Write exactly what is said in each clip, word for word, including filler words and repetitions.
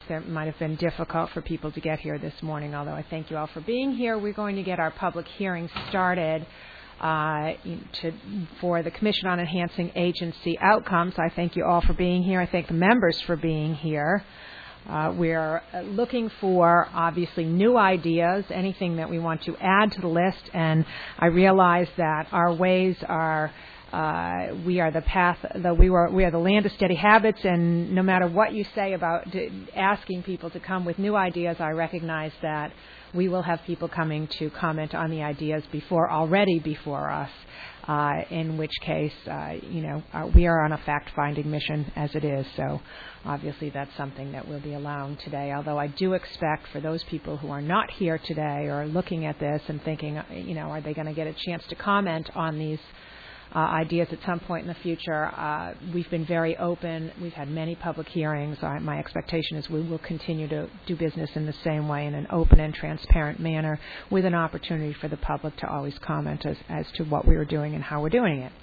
It might have been difficult for people to get here this morning, although I thank you all for being here. We're going to get our public hearing started uh, to, for the Commission on Enhancing Agency Outcomes. I thank you all for being here. I thank the members for being here. Uh, we're looking for, obviously, new ideas, anything that we want to add to the list, and I realize that our ways are Uh, we are the path, the, we, were, we are the land of steady habits, and no matter what you say about d- asking people to come with new ideas, I recognize that we will have people coming to comment on the ideas before, already before us, uh, in which case, uh, you know, uh, we are on a fact-finding mission as it is, so obviously that's something that we'll be allowing today, although I do expect for those people who are not here today or looking at this and thinking, you know, are they going to get a chance to comment on these Uh, ideas at some point in the future. Uh, we've been very open. We've had many public hearings. Uh, my expectation is we will continue to do business in the same way, in an open and transparent manner, with an opportunity for the public to always comment as, as to what we are doing and how we're doing it.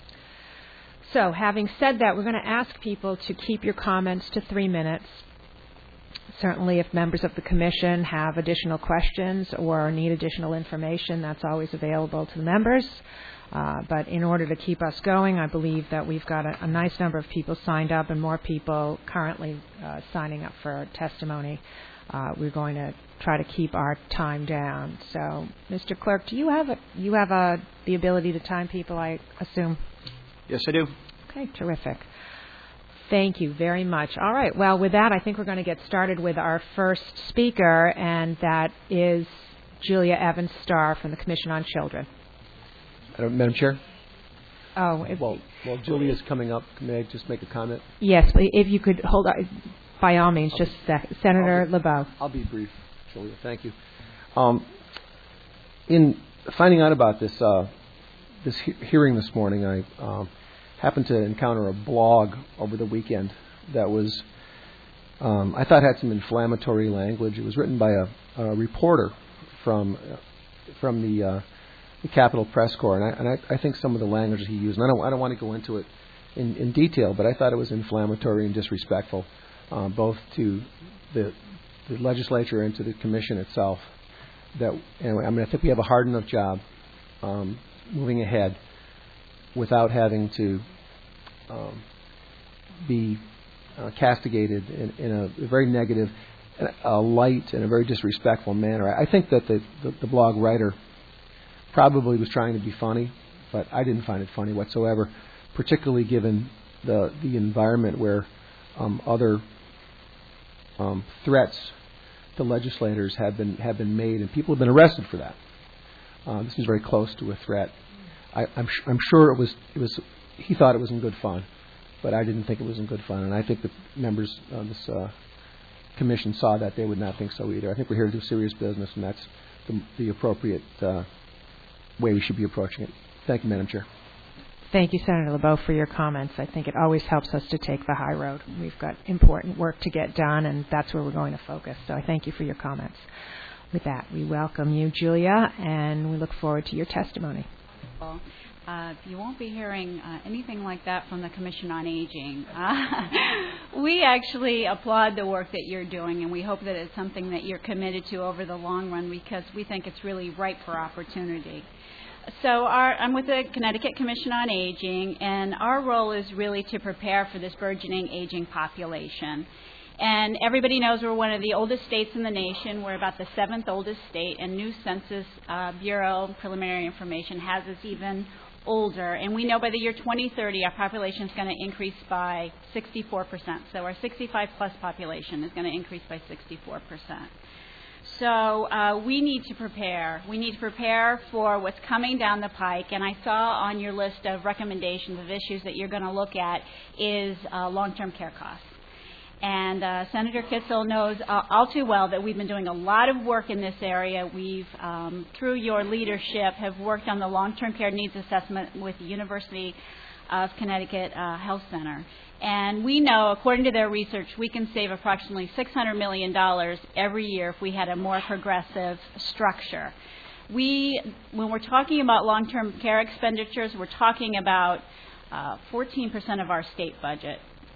So, having said that, we're going to ask people to keep your comments to three minutes. Certainly, if members of the Commission have additional questions or need additional information, that's always available to the members. Uh, but in order to keep us going, I believe that we've got a, a nice number of people signed up and more people currently uh, signing up for testimony. Uh, we're going to try to keep our time down. So, Mister Clerk, do you have a, you have a, the ability to time people, I assume? Yes, I do. Okay, terrific. Thank you very much. All right. Well, with that, I think we're going to get started with our first speaker, and that is Julia Evans Starr from the Commission on Children. Uh, Madam Chair? Oh, if, well, while Julia's coming up, may I just make a comment? Yes, if you could hold on, by all means, I'll just be, Senator I'll be, LeBeau. I'll be brief, Julia. Thank you. Um, in finding out about this uh, this he- hearing this morning, I um, happened to encounter a blog over the weekend that was, um, I thought had some inflammatory language. It was written by a, a reporter from uh, from the uh, the Capitol Press Corps, and, I, and I, I think some of the language he used, and I don't, I don't want to go into it in, in detail, but I thought it was inflammatory and disrespectful, uh, both to the, the legislature and to the commission itself. That, anyway, I mean, I think we have a hard enough job um, moving ahead without having to um, be uh, castigated in, in a, a very negative, a light, and a very disrespectful manner. I think that the, the, the blog writer probably was trying to be funny, but I didn't find it funny whatsoever, particularly given the the environment where um, other um, threats to legislators have been have been made, and people have been arrested for that. Uh, this is very close to a threat. I, I'm sh- I'm sure it was it was he thought it was in good fun, but I didn't think it was in good fun, and I think the members of this uh, commission saw that they would not think so either. I think we're here to do serious business, and that's the, the appropriate Uh, way we should be approaching it. Thank you, Madam Chair. Thank you, Senator LeBeau, for your comments. I think it always helps us to take the high road. We've got important work to get done, and that's where we're going to focus. So I thank you for your comments. With that, we welcome you, Julia, and we look forward to your testimony. Well, uh, you won't be hearing uh, anything like that from the Commission on Aging. Uh, we actually applaud the work that you're doing, and we hope that it's something that you're committed to over the long run, because we think it's really ripe for opportunity. So our, I'm with the Connecticut Commission on Aging, and our role is really to prepare for this burgeoning aging population. And everybody knows we're one of the oldest states in the nation. We're about the seventh oldest state, and new Census uh, Bureau preliminary information has us even older. And we know by the year twenty thirty, our population is going to increase by sixty-four percent. So our sixty-five plus population is going to increase by sixty-four percent. So uh, we need to prepare. We need to prepare for what's coming down the pike. And I saw on your list of recommendations of issues that you're going to look at is uh, long-term care costs. And uh, Senator Kitzel knows uh, all too well that we've been doing a lot of work in this area. We've, um, through your leadership, have worked on the long-term care needs assessment with the University of Connecticut uh, Health Center. And we know, according to their research, we can save approximately six hundred million dollars every year if we had a more progressive structure. We, when we're talking about long-term care expenditures, we're talking about uh, fourteen percent of our state budget.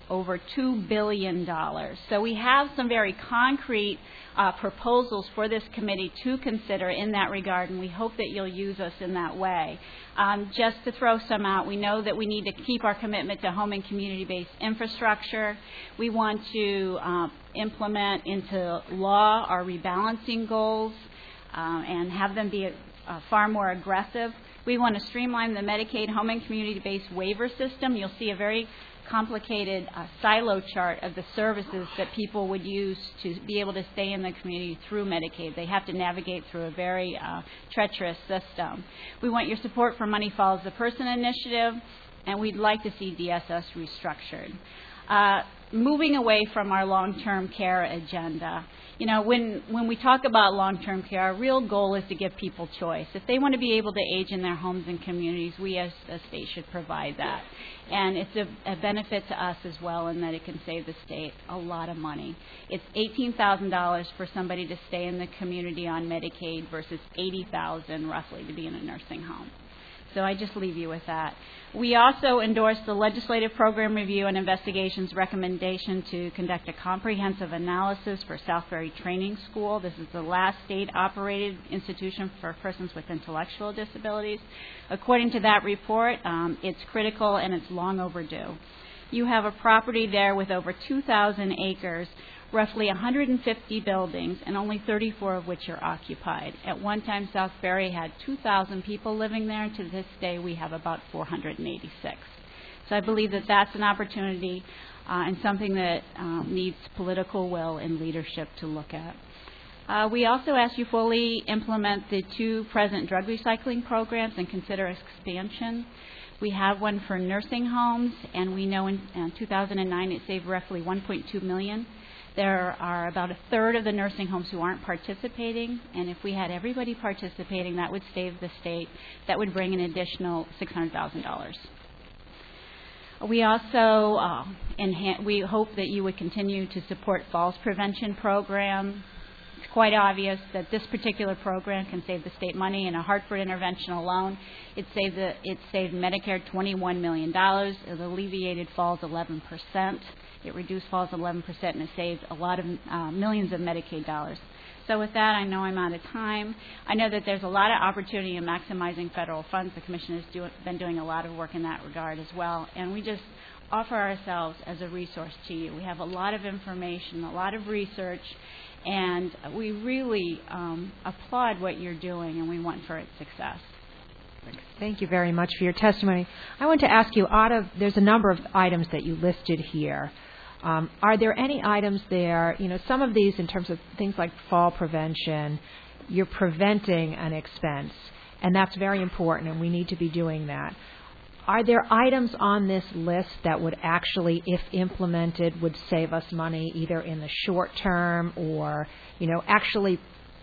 over two billion dollars. So we have some very concrete uh, proposals for this committee to consider in that regard, and we hope that you'll use us in that way. Um, just to throw some out, we know that we need to keep our commitment to home and community-based infrastructure. We want to uh, implement into law our rebalancing goals uh, and have them be uh, far more aggressive. We want to streamline the Medicaid home and community-based waiver system. You'll see a very complicated uh, silo chart of the services that people would use to be able to stay in the community through Medicaid. They have to navigate through a very uh, treacherous system. We want your support for Money Follows the Person initiative, and we'd like to see D S S restructured. Uh, moving away from our long-term care agenda, you know, when, when we talk about long-term care, our real goal is to give people choice. If they want to be able to age in their homes and communities, we as a state should provide that. And it's a, a benefit to us as well in that it can save the state a lot of money. It's eighteen thousand dollars for somebody to stay in the community on Medicaid versus eighty thousand dollars roughly to be in a nursing home. So I just leave you with that. We also endorse the Legislative Program Review and Investigations recommendation to conduct a comprehensive analysis for Southbury Training School. This is the last state-operated institution for persons with intellectual disabilities. According to that report, um, it's critical and it's long overdue. You have a property there with over two thousand acres, roughly one hundred fifty buildings, and only thirty-four of which are occupied. At one time, Southbury had two thousand people living there, and to this day, we have about four hundred eighty-six. So I believe that that's an opportunity uh, and something that um, needs political will and leadership to look at. Uh, we also ask you fully implement the two present drug recycling programs and consider expansion. We have one for nursing homes, and we know in uh, two thousand nine it saved roughly one point two million dollars. There are about a third of the nursing homes who aren't participating, and if we had everybody participating, that would save the state. That would bring an additional six hundred thousand dollars. We also uh, enhan- we hope that you would continue to support falls prevention program. It's quite obvious that this particular program can save the state money. In a Hartford intervention alone, it saved the, it saved Medicare twenty-one million dollars. It alleviated falls eleven percent. It reduced falls eleven percent, and it saved a lot of uh, millions of Medicaid dollars. So with that, I know I'm out of time. I know that there's a lot of opportunity in maximizing federal funds. The Commission has do, been doing a lot of work in that regard as well. And we just offer ourselves as a resource to you. We have a lot of information, a lot of research, and we really um, applaud what you're doing, and we want for its success. Thank you very much for your testimony. I want to ask you, out of there's a number of items that you listed here. Um, are there any items there, you know, some of these in terms of things like fall prevention, you're preventing an expense, and that's very important, and we need to be doing that. Are there items on this list that would actually, if implemented, would save us money either in the short term or, you know, actually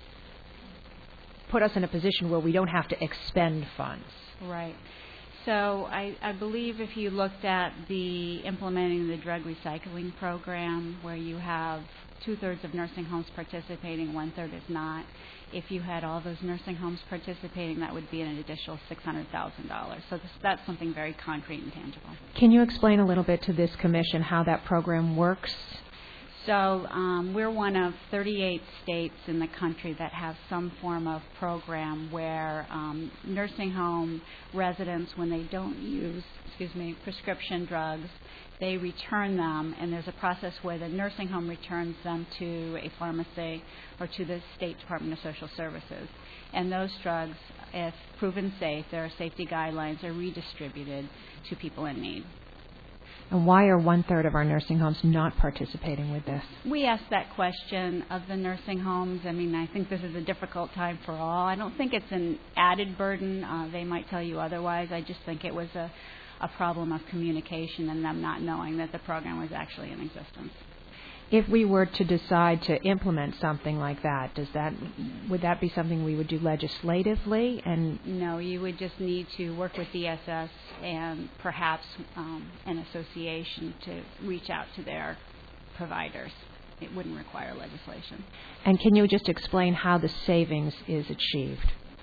put us in a position where we don't have to expend funds? Right. So I, I believe if you looked at the implementing the drug recycling program, where you have two-thirds of nursing homes participating, one-third is not, if you had all those nursing homes participating, that would be an additional six hundred thousand dollars. So this, that's something very concrete and tangible. Can you explain a little bit to this commission how that program works? So um, we're one of thirty-eight states in the country that have some form of program where um, nursing home residents, when they don't use, excuse me, prescription drugs, they return them, and there's a process where the nursing home returns them to a pharmacy or to the State Department of Social Services. And those drugs, if proven safe, there are safety guidelines, are redistributed to people in need. And why are one-third of our nursing homes not participating with this? We ask that question of the nursing homes. I mean, I think this is a difficult time for all. I don't think it's an added burden. Uh, they might tell you otherwise. I just think it was a, a problem of communication and them not knowing that the program was actually in existence. If we were to decide to implement something like that, does that would that be something we would do legislatively? And no, you would just need to work with D S S and perhaps um, an association to reach out to their providers. It wouldn't require legislation. And can you just explain how the savings is achieved?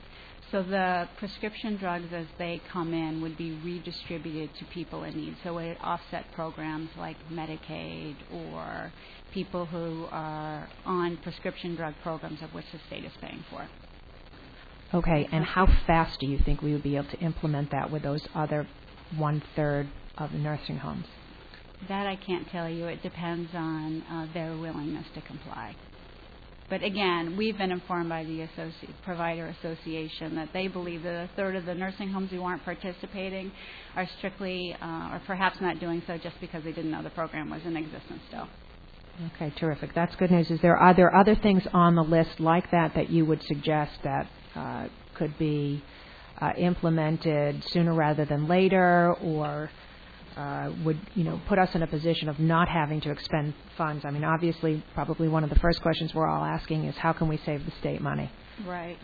So the prescription drugs as they come in would be redistributed to people in need. So it would offset programs like Medicaid or people who are on prescription drug programs of which the state is paying for. Okay, and how fast do you think we would be able to implement that with those other one-third of the nursing homes? That I can't tell you. It depends on uh, their willingness to comply. But again, we've been informed by the associ- Provider Association that they believe that a third of the nursing homes who aren't participating are strictly, uh, or perhaps not doing so just because they didn't know the program was in existence still. Okay, terrific. That's good news. Is there are there other things on the list like that that you would suggest that uh, could be uh, implemented sooner rather than later, or Uh, would, you know, put us in a position of not having to expend funds? I mean, obviously, probably one of the first questions we're all asking is how can we save the state money? Right.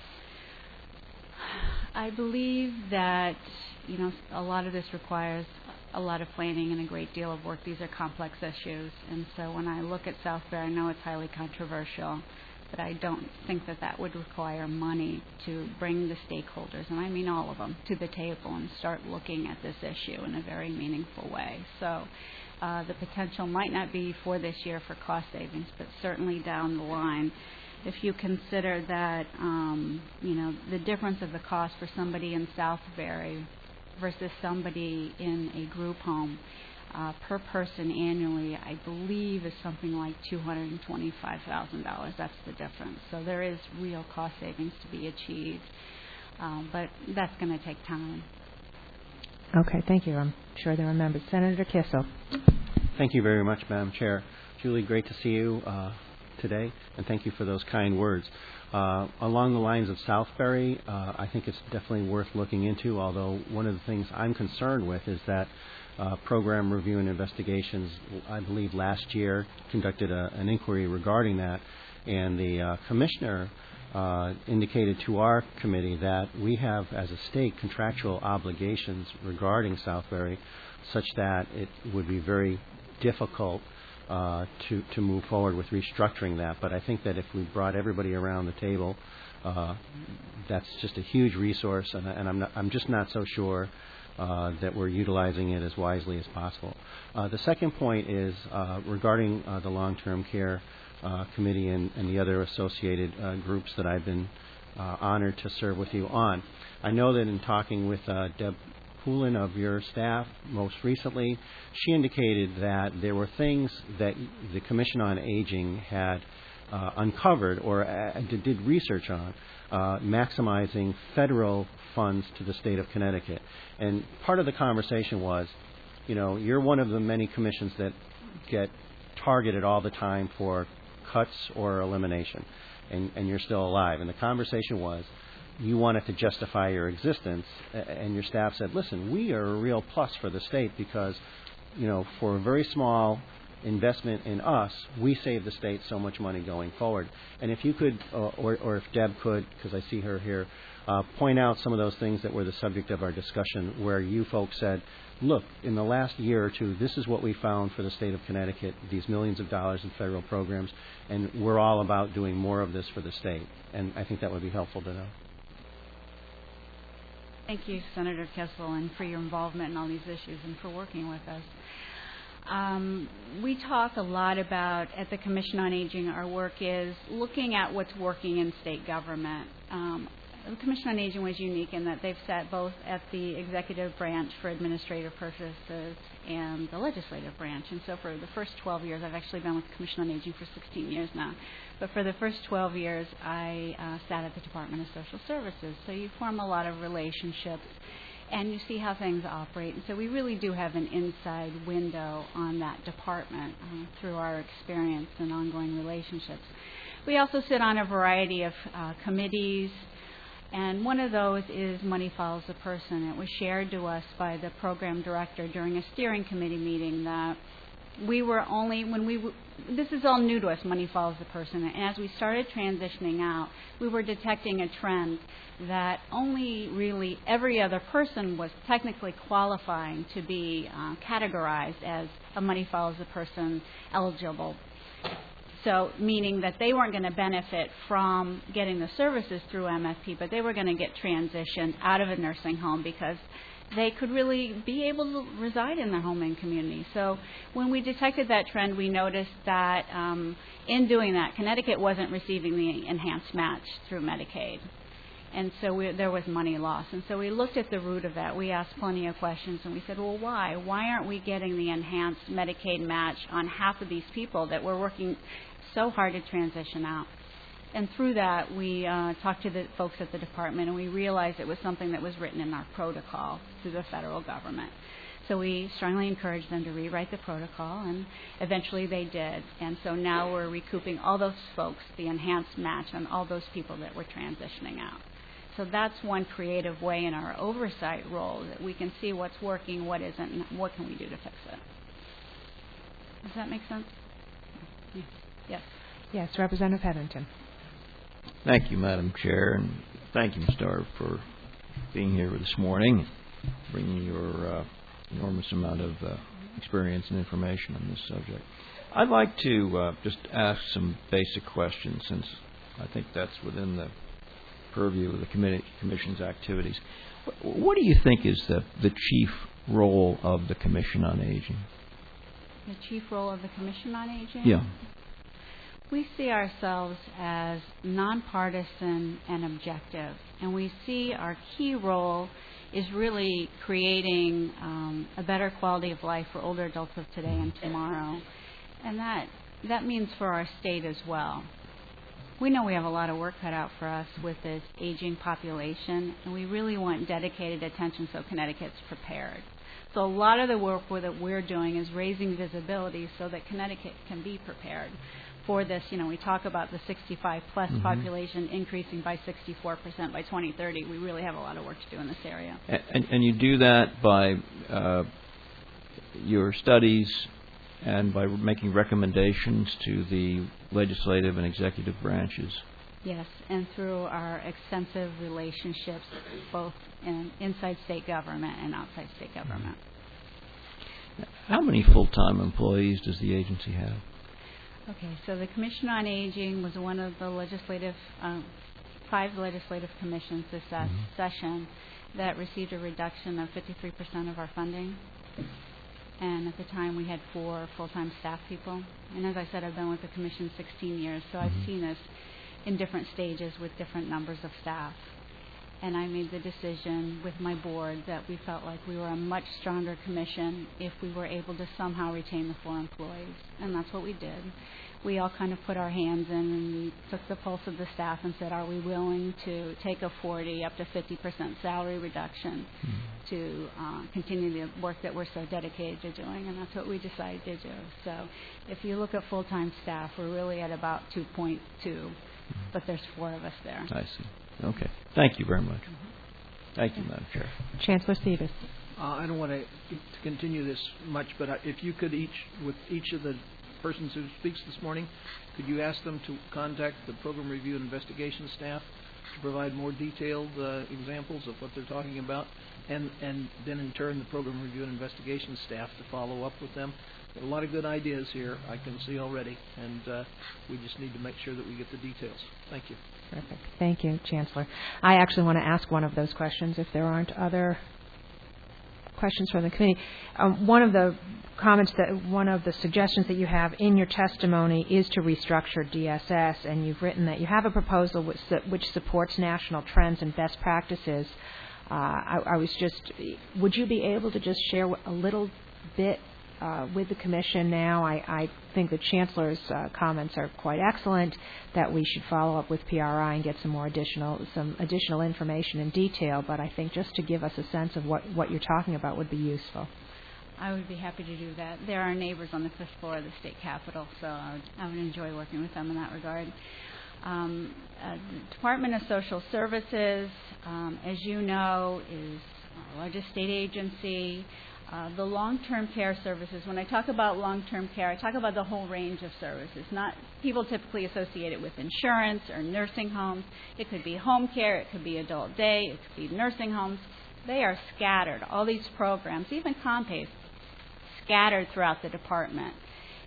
I believe that, you know, a lot of this requires a lot of planning and a great deal of work. These are complex issues. And so when I look at Southbury, I know it's highly controversial, but I don't think that that would require money to bring the stakeholders, and I mean all of them, to the table and start looking at this issue in a very meaningful way. So uh, the potential might not be for this year for cost savings, but certainly down the line. If you consider that, um, you know, the difference of the cost for somebody in Southbury versus somebody in a group home, Uh, per person annually, I believe is something like two hundred twenty-five thousand dollars. That's the difference. So there is real cost savings to be achieved, um, but that's going to take time. Okay, thank you. I'm sure there are members. Senator Kissel. Thank you very much, Madam Chair. Julie, great to see you uh, today, and thank you for those kind words. Uh, along the lines of Southbury, uh, I think it's definitely worth looking into, although one of the things I'm concerned with is that Uh, Program Review and Investigations, I believe last year, conducted a, an inquiry regarding that, and the uh, commissioner uh, indicated to our committee that we have, as a state, contractual obligations regarding Southbury, such that it would be very difficult uh, to to move forward with restructuring that. But I think that if we brought everybody around the table, uh, that's just a huge resource, and, and I'm not, I'm just not so sure Uh, that we're utilizing it as wisely as possible. Uh, the second point is uh, regarding uh, the long-term care uh, committee and, and the other associated uh, groups that I've been uh, honored to serve with you on. I know that in talking with uh, Deb Poulin of your staff most recently, she indicated that there were things that the Commission on Aging had uh, uncovered or uh, did research on, uh, maximizing federal funds to the state of Connecticut. And part of the conversation was, you know, you're one of the many commissions that get targeted all the time for cuts or elimination, and, and you're still alive. And the conversation was, you wanted to justify your existence, and your staff said, listen, we are a real plus for the state because, you know, for a very small investment in us, we save the state so much money going forward. And if you could, uh, or, or if Deb could, because I see her here, uh, point out some of those things that were the subject of our discussion where you folks said, look, in the last year or two, this is what we found for the state of Connecticut, these millions of dollars in federal programs, and we're all about doing more of this for the state. And I think that would be helpful to know. Thank you, Senator Kissel, and for your involvement in all these issues and for working with us. Um, we talk a lot about, at the Commission on Aging, our work is looking at what's working in state government. Um, the Commission on Aging was unique in that they've sat both at the executive branch for administrative purposes and the legislative branch. And so for the first twelve years, I've actually been with the Commission on Aging for sixteen years now, but for the first twelve years, I uh, sat at the Department of Social Services. So you form a lot of relationships, and you see how things operate. And so we really do have an inside window on that department uh, through our experience and ongoing relationships. We also sit on a variety of uh, committees, and one of those is Money Follows the Person. It was shared to us by the program director during a steering committee meeting that we were only, when we, w- this is all new to us, Money Follows the Person, and as we started transitioning out, we were detecting a trend that only really every other person was technically qualifying to be uh, categorized as a Money Follows the Person eligible So meaning that they weren't going to benefit from getting the services through M F P, but they were going to get transitioned out of a nursing home because they could really be able to reside in their home and community. So when we detected that trend, we noticed that um, in doing that, Connecticut wasn't receiving the enhanced match through Medicaid. And so we, there was money lost. And so we looked at the root of that. We asked plenty of questions, and we said, well, why? Why aren't we getting the enhanced Medicaid match on half of these people that we're working so hard to transition out? And through that, we uh, talked to the folks at the department, and we realized it was something that was written in our protocol through the federal government. So we strongly encouraged them to rewrite the protocol, and eventually they did. And so now we're recouping all those folks, the enhanced match on all those people that we're transitioning out. So that's one creative way in our oversight role that we can see what's working, what isn't, and what can we do to fix it. Does that make sense? Yes. Yes, Representative Hetherington. Thank you, Madam Chair, and thank you, Miz Starr, for being here this morning, bringing your uh, enormous amount of uh, experience and information on this subject. I'd like to uh, just ask some basic questions, since I think that's within the purview of the committee, Commission's activities. What do you think is the, the chief role of the Commission on Aging? The chief role of the Commission on Aging? Yeah. We see ourselves as nonpartisan and objective, and we see our key role is really creating um, a better quality of life for older adults of today and tomorrow, and that that means for our state as well. We know we have a lot of work cut out for us with this aging population, and we really want dedicated attention so Connecticut's prepared. So a lot of the work that we're doing is raising visibility so that Connecticut can be prepared for this. You know, we talk about the sixty-five plus mm-hmm. population increasing by sixty-four percent by twenty thirty. We really have a lot of work to do in this area. And, and you do that by uh, your studies and by making recommendations to the legislative and executive branches. Yes, and through our extensive relationships both in inside state government and outside state government. How many full-time employees does the agency have? Okay, so the Commission on Aging was one of the legislative, um, five legislative commissions this mm-hmm. session that received a reduction of fifty-three percent of our funding. And at the time, we had four full-time staff people. And as I said, I've been with the Commission sixteen years, so mm-hmm. I've seen this in different stages with different numbers of staff. And I made the decision with my board that we felt like we were a much stronger commission if we were able to somehow retain the four employees. And that's what we did. We all kind of put our hands in and we took the pulse of the staff and said, are we willing to take a forty up to fifty percent salary reduction mm-hmm. to uh, continue the work that we're so dedicated to doing? And that's what we decided to do. So if you look at full-time staff, we're really at about two point two, mm-hmm. but there's four of us there. I see. Okay. Thank you very much. Mm-hmm. Thank you, Madam Chair. Chancellor Stevens. Uh, I don't want to continue this much, but if you could each, with each of the persons who speaks this morning, could you ask them to contact the Program Review and Investigation staff to provide more detailed uh, examples of what they're talking about, and, and then in turn the Program Review and Investigation staff to follow up with them. There are a lot of good ideas here, I can see already, and uh, we just need to make sure that we get the details. Thank you. Terrific. Thank you, Chancellor. I actually want to ask one of those questions if there aren't other questions from the committee. Um, one of the comments that, one of the suggestions that you have in your testimony is to restructure D S S, and you've written that you have a proposal which, which supports national trends and best practices. Uh, I, I was just, would you be able to just share a little bit Uh, with the Commission now? I, I think the Chancellor's uh, comments are quite excellent, that we should follow up with P R I and get some more additional some additional information in detail, but I think just to give us a sense of what, what you're talking about would be useful. I would be happy to do that. They're our neighbors on the fifth floor of the state capitol, so I would, I would enjoy working with them in that regard. Um, uh, the Department of Social Services, um, as you know, is our largest state agency. Uh, the long-term care services, when I talk about long-term care, I talk about the whole range of services. Not people typically associate it with insurance or nursing homes. It could be home care, it could be adult day, it could be nursing homes. They are scattered, all these programs, even ComPACE, scattered throughout the department.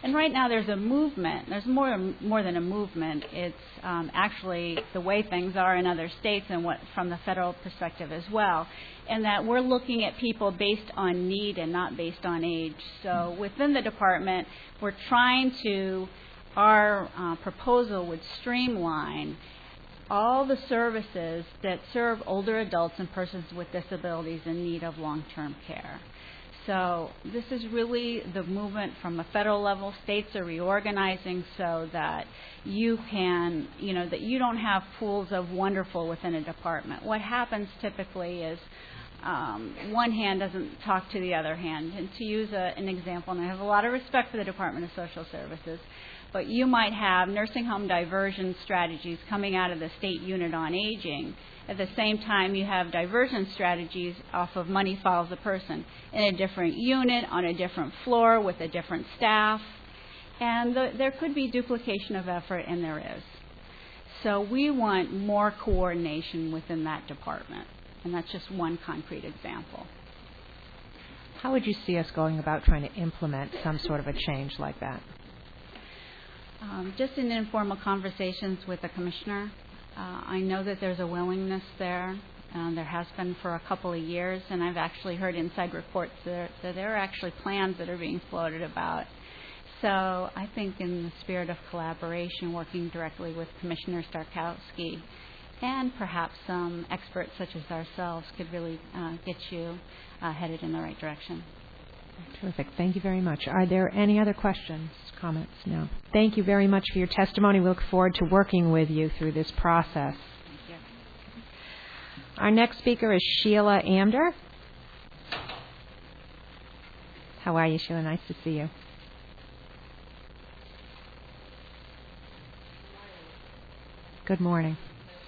And right now there's a movement. There's more more than a movement. It's um, actually the way things are in other states and what from the federal perspective as well. And that we're looking at people based on need and not based on age. So within the department, we're trying to, our uh, proposal would streamline all the services that serve older adults and persons with disabilities in need of long-term care. So this is really the movement from a federal level. States are reorganizing so that you can, you know, that you don't have pools of wonderful within a department. What happens typically is um, one hand doesn't talk to the other hand. And to use a, an example, and I have a lot of respect for the Department of Social Services, but you might have nursing home diversion strategies coming out of the state unit on aging. At the same time, you have diversion strategies off of Money Follows the Person in a different unit, on a different floor, with a different staff. And the, there could be duplication of effort, and there is. So we want more coordination within that department. And that's just one concrete example. How would you see us going about trying to implement some sort of a change like that? Um, just in informal conversations with the commissioner. Uh, I know that there's a willingness there. Um, there has been for a couple of years, and I've actually heard inside reports that, that there are actually plans that are being floated about. So I think in the spirit of collaboration, working directly with Commissioner Starkowski and perhaps some experts such as ourselves could really uh, get you uh, headed in the right direction. Terrific. Thank you very much. Are there any other questions, comments? No. Thank you very much for your testimony. We look forward to working with you through this process. Thank you. Our next speaker is Sheila Amder. How are you, Sheila? Nice to see you. Good morning.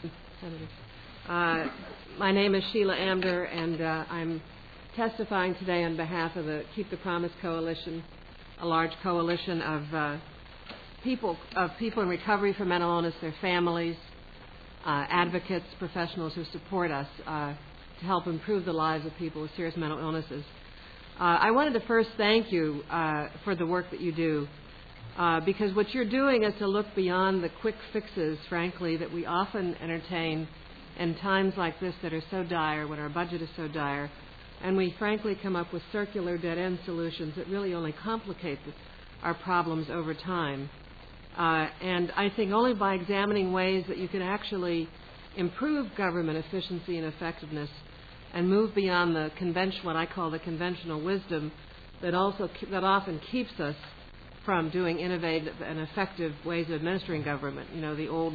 Uh, my name is Sheila Amder, and uh, I'm testifying today on behalf of the Keep the Promise Coalition, a large coalition of uh, people of people in recovery from mental illness, their families, uh, advocates, professionals who support us uh, to help improve the lives of people with serious mental illnesses. Uh, I wanted to first thank you uh, for the work that you do, uh, because what you're doing is to look beyond the quick fixes, frankly, that we often entertain in times like this that are so dire, when our budget is so dire. And we frankly come up with circular dead-end solutions that really only complicate the, our problems over time. Uh, and I think only by examining ways that you can actually improve government efficiency and effectiveness and move beyond the convention, what I call the conventional wisdom, that also that often keeps us from doing innovative and effective ways of administering government. You know, the old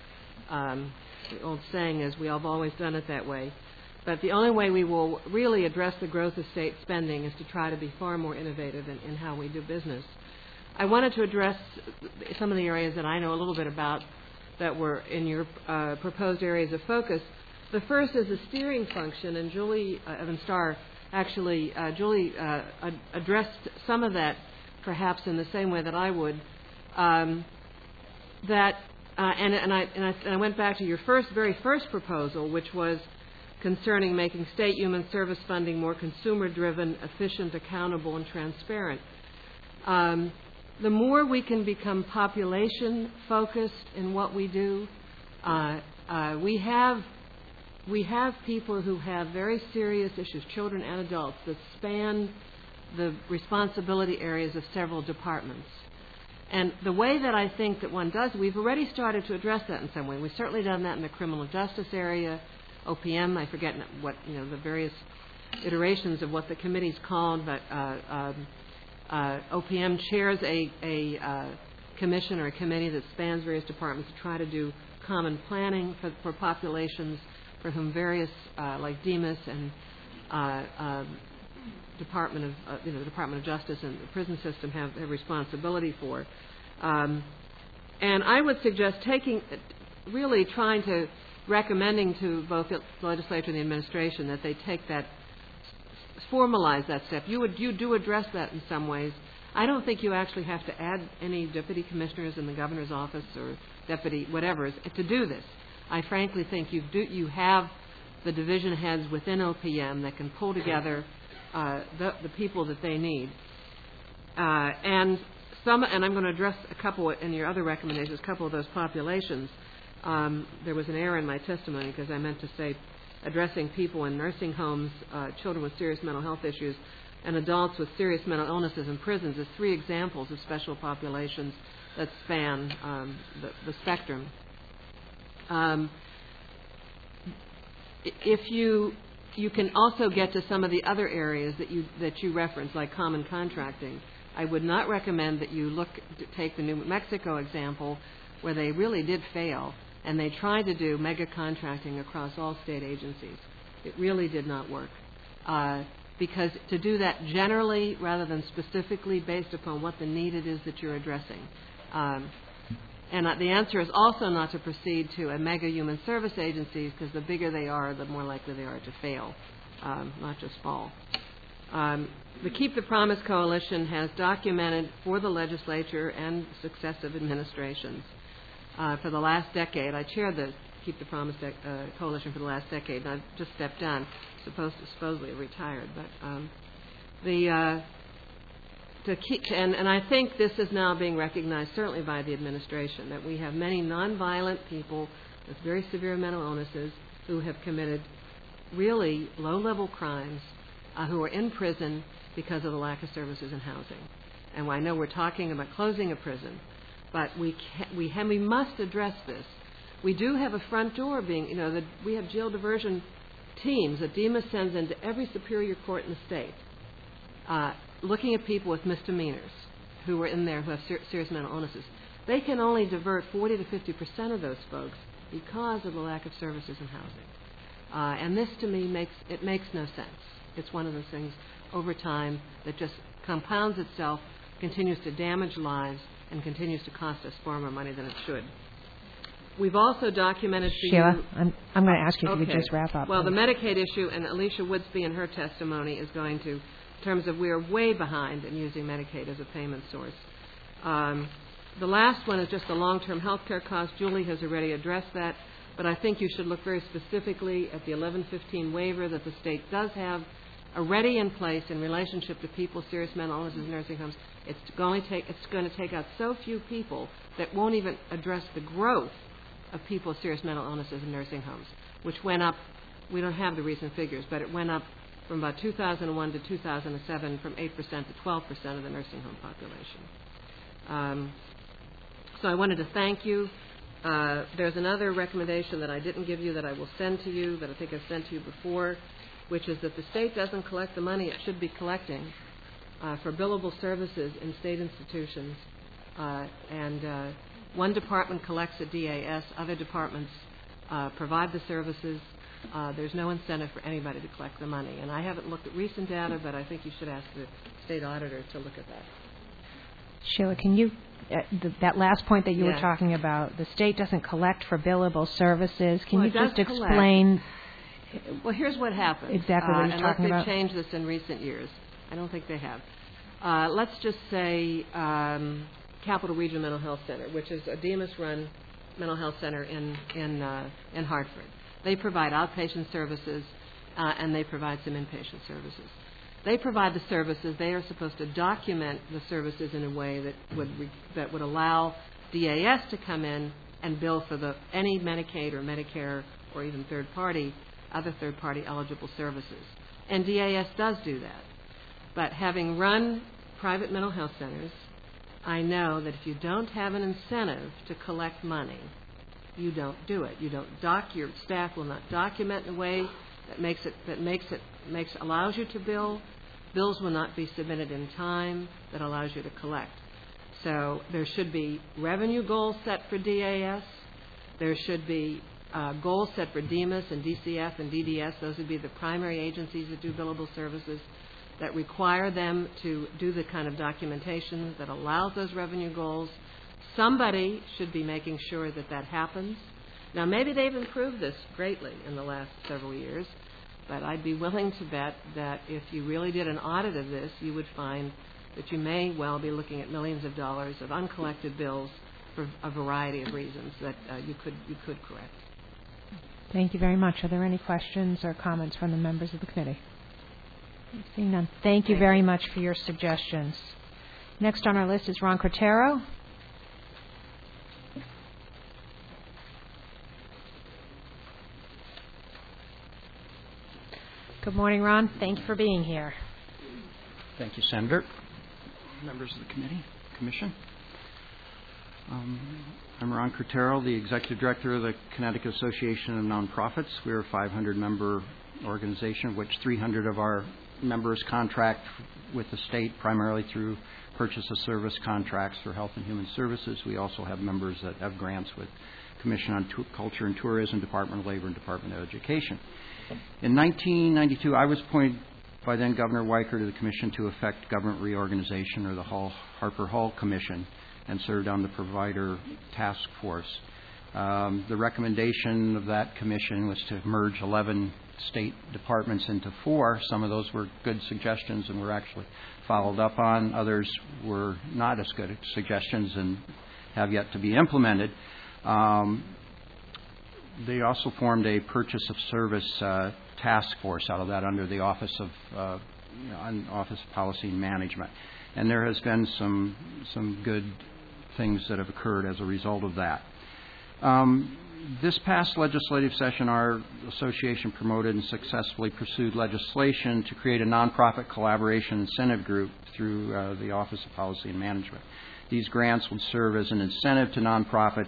um, the old saying is, we have always done it that way. But the only way we will really address the growth of state spending is to try to be far more innovative in, in how we do business. I wanted to address some of the areas that I know a little bit about that were in your uh, proposed areas of focus. The first is the steering function, and Julie uh, Evans Starr actually, uh, Julie uh, ad- addressed some of that perhaps in the same way that I would. Um, that uh, and, and, I, and, I, and I went back to your first, very first proposal, which was concerning making state human service funding more consumer-driven, efficient, accountable, and transparent. Um, the more we can become population-focused in what we do, uh, uh, we have we have people who have very serious issues, children and adults, that span the responsibility areas of several departments. And the way that I think that one does, we've already started to address that in some way. We've certainly done that in the criminal justice area. O P M, I forget what, you know, the various iterations of what the committee's called, but uh, um, uh, O P M chairs a, a uh, commission or a committee that spans various departments to try to do common planning for, for populations for whom various, uh, like D M I S and uh, uh, Department of, uh, you know, the Department of Justice and the prison system have, have responsibility for. Um, and I would suggest taking, really trying to recommending to both the legislature and the administration that they take that, formalize that step. You would, you do address that in some ways. I don't think you actually have to add any deputy commissioners in the governor's office or deputy whatever to do this. I frankly think you do. You have the division heads within O P M that can pull together uh, the, the people that they need. Uh, and some, and I'm going to address a couple in your other recommendations, a couple of those populations. Um, there was an error in my testimony because I meant to say addressing people in nursing homes, uh, children with serious mental health issues, and adults with serious mental illnesses in prisons as three examples of special populations that span um, the, the spectrum. Um, if you you can also get to some of the other areas that you that you referenced, like common contracting. I would not recommend that you look to take the New Mexico example, where they really did fail, and they tried to do mega contracting across all state agencies. It really did not work. Uh, because to do that generally rather than specifically based upon what the need it is that you're addressing. Um, and uh, the answer is also not to proceed to a mega human service agencies, because the bigger they are, the more likely they are to fail, um, not just fall. Um, the Keep the Promise Coalition has documented for the legislature and successive administrations uh, for the last decade. I chaired the Keep the Promise de- uh, Coalition for the last decade, and I've just stepped down, supposed to supposedly retired. But um, the uh, to keep, and, and I think this is now being recognized certainly by the administration, that we have many nonviolent people with very severe mental illnesses who have committed really low-level crimes, uh, who are in prison because of the lack of services and housing. And I know we're talking about closing a prison, but we can, we have, we must address this. We do have a front door being, you know, the, we have jail diversion teams that D E M A sends into every superior court in the state, uh, looking at people with misdemeanors who are in there who have ser- serious mental illnesses. They can only divert forty to fifty percent of those folks because of the lack of services and housing. Uh, and this, to me, makes it makes no sense. It's one of those things over time that just compounds itself, continues to damage lives, and continues to cost us far more money than it should. We've also documented for Sheila, you... I'm, I'm going to ask you if okay. you could just wrap up. Well, please. the Medicaid issue, and Alicia Woodsby in her testimony is going to, in terms of we're way behind in using Medicaid as a payment source. Um, the last one is just the long-term health care cost. Julie has already addressed that, but I think you should look very specifically at the eleven fifteen waiver that the state does have already in place in relationship to people with serious mental illnesses in nursing homes. It's going to take, it's going to take out so few people that won't even address the growth of people with serious mental illnesses in nursing homes, which went up, we don't have the recent figures, but it went up from about two thousand one to two thousand seven from eight percent to twelve percent of the nursing home population. Um, so I wanted to thank you. Uh, there's another recommendation that I didn't give you that I will send to you, that I think I've sent to you before, which is that the state doesn't collect the money it should be collecting uh, for billable services in state institutions. Uh, and uh, one department collects at D A S, other departments uh, provide the services. Uh, there's no incentive for anybody to collect the money. And I haven't looked at recent data, but I think you should ask the state auditor to look at that. Sheila, can you, uh, th- that last point that you yes. were talking about, the state doesn't collect for billable services. Can well, you just collect. explain? Well, here's what happens. Exactly what uh, you're talking unless about. they've changed this in recent years. I don't think they have. Uh, let's just say um, Capital Region Mental Health Center, which is a D E M A S-run mental health center in in uh, in Hartford. They provide outpatient services uh, and they provide some inpatient services. They provide the services. They are supposed to document the services in a way that would re- that would allow D A S to come in and bill for the any Medicaid or Medicare or even third party, other third party eligible services. And D A S does do that. But having run private mental health centers, I know that if you don't have an incentive to collect money, you don't do it. You don't doc. Your staff will not document in a way that makes it that makes it makes allows you to bill. Bills will not be submitted in time that allows you to collect. So there should be revenue goals set for D A S. There should be uh, goals set for D E M A S and D C F and D D S. Those would be the primary agencies that do billable services, that require them to do the kind of documentation that allows those revenue goals. Somebody should be making sure that that happens. Now, maybe they've improved this greatly in the last several years, but I'd be willing to bet that if you really did an audit of this, you would find that you may well be looking at millions of dollars of uncollected bills for a variety of reasons that uh, you could you could correct. Thank you very much. Are there any questions or comments from the members of the committee? Seeing none. Thank you very much for your suggestions. Next on our list is Ron Cretero. Good morning, Ron. Thank you for being here. Thank you, Senator. Members of the committee, commission. Um, I'm Ron Cretero, the Executive Director of the Connecticut Association of Nonprofits. We're a five hundred member organization, of which three hundred of our members contract with the state primarily through purchase of service contracts for health and human services. We also have members that have grants with Commission on T- Culture and Tourism, Department of Labor, and Department of Education. In nineteen ninety-two, I was appointed by then Governor Weicker to the Commission to effect government reorganization, or the Hall, Harper-Hall Commission, and served on the Provider Task Force. Um, the recommendation of that commission was to merge eleven state departments into four. Some of those were good suggestions and were actually followed up on. Others were not as good suggestions and have yet to be implemented. Um, They also formed a purchase of service uh, task force out of that under the Office of uh, you know, Office of Policy and Management, and there has been some some good things that have occurred as a result of that. Um, this past legislative session, our association promoted and successfully pursued legislation to create a nonprofit collaboration incentive group through uh, the Office of Policy and Management. These grants would serve as an incentive to nonprofits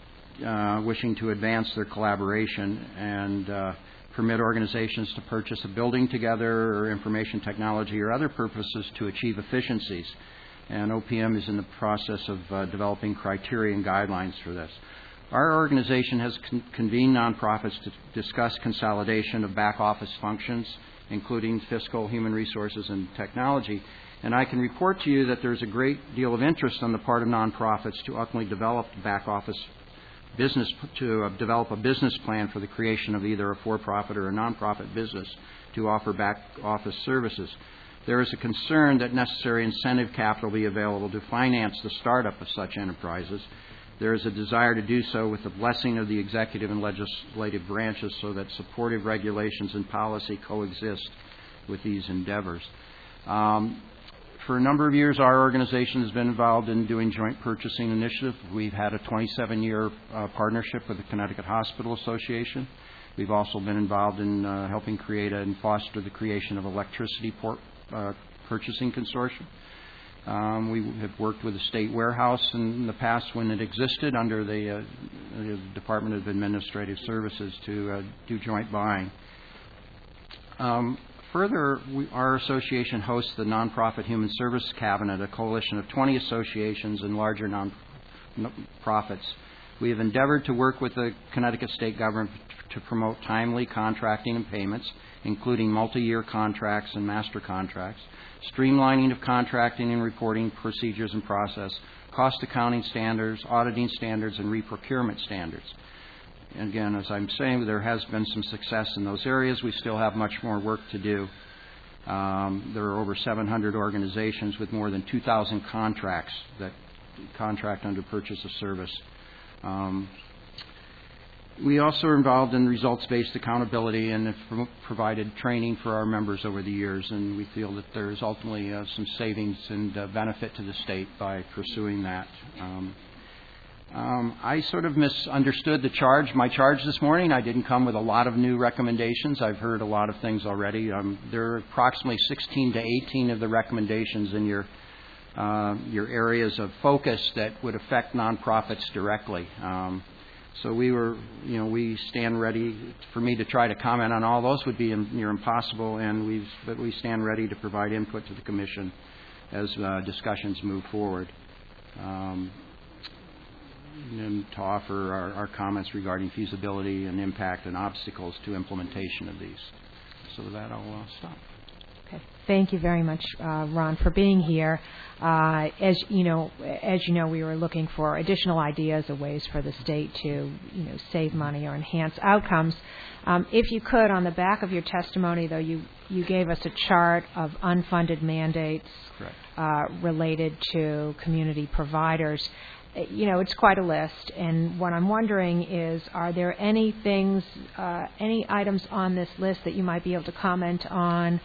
Uh, wishing to advance their collaboration and uh, permit organizations to purchase a building together or information technology or other purposes to achieve efficiencies. And O P M is in the process of uh, developing criteria and guidelines for this. Our organization has con- convened nonprofits to discuss consolidation of back office functions, including fiscal, human resources, and technology. And I can report to you that there's a great deal of interest on the part of nonprofits to ultimately develop back office business to uh, develop a business plan for the creation of either a for-profit or a nonprofit business to offer back office services. There is a concern that necessary incentive capital be available to finance the startup of such enterprises. There is a desire to do so with the blessing of the executive and legislative branches so that supportive regulations and policy coexist with these endeavors. Um, For a number of years, our organization has been involved in doing joint purchasing initiative. We've had a twenty-seven year uh, partnership with the Connecticut Hospital Association. We've also been involved in uh, helping create and foster the creation of electricity port, uh, purchasing consortium. Um, we have worked with the State Warehouse in the past when it existed under the, uh, the Department of Administrative Services to uh, do joint buying. Um, Further, we, our association hosts the Nonprofit Human Service Cabinet, a coalition of twenty associations and larger non-profits. We have endeavored to work with the Connecticut state government to promote timely contracting and payments, including multi-year contracts and master contracts, streamlining of contracting and reporting procedures and process, cost accounting standards, auditing standards, and reprocurement standards. And again, as I'm saying, there has been some success in those areas. We still have much more work to do. Um, there are over seven hundred organizations with more than two thousand contracts that contract under purchase of service. Um, we also are involved in results-based accountability and have provided training for our members over the years, and we feel that there is ultimately uh, some savings and uh, benefit to the state by pursuing that. Um, Um, I sort of misunderstood the charge, my charge this morning. I didn't come with a lot of new recommendations. I've heard a lot of things already. Um, there are approximately sixteen to eighteen of the recommendations in your uh, your areas of focus that would affect nonprofits directly. Um, so we were, you know, we stand ready. For me to try to comment on all those would be near impossible, and we but we stand ready to provide input to the commission as uh, discussions move forward. Um, and to offer our, our comments regarding feasibility and impact and obstacles to implementation of these. So with that, I'll uh, stop. Okay. Thank you very much, uh, Ron, for being here. Uh, as you know, as you know, we were looking for additional ideas or ways for the state to, you know, save money or enhance outcomes. Um, if you could, on the back of your testimony, though, you you gave us a chart of unfunded mandates uh, related to community providers. You know, it's quite a list, and what I'm wondering is, are there any things, uh, any items on this list that you might be able to comment on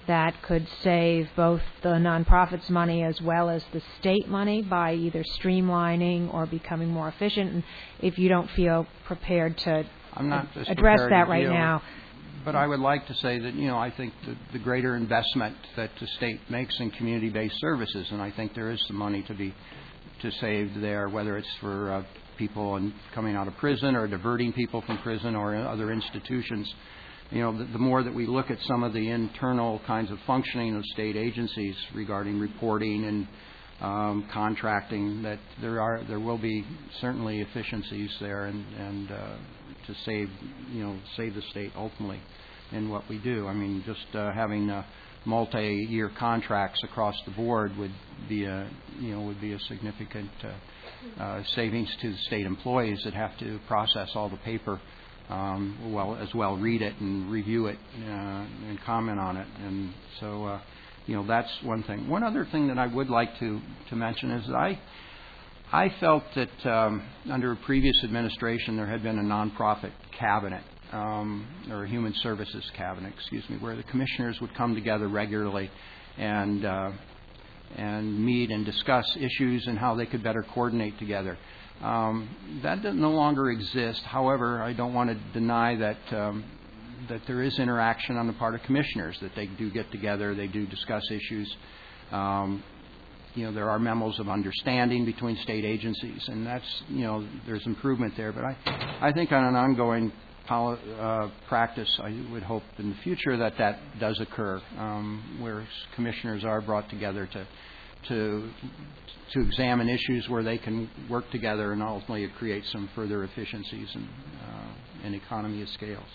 that could save both the nonprofits' money as well as the state money by either streamlining or becoming more efficient. And if you don't feel prepared to I'm not just address prepared that to right deal, now. But I would like to say that, you know, I think the, the greater investment that the state makes in community-based services, and I think there is some money to be to save there, whether it's for uh, people in, coming out of prison or diverting people from prison or other institutions. You know, the, the more that we look at some of the internal kinds of functioning of state agencies regarding reporting and um, contracting, that there are there will be certainly efficiencies there, and, and uh, to save you know save the state ultimately in what we do. I mean, just uh, having uh, multi-year contracts across the board would be a you know would be a significant uh, uh, savings to the state employees that have to process all the paper. Um, well, as well, read it and review it uh, and comment on it, and so uh, you know that's one thing. One other thing that I would like to to mention is that I I felt that um, under a previous administration there had been a nonprofit cabinet um, or a human services cabinet, excuse me, where the commissioners would come together regularly and uh, and meet and discuss issues and how they could better coordinate together. Um, that no longer exists. However, I don't want to deny that um, that there is interaction on the part of commissioners, that they do get together, they do discuss issues. Um, you know, there are memos of understanding between state agencies, and that's, you know, there's improvement there. But I, I think on an ongoing poli- uh, practice, I would hope in the future that that does occur, um, where commissioners are brought together to to to examine issues where they can work together and ultimately create some further efficiencies and, uh, and economy of scales.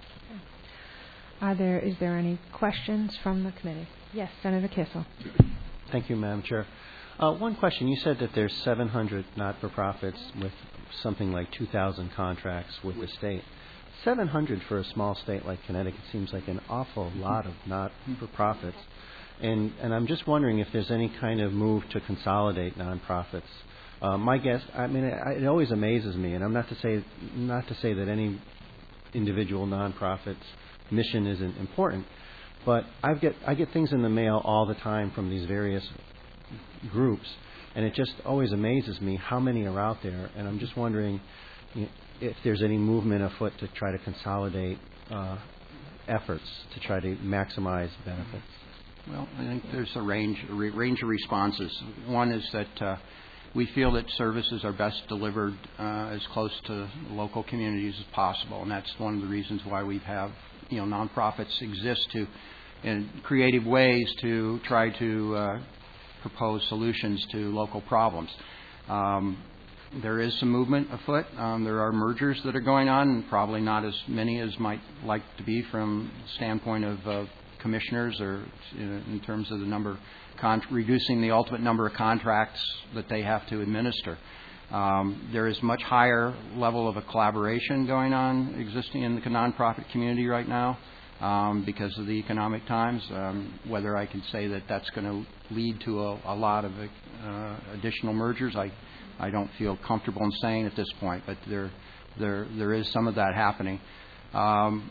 Are there is there any questions from the committee? Yes, Senator Kissel. Thank you, Madam Chair. Uh, one question. You said that there's seven hundred not-for-profits with something like two thousand contracts with the state. seven hundred for a small state like Connecticut seems like an awful lot of not-for-profits. And, and I'm just wondering if there's any kind of move to consolidate nonprofits. Uh, my guess, I mean, it, it always amazes me, and I'm not to say not to say that any individual nonprofit's mission isn't important, but I get I get things in the mail all the time from these various groups, and it just always amazes me how many are out there. And I'm just wondering you know, if there's any movement afoot to try to consolidate uh, efforts to try to maximize benefits. Well, I think there's a range, a range of responses. One is that uh, we feel that services are best delivered uh, as close to local communities as possible, and that's one of the reasons why we have, you know, nonprofits exist to, in creative ways to try to uh, propose solutions to local problems. Um, there is some movement afoot. Um, there are mergers that are going on, and probably not as many as might like to be from the standpoint of uh, commissioners, or in terms of the number, con- reducing the ultimate number of contracts that they have to administer. Um, there is much higher level of a collaboration going on existing in the nonprofit community right now um, because of the economic times. Um, whether I can say that that's going to lead to a, a lot of uh, additional mergers, I I don't feel comfortable in saying at this point, but there there there is some of that happening. Um,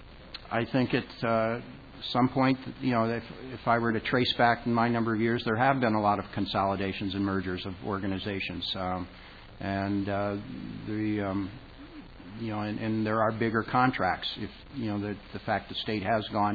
I think it's uh, some point, you know, if, if I were to trace back in my number of years, there have been a lot of consolidations and mergers of organizations, um, and uh, the, um, you know, and, and there are bigger contracts. If you know the the fact the state has gone,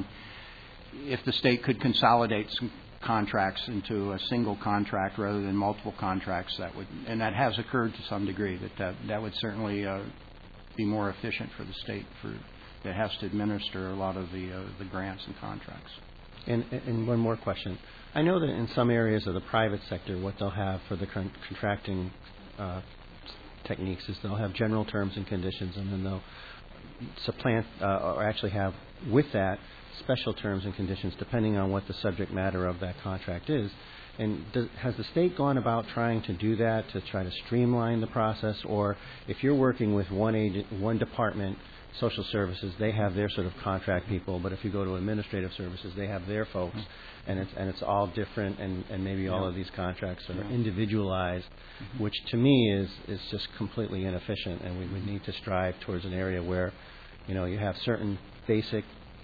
if the state could consolidate some contracts into a single contract rather than multiple contracts, that would, and that has occurred to some degree, that that, that would certainly uh, be more efficient for the state for. That has to administer a lot of the uh, the grants and contracts. And, and one more question. I know that in some areas of the private sector, what they'll have for the con- contracting uh, techniques is they'll have general terms and conditions, and then they'll supplant uh, or actually have with that special terms and conditions depending on what the subject matter of that contract is. And does, has the state gone about trying to do that to try to streamline the process? Or if you're working with one agent, one department, social services, they have their sort of contract people, but if you go to administrative services, they have their folks, mm-hmm. and it's and it's all different, and, and maybe yeah. all of these contracts are yeah. individualized, mm-hmm. which to me is is just completely inefficient, and we would need to strive towards an area where, you know, you have certain basic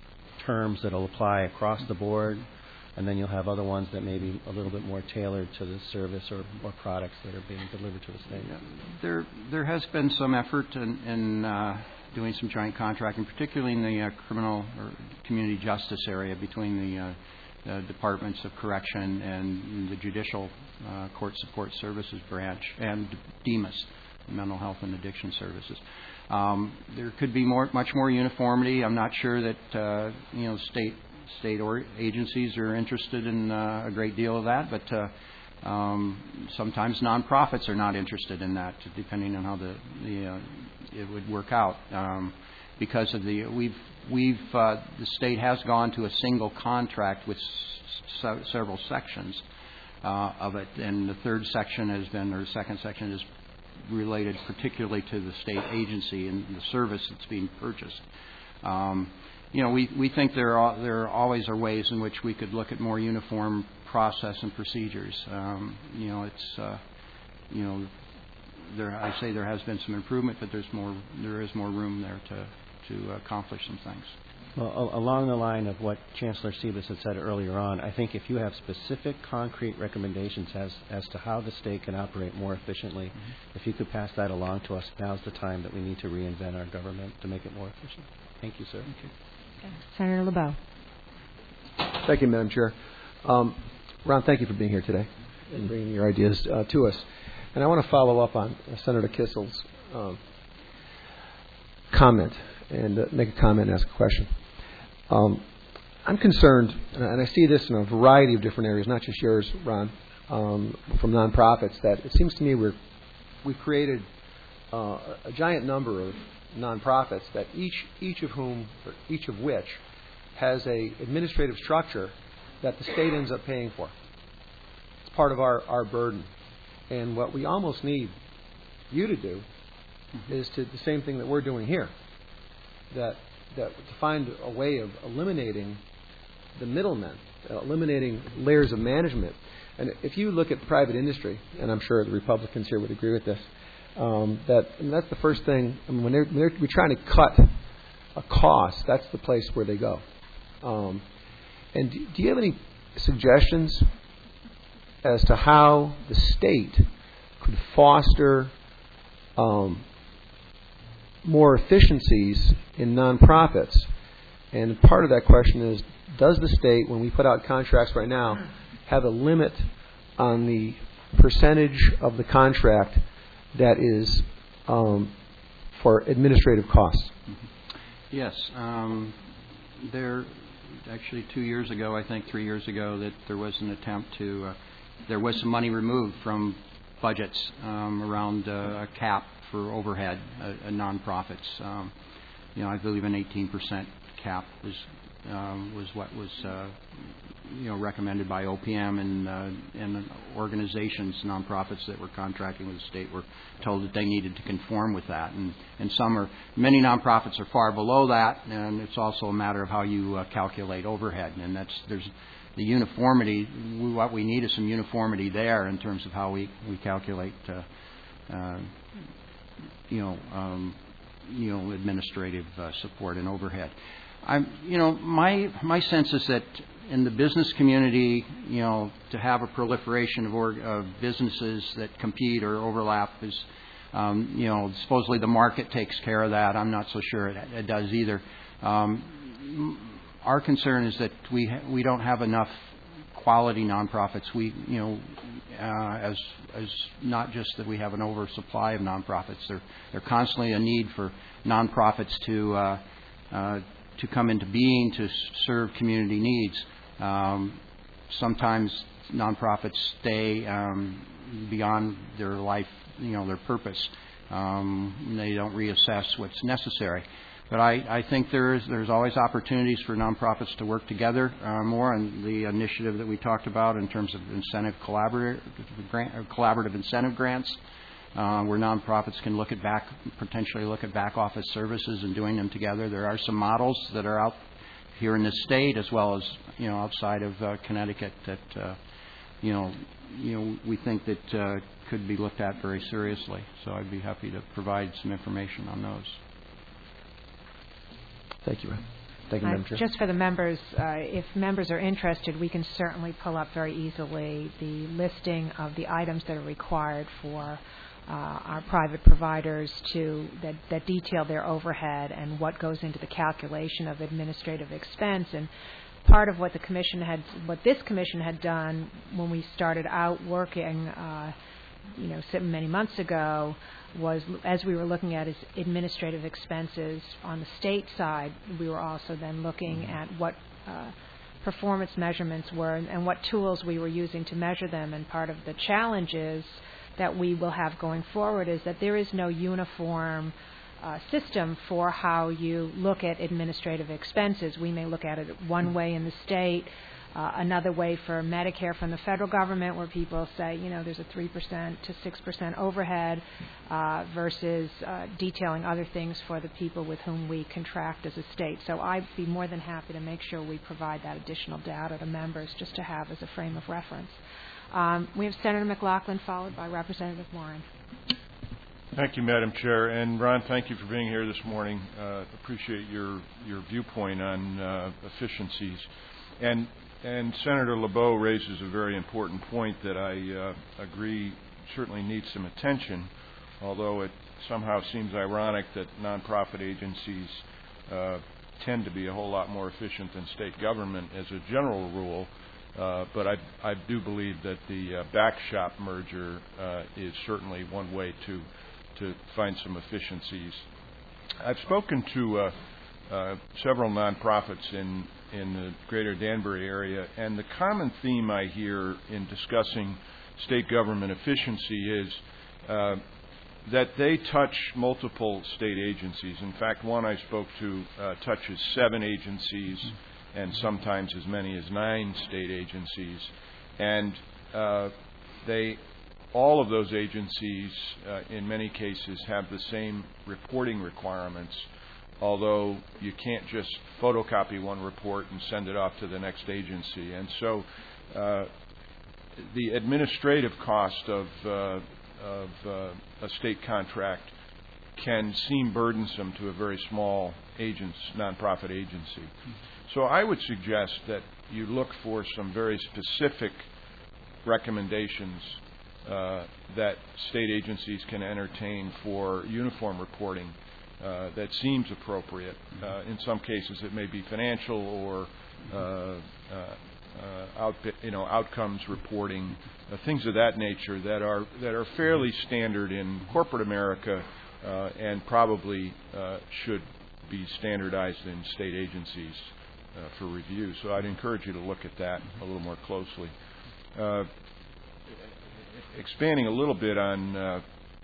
terms that will apply across the board, and then you'll have other ones that may be a little bit more tailored to the service or, or products that are being delivered to the state. Yeah. There, there has been some effort in, in uh, doing some joint contracting, particularly in the uh, criminal or community justice area between the, uh, the departments of correction and the judicial uh, court support services branch and D M A S, mental health and addiction services. Um, there could be more, much more uniformity. I'm not sure that uh, you know state state or agencies are interested in uh, a great deal of that, but uh, um, sometimes nonprofits are not interested in that, depending on how the, the uh, it would work out. Um, because of the we've we've uh, the state has gone to a single contract with s- several sections uh, of it, and the third section has been, or second section is related particularly to the state agency and the service that's being purchased. Um, you know, we, we think there are there always are ways in which we could look at more uniform process and procedures. Um, you know, it's uh, you know, there I say there has been some improvement, but there's more there is more room there to to accomplish some things. Well, along the line of what Chancellor Sebas had said earlier on, I think if you have specific, concrete recommendations as, as to how the state can operate more efficiently, mm-hmm. if you could pass that along to us, now's the time that we need to reinvent our government to make it more efficient. Thank you, sir. Thank you. Okay. Senator LeBeau. Thank you, Madam Chair. Um, Ron, thank you for being here today and bringing your ideas uh, to us. And I want to follow up on uh, Senator Kissel's um, comment and uh, make a comment and ask a question. Um, I'm concerned, and I see this in a variety of different areas, not just yours, Ron, um, from nonprofits, that it seems to me we're, we've created uh, a giant number of nonprofits that each each of whom, or each of which, has a administrative structure that the state ends up paying for. It's part of our, our burden. And what we almost need you to do mm-hmm. is to the same thing that we're doing here, that that to find a way of eliminating the middlemen, uh, eliminating layers of management. And if you look at private industry, and I'm sure the Republicans here would agree with this, um, that and that's the first thing. I mean, when they're, when they're we're trying to cut a cost, that's the place where they go. Um, and do, do you have any suggestions as to how the state could foster um, more efficiencies in nonprofits? And part of that question is, does the state, when we put out contracts right now, have a limit on the percentage of the contract that is um, for administrative costs? Mm-hmm. Yes. Um, there, actually two years ago, I think three years ago, that there was an attempt to, uh, there was some money removed from budgets um, around uh, a cap for overhead, uh, uh, nonprofits. Um, you know, I believe an eighteen percent cap was um, was what was uh, you know recommended by O P M, and uh, and organizations, nonprofits that were contracting with the state were told that they needed to conform with that. And and some are, many nonprofits are far below that, and it's also a matter of how you uh, calculate overhead. And that's there's the uniformity. We, what we need is some uniformity there in terms of how we we calculate. Uh, uh, you know, um, you know, administrative uh, support and overhead. I'm, you know, my my sense is that in the business community, you know, to have a proliferation of, org- of businesses that compete or overlap is, um, you know, supposedly the market takes care of that. I'm not so sure it, it does either. Um, our concern is that we ha- we don't have enough quality nonprofits. We, you know, uh, as as not just that we have an oversupply of nonprofits. There there constantly a need for nonprofits to uh, uh, to come into being to serve community needs. Um, sometimes nonprofits stay um, beyond their life, you know, their purpose. Um, they don't reassess what's necessary. But I, I think there's there's always opportunities for nonprofits to work together uh, more, and the initiative that we talked about in terms of incentive collaborative grant, collaborative incentive grants, uh, where nonprofits can look at back potentially look at back office services and doing them together. There are some models that are out here in this state as well as you know outside of uh, Connecticut that uh, you know you know we think that uh, could be looked at very seriously. So I'd be happy to provide some information on those. Thank you, Ron. Thank you, Madam Chair. Just for the members, uh, if members are interested, we can certainly pull up very easily the listing of the items that are required for uh, our private providers to that, that detail their overhead and what goes into the calculation of administrative expense. And part of what the commission had, what this commission had done when we started out working, uh, you know, so many months ago, was as we were looking at his administrative expenses on the state side, we were also then looking at what uh, performance measurements were and, and what tools we were using to measure them. And part of the challenges that we will have going forward is that there is no uniform uh, system for how you look at administrative expenses. We may look at it one way in the state, Uh, another way for Medicare from the federal government, where people say, you know, there's a three percent to six percent overhead uh, versus uh, detailing other things for the people with whom we contract as a state. So I'd be more than happy to make sure we provide that additional data to members just to have as a frame of reference. Um, we have Senator McLaughlin, followed by Representative Warren. Thank you, Madam Chair. And Ron, thank you for being here this morning. Uh, appreciate your, your viewpoint on uh, efficiencies. And And Senator LeBeau raises a very important point that I uh, agree certainly needs some attention, although it somehow seems ironic that nonprofit agencies uh, tend to be a whole lot more efficient than state government as a general rule. Uh, but I, I do believe that the uh, Backshop merger uh, is certainly one way to to find some efficiencies. I've spoken to uh, uh, several nonprofits in in the greater Danbury area, and the common theme I hear in discussing state government efficiency is uh, that they touch multiple state agencies. In fact, one I spoke to uh, touches seven agencies and sometimes as many as nine state agencies. And uh, they, all of those agencies, uh, in many cases, have the same reporting requirements, although you can't just photocopy one report and send it off to the next agency. And so uh, the administrative cost of, uh, of uh, a state contract can seem burdensome to a very small agents, nonprofit agency. So I would suggest that you look for some very specific recommendations uh, that state agencies can entertain for uniform reporting Uh, that seems appropriate. Uh, in some cases, it may be financial or uh, uh, uh, out, you know, outcomes reporting, uh, things of that nature that are that are fairly standard in corporate America uh, and probably uh, should be standardized in state agencies uh, for review. So I'd encourage you to look at that a little more closely. Uh, expanding a little bit on. Uh,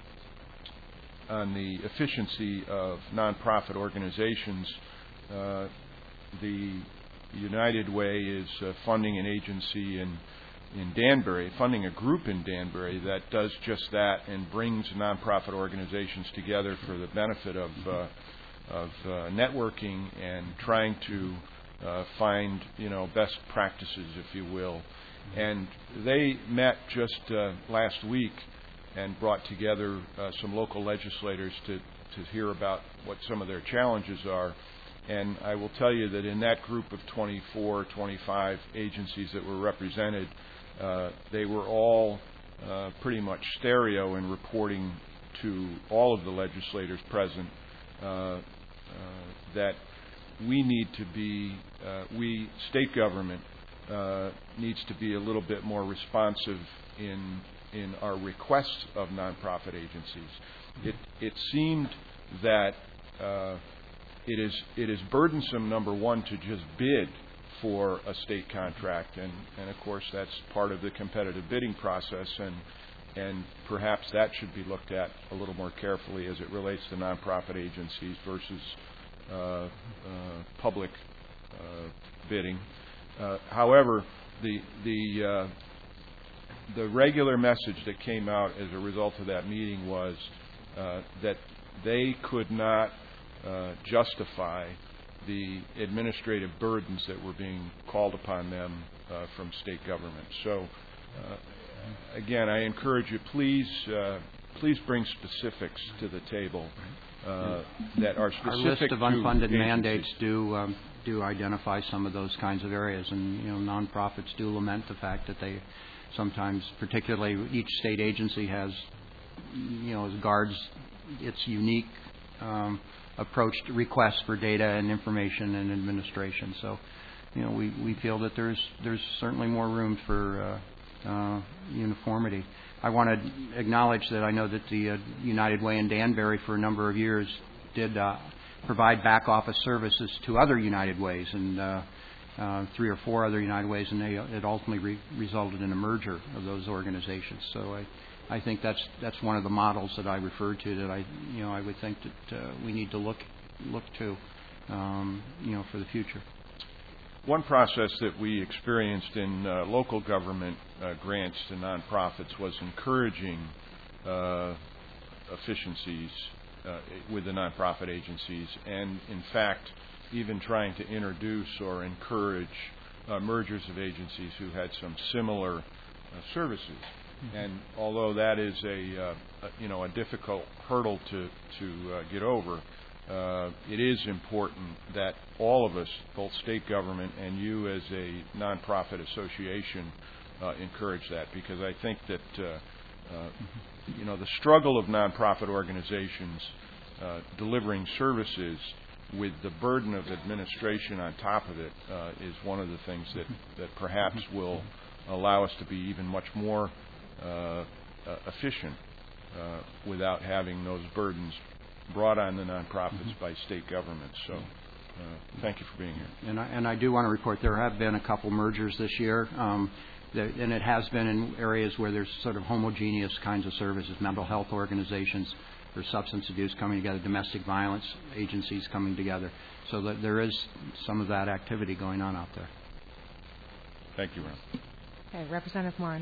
on the efficiency of nonprofit organizations, uh, the United Way is uh, funding an agency in in Danbury, funding a group in Danbury that does just that and brings nonprofit organizations together for the benefit of uh, of uh, networking and trying to uh, find, you know, best practices, if you will. And they met just uh, last week and brought together uh, some local legislators to, to hear about what some of their challenges are. And I will tell you that in that group of twenty-four, twenty-five agencies that were represented, uh, they were all uh, pretty much stereo in reporting to all of the legislators present uh, uh, that we need to be, uh, we, state government, uh, needs to be a little bit more responsive in in our requests of nonprofit agencies. It it seemed that uh, it is it is burdensome, number one, to just bid for a state contract, and, and of course that's part of the competitive bidding process, and and perhaps that should be looked at a little more carefully as it relates to nonprofit agencies versus uh, uh, public uh, bidding. Uh, however, the the uh, The regular message that came out as a result of that meeting was uh, that they could not uh, justify the administrative burdens that were being called upon them uh, from state government. So, uh, again, I encourage you, please, uh, please bring specifics to the table. uh, that are specific Our list of to unfunded agencies. mandates do um, do identify some of those kinds of areas, and you know, nonprofits do lament the fact that they sometimes, particularly each state agency has, you know, as guards, its unique um, approach to requests for data and information and administration. So, you know, we, we feel that there's there's certainly more room for uh, uh, uniformity. I want to acknowledge that I know that the uh, United Way in Danbury for a number of years did uh, provide back office services to other United Ways, and uh, uh, three or four other United Ways, and they, it ultimately re- resulted in a merger of those organizations. So I, I think that's that's one of the models that I referred to that I you know I would think that uh, we need to look look to um, you know for the future. One process that we experienced in uh, local government uh, grants to nonprofits was encouraging uh, efficiencies uh, with the nonprofit agencies, and in fact, even trying to introduce or encourage uh, mergers of agencies who had some similar uh, services. Mm-hmm. And although that is a, uh, a you know a difficult hurdle to to uh, get over, Uh, it is important that all of us, both state government and you as a nonprofit association, uh, encourage that, because I think that uh, uh, you know the struggle of nonprofit organizations uh, delivering services with the burden of administration on top of it uh, is one of the things that, that perhaps will allow us to be even much more uh, uh, efficient uh, without having those burdens brought on the nonprofits mm-hmm. by state governments. So uh, thank you for being here. And I, and I do want to report there have been a couple mergers this year, um, that, and it has been in areas where there's sort of homogeneous kinds of services, mental health organizations, or substance abuse coming together, domestic violence agencies coming together. So that there is some of that activity going on out there. Thank you, Ron. Okay, Representative Morin.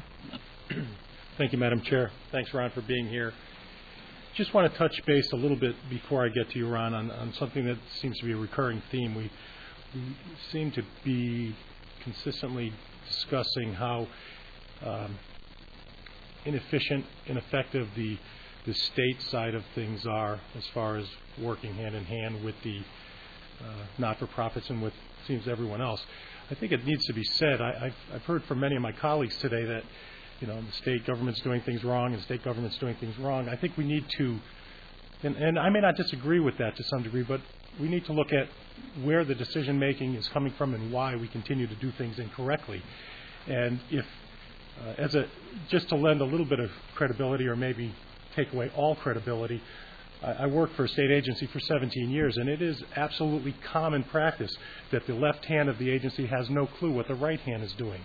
Thank you, Madam Chair. Thanks, Ron, for being here. Just want to touch base a little bit before I get to you, Ron, on, on something that seems to be a recurring theme. We, we seem to be consistently discussing how um, inefficient, ineffective the the state side of things are as far as working hand in hand with the uh, not-for-profits and with, it seems, everyone else. I think it needs to be said. I, I've, I've heard from many of my colleagues today that you know, the state government's doing things wrong and the state government's doing things wrong. I think we need to, and, and I may not disagree with that to some degree, but we need to look at where the decision making is coming from and why we continue to do things incorrectly. And if, uh, as a, just to lend a little bit of credibility or maybe take away all credibility, I, I worked for a state agency for seventeen years, and it is absolutely common practice that the left hand of the agency has no clue what the right hand is doing.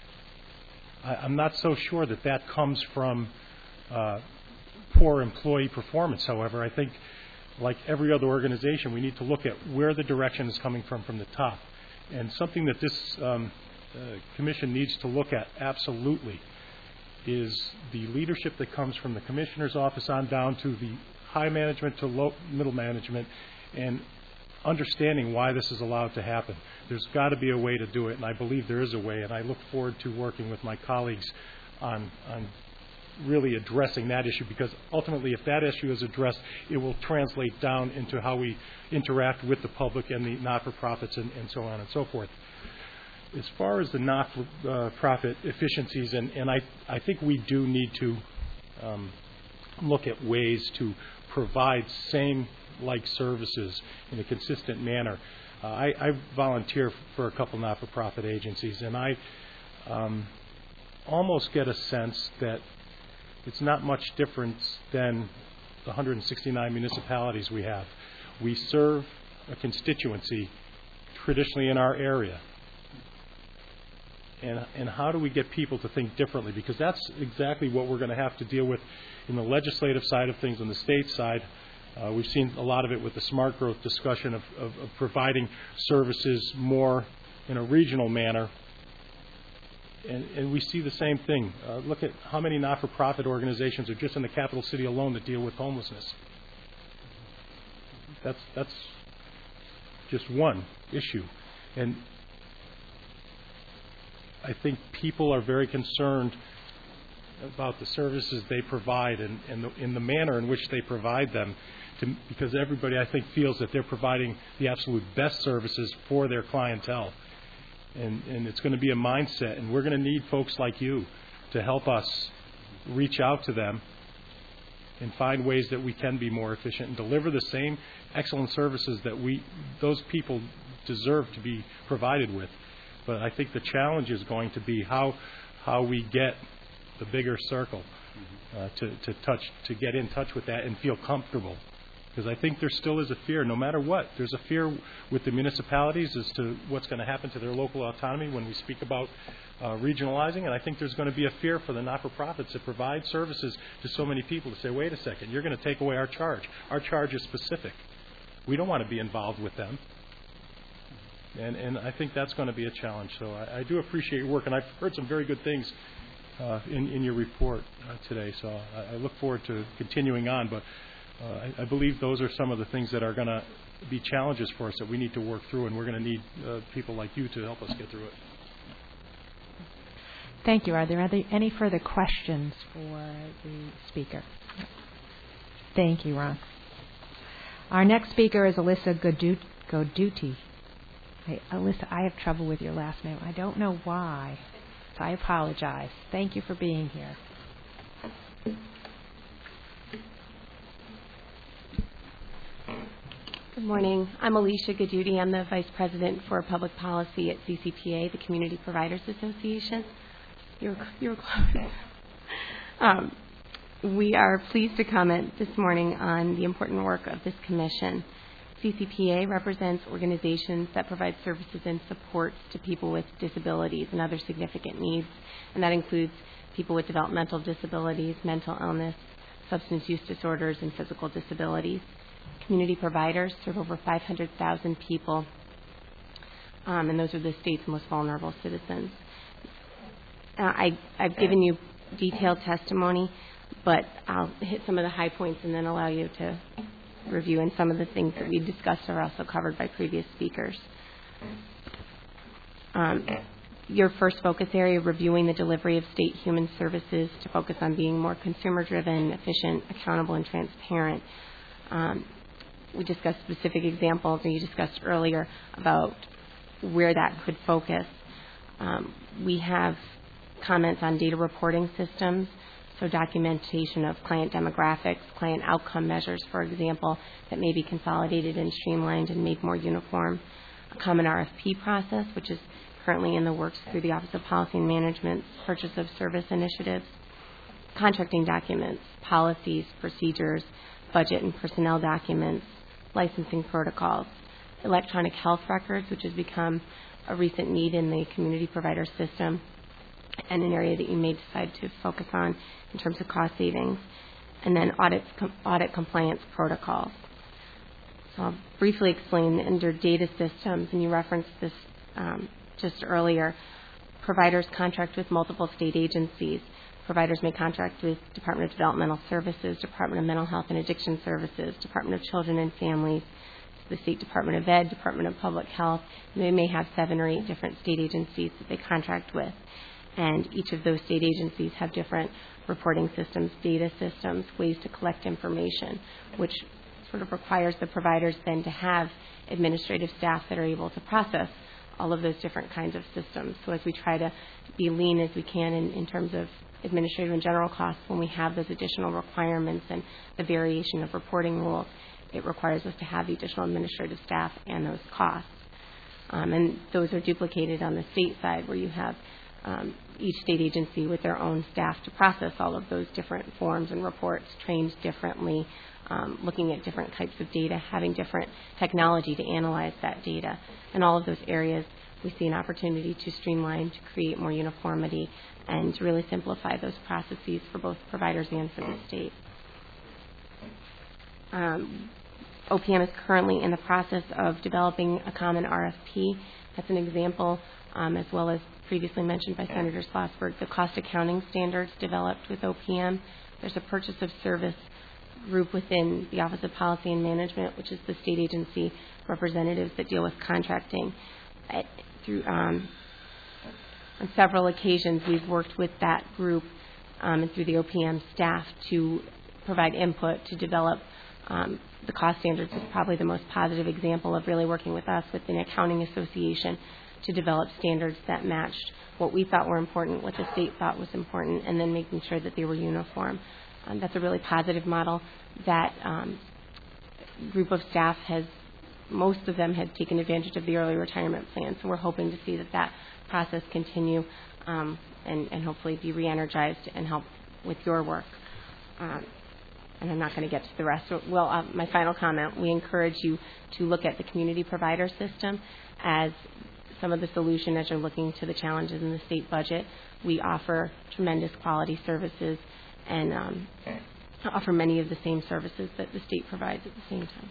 I'm not so sure that that comes from uh, poor employee performance. However, I think, like every other organization, we need to look at where the direction is coming from from the top. And something that this um, uh, commission needs to look at absolutely is the leadership that comes from the commissioner's office on down to the high management to low middle management, and understanding why this is allowed to happen. There's got to be a way to do it, and I believe there is a way, and I look forward to working with my colleagues on, on really addressing that issue, because ultimately if that issue is addressed, it will translate down into how we interact with the public and the not-for-profits and, and so on and so forth. As far as the not-for-profit efficiencies, and, and I, I think we do need to um, look at ways to provide same like services in a consistent manner. Uh, I, I volunteer for a couple not-for-profit agencies, and I um, almost get a sense that it's not much different than the one hundred sixty-nine municipalities we have. We serve a constituency traditionally in our area. And, and how do we get people to think differently? Because that's exactly what we're going to have to deal with in the legislative side of things, on the state side. Uh, we've seen a lot of it with the smart growth discussion of, of, of providing services more in a regional manner. And, and we see the same thing. Uh, look at how many not-for-profit organizations are just in the capital city alone that deal with homelessness. That's, that's just one issue. And I think people are very concerned about the services they provide and, and the, in the manner in which they provide them. to, because everybody, I think, feels that they're providing the absolute best services for their clientele. And, and it's going to be a mindset, and we're going to need folks like you to help us reach out to them and find ways that we can be more efficient and deliver the same excellent services that we those people deserve to be provided with. But I think the challenge is going to be how how we get the bigger circle uh, to, to touch to get in touch with that and feel comfortable. Because I think there still is a fear, no matter what. There's a fear with the municipalities as to what's going to happen to their local autonomy when we speak about uh, regionalizing. And I think there's going to be a fear for the not-for-profits that provide services to so many people to say, wait a second, you're going to take away our charge. Our charge is specific. We don't want to be involved with them. And, and I think that's going to be a challenge. So I, I do appreciate your work. And I've heard some very good things uh, in, in your report uh, today. So I, I look forward to continuing on. But Uh, I, I believe those are some of the things that are going to be challenges for us that we need to work through, and we're going to need uh, people like you to help us get through it. Thank you. Are there any further questions for the speaker? Thank you, Ron. Our next speaker is Alyssa Goduti. I, Alyssa, I have trouble with your last name. I don't know why, so I apologize. Thank you for being here. Good morning. I'm Alicia Gaduti. I'm the Vice President for Public Policy at C C P A, the Community Providers Association. You're, you're close. Um, we are pleased to comment this morning on the important work of this commission. C C P A represents organizations that provide services and supports to people with disabilities and other significant needs, and that includes people with developmental disabilities, mental illness, substance use disorders, and physical disabilities. Community providers serve over five hundred thousand people, um, and those are the state's most vulnerable citizens. Uh, I, I've given you detailed testimony, but I'll hit some of the high points and then allow you to review, and some of the things that we discussed are also covered by previous speakers. Um, your first focus area, reviewing the delivery of state human services to focus on being more consumer-driven, efficient, accountable, and transparent. Um, we discussed specific examples, and you discussed earlier about where that could focus. Um, we have comments on data reporting systems, so documentation of client demographics, client outcome measures, for example, that may be consolidated and streamlined and made more uniform. A common R F P process, which is currently in the works through the Office of Policy and Management's Purchase of Service initiatives. Contracting documents, policies, procedures, budget and personnel documents, licensing protocols, electronic health records, which has become a recent need in the community provider system and an area that you may decide to focus on in terms of cost savings, and then audit, com- audit compliance protocols. So I'll briefly explain under data systems, and you referenced this um, just earlier. Providers contract with multiple state agencies. Providers may contract with Department of Developmental Services, Department of Mental Health and Addiction Services, Department of Children and Families, the State Department of Ed, Department of Public Health. They may have seven or eight different state agencies that they contract with. And each of those state agencies have different reporting systems, data systems, ways to collect information, which sort of requires the providers then to have administrative staff that are able to process all of those different kinds of systems. So as we try to be lean as we can in, in terms of administrative and general costs, when we have those additional requirements and the variation of reporting rules, it requires us to have the additional administrative staff and those costs. Um, and those are duplicated on the state side, where you have um, each state agency with their own staff to process all of those different forms and reports, trained differently, um, looking at different types of data, having different technology to analyze that data. And all of those areas, we see an opportunity to streamline, to create more uniformity, and to really simplify those processes for both providers and for the state. Um, O P M is currently in the process of developing a common R F P. That's an example, um, as well as previously mentioned by Senator Schlossberg, the cost accounting standards developed with O P M. There's a purchase of service group within the Office of Policy and Management, which is the state agency representatives that deal with contracting. At, through um, On several occasions, we've worked with that group um, and through the O P M staff to provide input to develop um, the cost standards is probably the most positive example of really working with us, with an accounting association, to develop standards that matched what we thought were important, what the state thought was important, and then making sure that they were uniform. Um, that's a really positive model. That um, group of staff has, most of them have taken advantage of the early retirement plan, so we're hoping to see that that process continue um, and, and hopefully be re-energized and help with your work. Um, and I'm not going to get to the rest. Well, uh, my final comment, we encourage you to look at the community provider system as some of the solution as you're looking to the challenges in the state budget. We offer tremendous quality services and um, offer many of the same services that the state provides at the same time.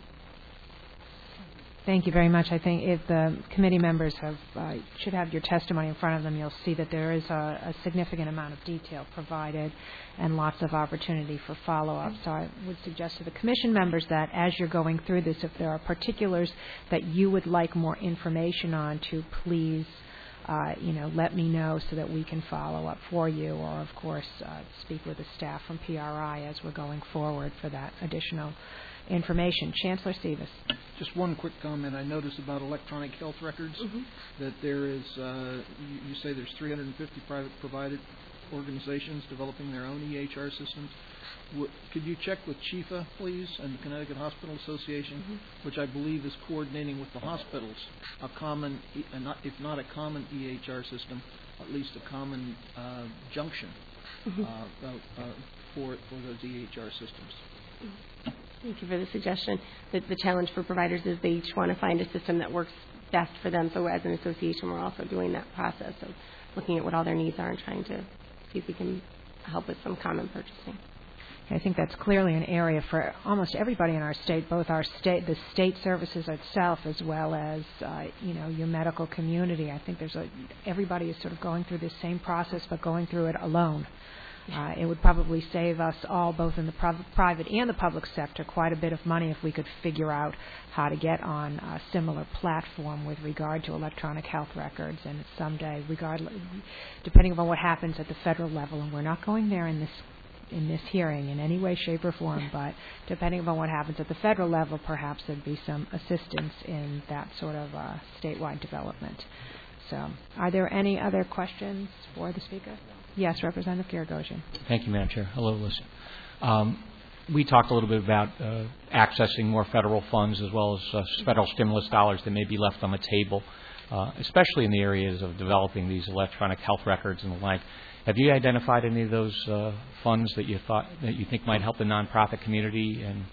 Thank you very much. I think if the committee members have uh, should have your testimony in front of them, you'll see that there is a, a significant amount of detail provided and lots of opportunity for follow-up. So I would suggest to the commission members that as you're going through this, if there are particulars that you would like more information on, to please uh, you know, let me know so that we can follow up for you, or of course uh, speak with the staff from P R I as we're going forward for that additional information. Chancellor Stevens. Just one quick comment. I noticed about electronic health records Mm-hmm. that there is, uh, you, you say there's three hundred fifty private provided organizations developing their own E H R systems. W- could you check with CHIFA, please, and the Connecticut Hospital Association, mm-hmm. which I believe is coordinating with the hospitals a common, e- uh, not, if not a common E H R system, at least a common uh, junction mm-hmm. uh, uh, uh, for for those E H R systems. Mm-hmm. Thank you for the suggestion. The, the challenge for providers is they each want to find a system that works best for them. So as an association, we're also doing that process of looking at what all their needs are and trying to see if we can help with some common purchasing. I think that's clearly an area for almost everybody in our state, both our state, the state services itself, as well as uh, you know, your medical community. I think there's a everybody is sort of going through this same process, but going through it alone. Uh, it would probably save us all, both in the prov- private and the public sector, quite a bit of money if we could figure out how to get on a similar platform with regard to electronic health records. And someday, regardless, depending upon what happens at the federal level, and we're not going there in this in this hearing in any way, shape, or form, but depending upon what happens at the federal level, perhaps there'd be some assistance in that sort of uh, statewide development. So, are there any other questions for the speaker? Yes, Representative Giragosian. Thank you, Madam Chair. Hello, Lisa. Um, we talked a little bit about uh, accessing more federal funds as well as uh, federal stimulus dollars that may be left on the table, uh, especially in the areas of developing these electronic health records and the like. Have you identified any of those uh, funds that you thought that you think might help the nonprofit community? And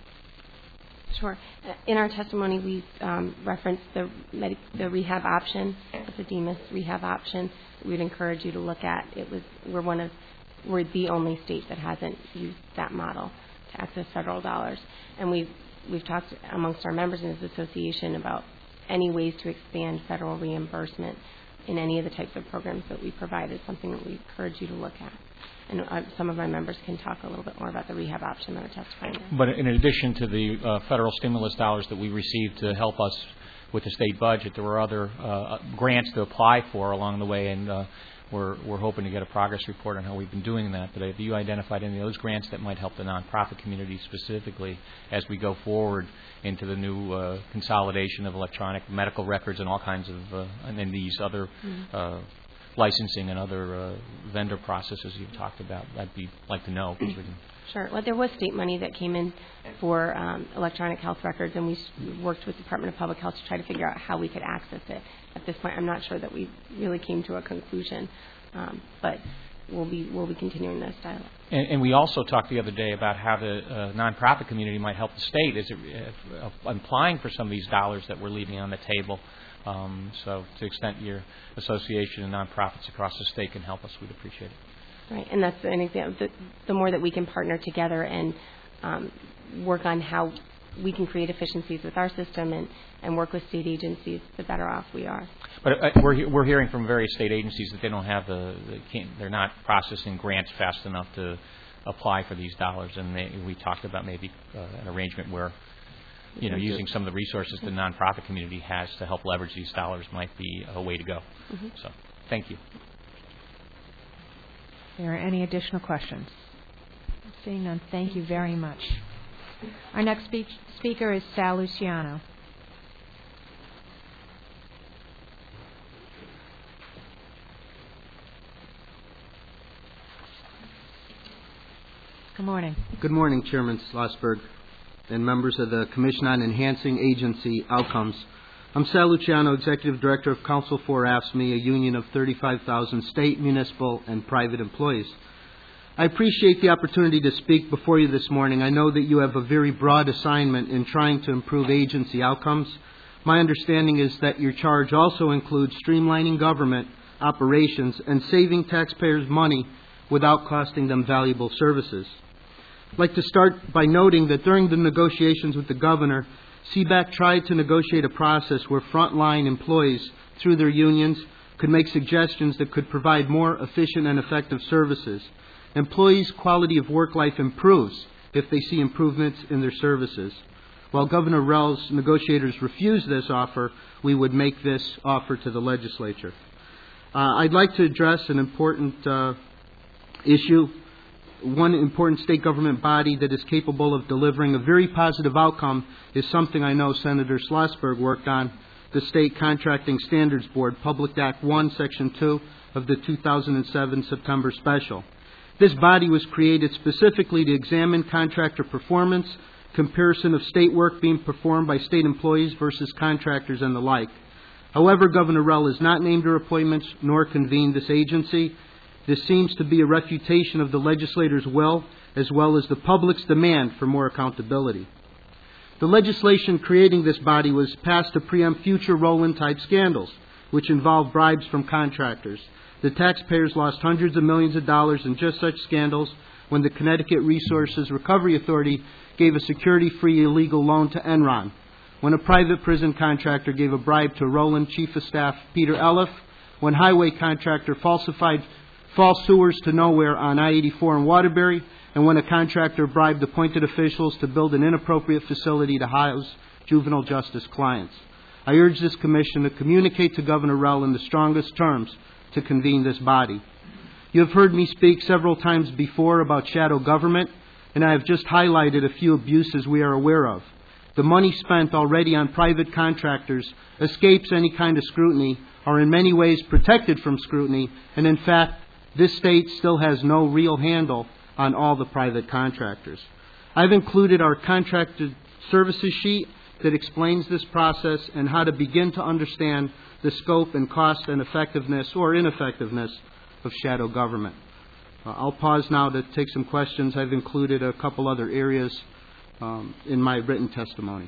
Sure. In our testimony, we um, referenced the med- the rehab option, the DEMIS rehab option. We'd encourage you to look at. It was we're one of we're the only state that hasn't used that model to access federal dollars, and we've we've talked amongst our members in this association about any ways to expand federal reimbursement in any of the types of programs that we provide. Is something that we encourage you to look at. And uh, some of my members can talk a little bit more about the rehab option that are testifying there. But in addition to the uh, federal stimulus dollars that we received to help us with the state budget, there were other uh, grants to apply for along the way, and uh, we're, we're hoping to get a progress report on how we've been doing that. But have you identified any of those grants that might help the nonprofit community specifically as we go forward into the new uh, consolidation of electronic medical records and all kinds of, uh, and then these other mm-hmm. uh, licensing and other uh, vendor processes you've talked about? I'd be like to know. We can Sure. Well, there was state money that came in for um, electronic health records, and we worked with the Department of Public Health to try to figure out how we could access it. At this point, I'm not sure that we really came to a conclusion, um, but we'll be we'll be continuing this dialogue. And, and we also talked the other day about how the uh, nonprofit community might help the state as it, uh, applying for some of these dollars that we're leaving on the table. Um, so to the extent your association and nonprofits across the state can help us, we'd appreciate it. Right, and that's an example. The, the more that we can partner together and um, work on how we can create efficiencies with our system and, and work with state agencies, the better off we are. But uh, we're we're hearing from various state agencies that they don't have the, they can't, they're not processing grants fast enough to apply for these dollars, and they, we talked about maybe uh, an arrangement where, you know, using some of the resources the nonprofit community has to help leverage these dollars might be a way to go. Mm-hmm. So, thank you. Are there any additional questions? Seeing none, thank you very much. Our next speech, speaker is Sal Luciano. Good morning. Good morning, Chairman Schlossberg and members of the Commission on Enhancing Agency Outcomes. I'm Sal Luciano, Executive Director of Council for A F S C M E, a union of thirty-five thousand state, municipal, and private employees. I appreciate the opportunity to speak before you this morning. I know that you have a very broad assignment in trying to improve agency outcomes. My understanding is that your charge also includes streamlining government operations and saving taxpayers money without costing them valuable services. I'd like to start by noting that during the negotiations with the governor, C B A C tried to negotiate a process where frontline employees, through their unions, could make suggestions that could provide more efficient and effective services. Employees' quality of work life improves if they see improvements in their services. While Governor Rel's negotiators refused this offer, we would make this offer to the legislature. Uh, I'd like to address an important uh, issue. One important state government body that is capable of delivering a very positive outcome is something I know Senator Schlossberg worked on, the State Contracting Standards Board, Public Act one, Section two of the two thousand seven September Special. This body was created specifically to examine contractor performance, comparison of state work being performed by state employees versus contractors and the like. However, Governor Rell has not named her appointments nor convened this agency. This seems to be a refutation of the legislator's will, as well as the public's demand for more accountability. The legislation creating this body was passed to preempt future roll-in-type scandals, which involve bribes from contractors. The taxpayers lost hundreds of millions of dollars in just such scandals when the Connecticut Resources Recovery Authority gave a security-free illegal loan to Enron, when a private prison contractor gave a bribe to Roland Chief of Staff Peter Elliff, when highway contractor falsified false sewers to nowhere on I eighty-four in Waterbury, and when a contractor bribed appointed officials to build an inappropriate facility to house juvenile justice clients. I urge this Commission to communicate to Governor Rell in the strongest terms to convene this body. You have heard me speak several times before about shadow government, and I have just highlighted a few abuses we are aware of. The money spent already on private contractors escapes any kind of scrutiny, are in many ways protected from scrutiny, and in fact, this state still has no real handle on all the private contractors. I've included our contracted services sheet that explains this process and how to begin to understand the scope and cost and effectiveness or ineffectiveness of shadow government. Uh, I'll pause now to take some questions. I've included a couple other areas um, in my written testimony.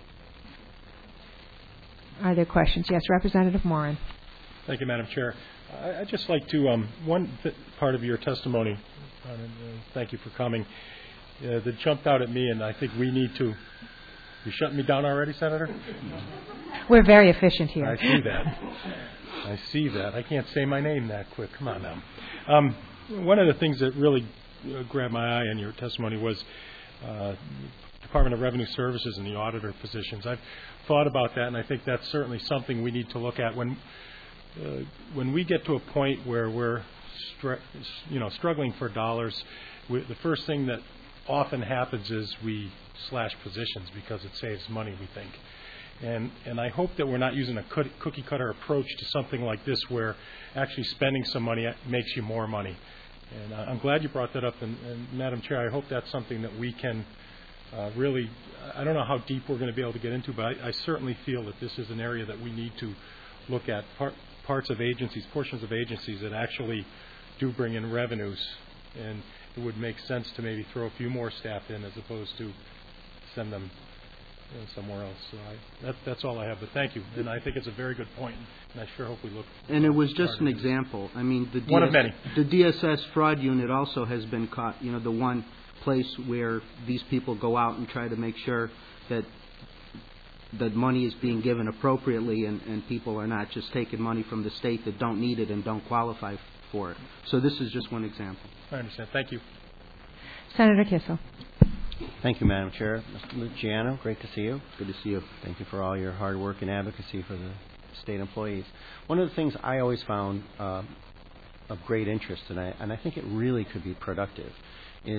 Are there questions? Yes, Representative Morin. Thank you, Madam Chair. I, I'd just like to, um, one th- part of your testimony, uh, and, uh, thank you for coming, uh, that jumped out at me, and I think we need to, you shutting me down already, Senator? We're very efficient here. I see that. I see that. I can't say my name that quick. Come on now. Um, one of the things that really uh, grabbed my eye in your testimony was uh, Department of Revenue Services and the auditor positions. I've thought about that, and I think that's certainly something we need to look at. When uh, when we get to a point where we're str- you know struggling for dollars, we, the first thing that often happens is we slash positions because it saves money, we think. And and I hope that we're not using a cookie cutter approach to something like this where actually spending some money makes you more money. And uh, I'm glad you brought that up. And, and Madam Chair, I hope that's something that we can uh, really, I don't know how deep we're going to be able to get into, but I, I certainly feel that this is an area that we need to look at part, parts of agencies, portions of agencies that actually do bring in revenues. And it would make sense to maybe throw a few more staff in as opposed to send them you know, somewhere else. So I, that, that's all I have. But thank you. And I think it's a very good point, and I sure hope we look. And it was just an example. I mean, the D S, one of many. The D S S fraud unit also has been caught. You know, the one place where these people go out and try to make sure that that money is being given appropriately, and, and people are not just taking money from the state that don't need it and don't qualify for it. So this is just one example. I understand. Thank you. Senator Kissel. Thank you, Madam Chair. Mister Luciano, great to see you. Good to see you. Thank you for all your hard work and advocacy for the state employees. One of the things I always found uh, of great interest, and I, and I think it really could be productive, is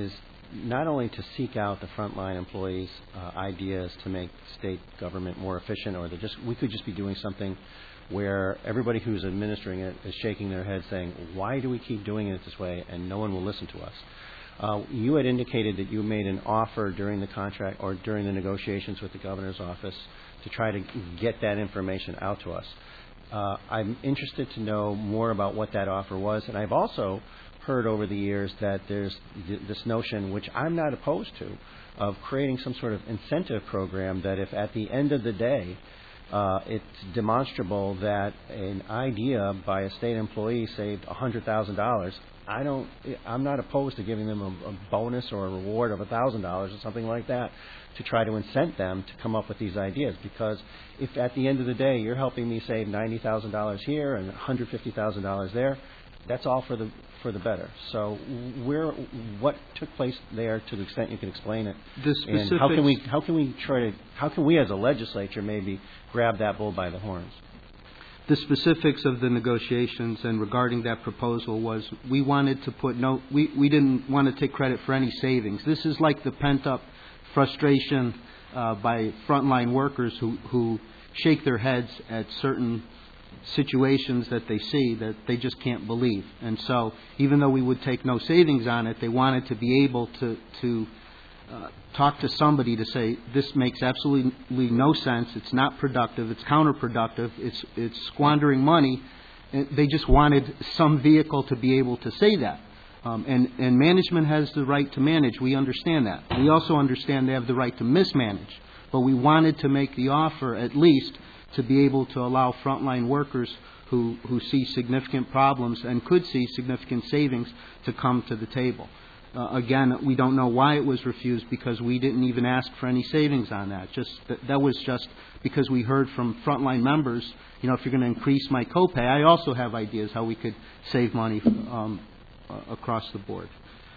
not only to seek out the frontline employees' uh, ideas to make state government more efficient, or that just we could just be doing something where everybody who's administering it is shaking their head saying, why do we keep doing it this way, and no one will listen to us. Uh, you had indicated that you made an offer during the contract or during the negotiations with the governor's office to try to get that information out to us. Uh, I'm interested to know more about what that offer was, and I've also heard over the years that there's th- this notion, which I'm not opposed to, of creating some sort of incentive program that if at the end of the day uh, it's demonstrable that an idea by a state employee saved one hundred thousand dollars, I don't, I'm not opposed to giving them a, a bonus or a reward of one thousand dollars or something like that to try to incent them to come up with these ideas. Because if at the end of the day you're helping me save ninety thousand dollars here and one hundred fifty thousand dollars there, that's all for the for the better. So where, what took place there, to the extent you can explain it, the and how can we how can we try to how can we as a legislature maybe grab that bull by the horns? The specifics of the negotiations and regarding that proposal was we wanted to put no, we, we didn't want to take credit for any savings. This is like the pent-up frustration uh, by frontline workers who, who shake their heads at certain situations that they see that they just can't believe. And so even though we would take no savings on it, they wanted to be able to, to uh, talk to somebody to say, this makes absolutely no sense, it's not productive, it's counterproductive, it's, it's squandering money. And they just wanted some vehicle to be able to say that. Um, and, and management has the right to manage. We understand that. We also understand they have the right to mismanage. But we wanted to make the offer at least to be able to allow frontline workers who, who see significant problems and could see significant savings to come to the table. Uh, again, we don't know why it was refused because we didn't even ask for any savings on that. Just that, that was just because we heard from frontline members, you know, if you're going to increase my copay, I also have ideas how we could save money um, uh, across the board.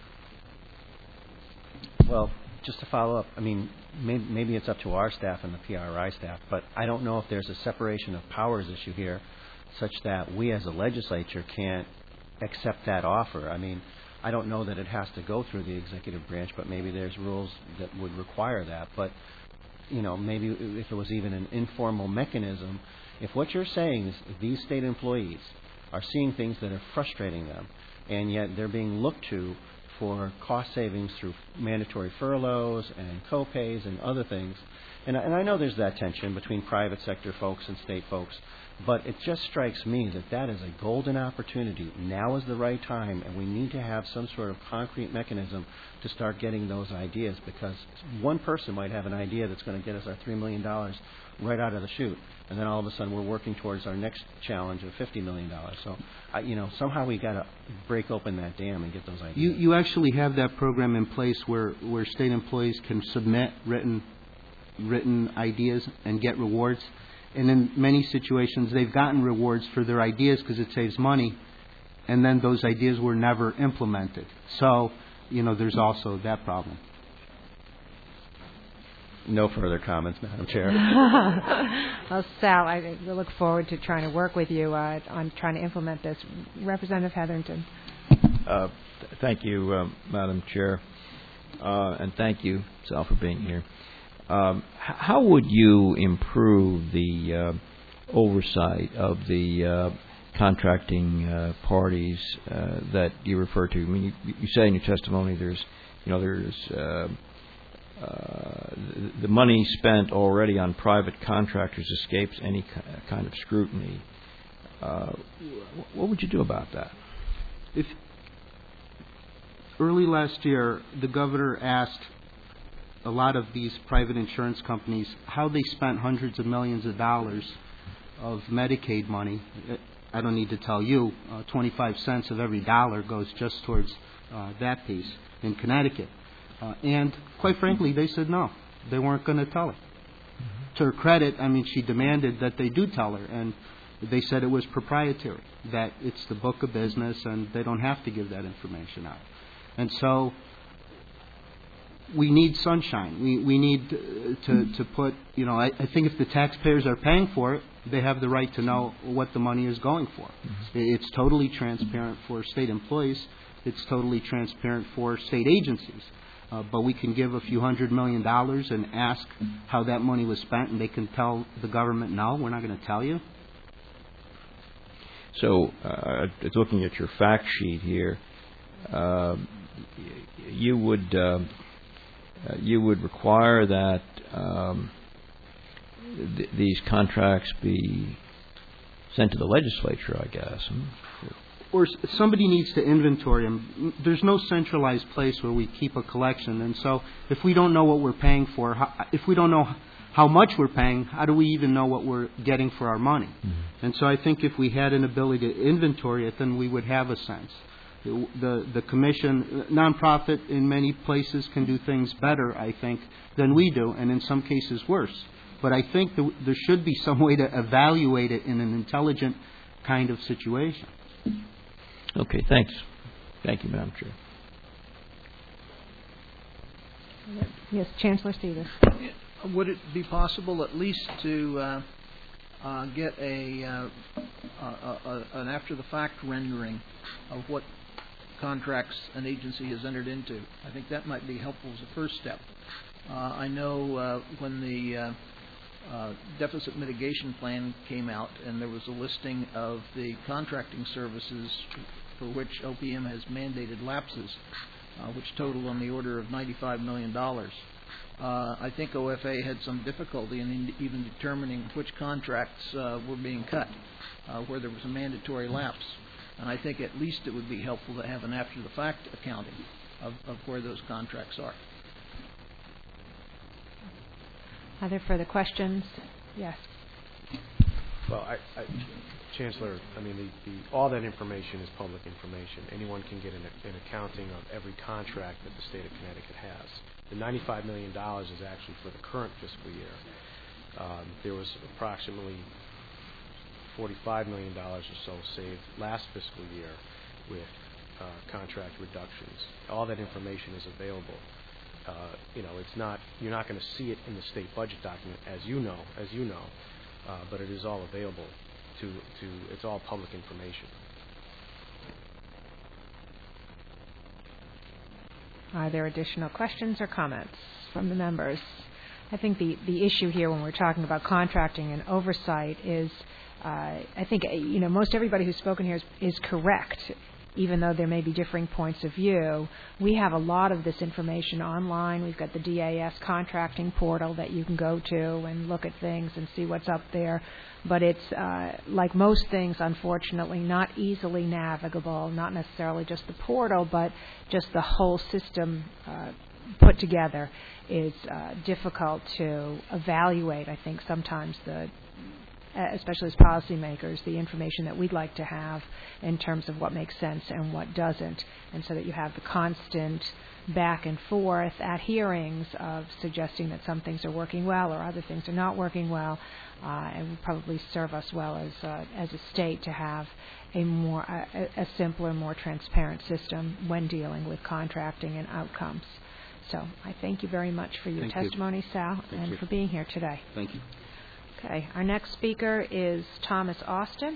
Well, just to follow up, I mean, maybe, maybe it's up to our staff and the P R I staff, but I don't know if there's a separation of powers issue here such that we as a legislature can't accept that offer. I mean, I don't know that it has to go through the executive branch, but maybe there's rules that would require that. But, you know, maybe if it was even an informal mechanism, if what you're saying is these state employees are seeing things that are frustrating them, and yet they're being looked to for cost savings through mandatory furloughs and co-pays and other things. And, and I know there's that tension between private sector folks and state folks, but it just strikes me that that is a golden opportunity. Now is the right time, and we need to have some sort of concrete mechanism to start getting those ideas, because one person might have an idea that's going to get us our three million dollars right out of the chute, and then all of a sudden we're working towards our next challenge of fifty million dollars. So, I, you know, somehow we got to break open that dam and get those ideas. You, you actually have that program in place where, where state employees can submit written written ideas and get rewards. And in many situations, they've gotten rewards for their ideas because it saves money, and then those ideas were never implemented. So, you know, there's also that problem. No further comments, Madam Chair. Well, Sal, I look forward to trying to work with you uh, on trying to implement this. Representative Hetherington. Uh, th- thank you, uh, Madam Chair, uh, and thank you, Sal, for being here. Um, h- how would you improve the uh, oversight of the uh, contracting uh, parties uh, that you refer to? I mean, you, you say in your testimony there's, you know, there's uh, uh, the, the money spent already on private contractors escapes any kind of scrutiny. Uh, what would you do about that? If early last year, the governor asked a lot of these private insurance companies how they spent hundreds of millions of dollars of Medicaid money. I don't need to tell you, uh, twenty-five cents of every dollar goes just towards uh, that piece in Connecticut. Uh, and quite frankly, they said no, they weren't going to tell her. Mm-hmm. To her credit, I mean, she demanded that they do tell her, and they said it was proprietary, that it's the book of business and they don't have to give that information out. And so we need sunshine. We we need to to put, you know, I, I think if the taxpayers are paying for it, they have the right to know what the money is going for. Mm-hmm. It's totally transparent for state employees. It's totally transparent for state agencies. Uh, but we can give a few hundred million dollars and ask how that money was spent, and they can tell the government, no, we're not going to tell you. So, uh, looking at your fact sheet here, uh, you would uh, uh, you would require that um, th- these contracts be sent to the legislature, I guess. Hmm? Or somebody needs to inventory them. There's no centralized place where we keep a collection, and so if we don't know what we're paying for, if we don't know how much we're paying, how do we even know what we're getting for our money? Mm-hmm. And so I think if we had an ability to inventory it, then we would have a sense. The, the, the commission, nonprofit in many places can do things better, I think, than we do, and in some cases worse. But I think the, there should be some way to evaluate it in an intelligent kind of situation. Okay, thanks. Thank you, Madam Chair. Yes, Chancellor Stevens. Would it be possible at least to uh, uh, get a, uh, a, a an after-the-fact rendering of what contracts an agency has entered into? I think that might be helpful as a first step. Uh, I know uh, when the uh, uh, deficit mitigation plan came out, and there was a listing of the contracting services for which O P M has mandated lapses, uh, which total on the order of ninety-five million dollars. Uh, I think O F A had some difficulty in even determining which contracts uh, were being cut, uh, where there was a mandatory lapse. And I think at least it would be helpful to have an after-the-fact accounting of, of where those contracts are. Are there further questions? Yes. Well, I, I, Chancellor, I mean, the, the, all that information is public information. Anyone can get an, an accounting of every contract that the state of Connecticut has. The ninety-five million dollars is actually for the current fiscal year. Um, there was approximately forty-five million dollars or so saved last fiscal year with uh, contract reductions. All that information is available. Uh, you know, it's not, you're not going to see it in the state budget document, as you know, as you know, uh, but it is all available to, to, it's all public information. Are there additional questions or comments from the members? I think the, the issue here when we're talking about contracting and oversight is, uh, I think, you know, most everybody who's spoken here is, is correct, even though there may be differing points of view. We have a lot of this information online. We've got the D A S contracting portal that you can go to and look at things and see what's up there. But it's, uh, like most things, unfortunately, not easily navigable, not necessarily just the portal, but just the whole system uh, put together is uh, difficult to evaluate. I think sometimes the especially as policymakers, the information that we'd like to have in terms of what makes sense and what doesn't, and so that you have the constant back and forth at hearings of suggesting that some things are working well or other things are not working well, uh, and would probably serve us well as uh, as a state to have a more a, a simpler, more transparent system when dealing with contracting and outcomes. So I thank you very much for your thank testimony, you. Sal, Thank and you. for being here today. Thank you. Okay, our next speaker is Thomas Austin.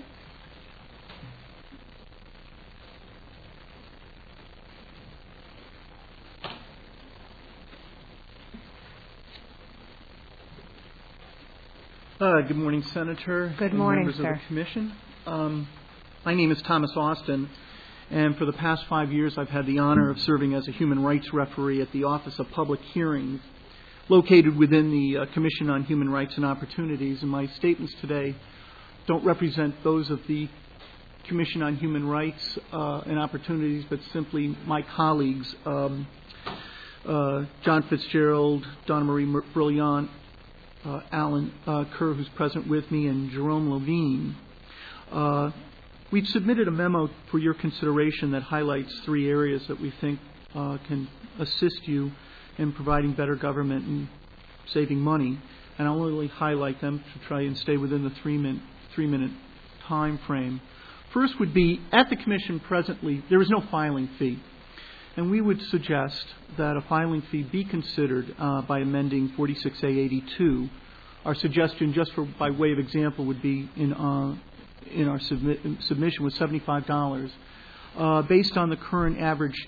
Uh, good morning, Senator. Good and morning, members sir. of the Commission. Um, my name is Thomas Austin, and for the past five years I've had the honor of serving as a human rights referee at the Office of Public Hearings, located within the uh, Commission on Human Rights and Opportunities, and my statements today don't represent those of the Commission on Human Rights uh, and Opportunities, but simply my colleagues, um, uh, John Fitzgerald, Donna Marie Brilliant, uh, Alan uh, Kerr, who's present with me, and Jerome Levine. Uh, we've submitted a memo for your consideration that highlights three areas that we think uh, can assist you in providing better government and saving money, and I'll only highlight them to try and stay within the three-minute three-minute time frame. First would be, at the Commission presently, there is no filing fee, and we would suggest that a filing fee be considered uh, by amending forty-six A eighty-two. Our suggestion, just for by way of example, would be in uh, in our submit, submission was seventy-five dollars, uh, based on the current average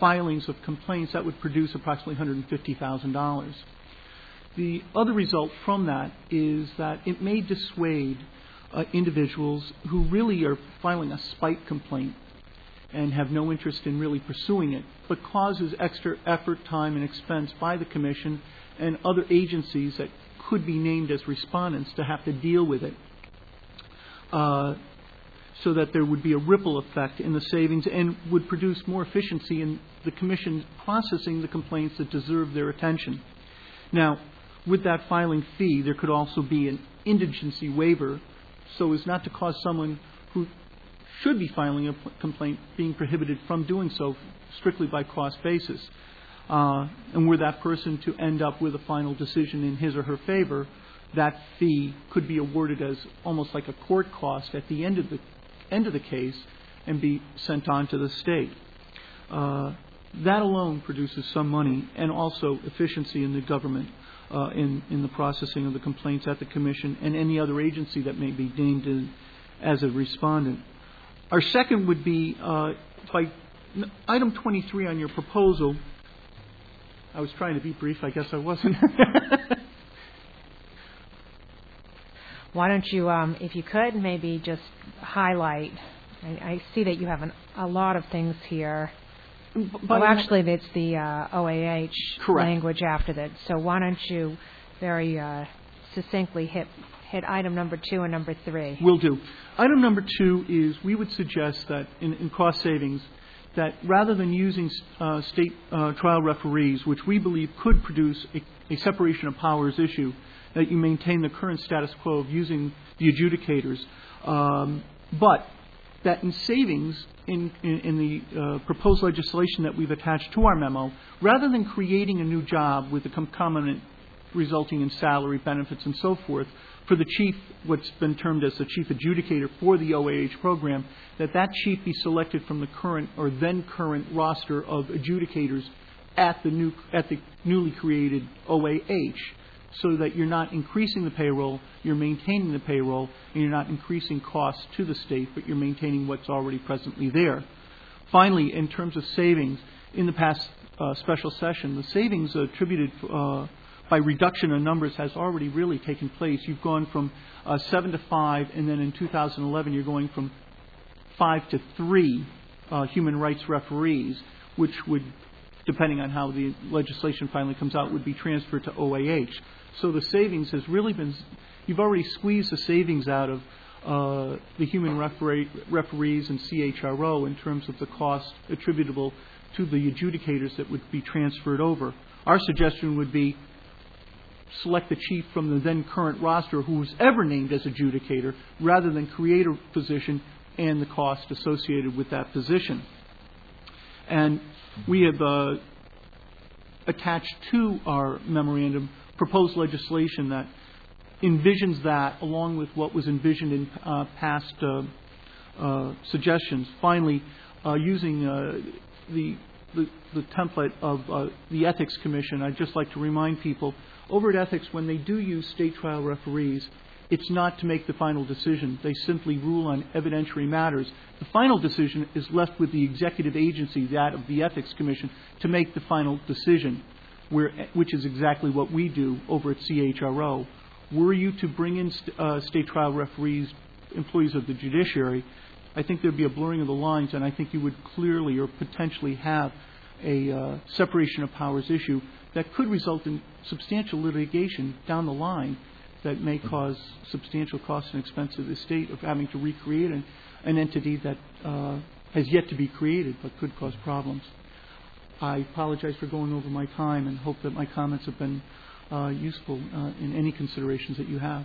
filings of complaints, that would produce approximately one hundred fifty thousand dollars. The other result from that is that it may dissuade uh, individuals who really are filing a spite complaint and have no interest in really pursuing it, but causes extra effort, time, and expense by the Commission and other agencies that could be named as respondents to have to deal with it, uh, so that there would be a ripple effect in the savings and would produce more efficiency in the Commission processing the complaints that deserve their attention. Now, with that filing fee, there could also be an indigency waiver so as not to cause someone who should be filing a complaint being prohibited from doing so strictly by cost basis. Uh, and were that person to end up with a final decision in his or her favor, that fee could be awarded as almost like a court cost at the end of the end of the case and be sent on to the state. Uh, that alone produces some money and also efficiency in the government uh, in, in the processing of the complaints at the Commission and any other agency that may be named in, as a respondent. Our second would be uh, by item twenty-three on your proposal. I was trying to be brief. I guess I wasn't. Why don't you, um, if you could, maybe just highlight. I, I see that you have an, a lot of things here. But well, actually, it's the uh, O A H Correct. language after that. So why don't you very uh, succinctly hit hit item number two and number three? Will do. Item number two is we would suggest that in, in cost savings, that rather than using uh, state uh, trial referees, which we believe could produce a, a separation of powers issue, that you maintain the current status quo of using the adjudicators, um, but that in savings in, in, in the uh, proposed legislation that we've attached to our memo, rather than creating a new job with a concomitant resulting in salary, benefits, and so forth, for the chief, what's been termed as the chief adjudicator for the O A H program, that that chief be selected from the current or then current roster of adjudicators at the new at the newly created O A H, so that you're not increasing the payroll, you're maintaining the payroll, and you're not increasing costs to the state, but you're maintaining what's already presently there. Finally, in terms of savings, in the past uh, special session, the savings attributed uh, by reduction in numbers has already really taken place. You've gone from uh, seven to five, and then in two thousand eleven you're going from five to three uh, human rights referees, which would, depending on how the legislation finally comes out, would be transferred to O A H. So the savings has really been, you've already squeezed the savings out of uh, the human referee, referees and C H R O in terms of the cost attributable to the adjudicators that would be transferred over. Our suggestion would be select the chief from the then current roster who was ever named as adjudicator rather than create a position and the cost associated with that position. And we have uh, attached to our memorandum proposed legislation that envisions that along with what was envisioned in uh, past uh, uh, suggestions. Finally, uh, using uh, the, the, the template of uh, the Ethics Commission, I'd just like to remind people over at Ethics, when they do use state trial referees, it's not to make the final decision. They simply rule on evidentiary matters. The final decision is left with the executive agency, that of the Ethics Commission, to make the final decision, where, which is exactly what we do over at C H R O. Were you to bring in st- uh, state trial referees, employees of the judiciary, I think there'd be a blurring of the lines, and I think you would clearly or potentially have a uh, separation of powers issue that could result in substantial litigation down the line that may cause substantial costs and expense to the state of having to recreate an, an entity that uh, has yet to be created but could cause problems. I apologize for going over my time and hope that my comments have been uh, useful uh, in any considerations that you have.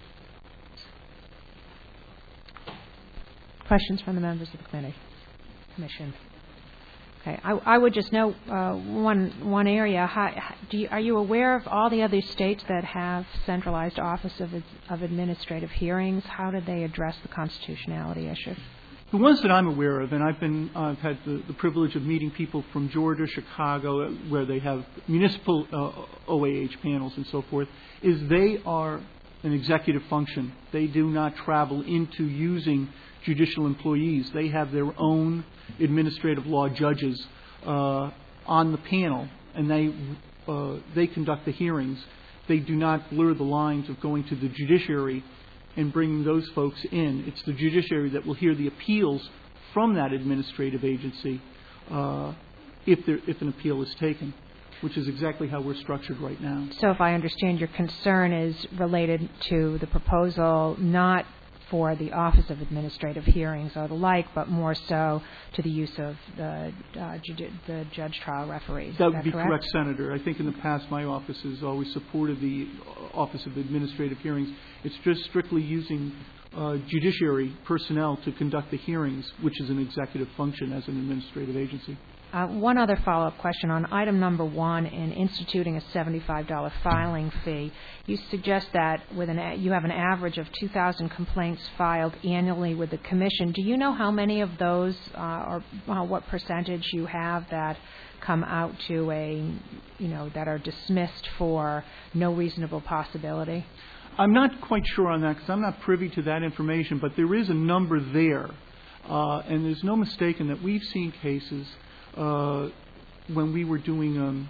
Questions from the members of the committee, commission? Okay, I, I would just know uh, one one area. How, do you, are you aware of all the other states that have centralized office of of administrative hearings? How did they address the constitutionality issue? The ones that I'm aware of, and I've been uh, I've had the, the privilege of meeting people from Georgia, Chicago, where they have municipal uh, O A H panels and so forth, is they are an executive function. They do not travel into using judicial employees. They have their own administrative law judges uh, on the panel and they uh, they conduct the hearings, they do not blur the lines of going to the judiciary and bringing those folks in. It's the judiciary that will hear the appeals from that administrative agency uh, if there, if an appeal is taken, which is exactly how we're structured right now. So if I understand, your concern is related to the proposal not for the Office of Administrative Hearings or the like, but more so to the use of the, uh, ju- the judge trial referees. That is would that be correct? correct, Senator. I think in the past my office has always supported the Office of Administrative Hearings. It's just strictly using uh, judiciary personnel to conduct the hearings, which is an executive function as an administrative agency. Uh, one other follow-up question. On item number one, in instituting a seventy-five dollars filing fee, you suggest that with an a- you have an average of two thousand complaints filed annually with the Commission. Do you know how many of those, uh, or uh, what percentage you have that come out to a, you know, that are dismissed for no reasonable possibility? I'm not quite sure on that because I'm not privy to that information, but there is a number there. Uh, and there's no mistaking that we've seen cases Uh, when we were doing um,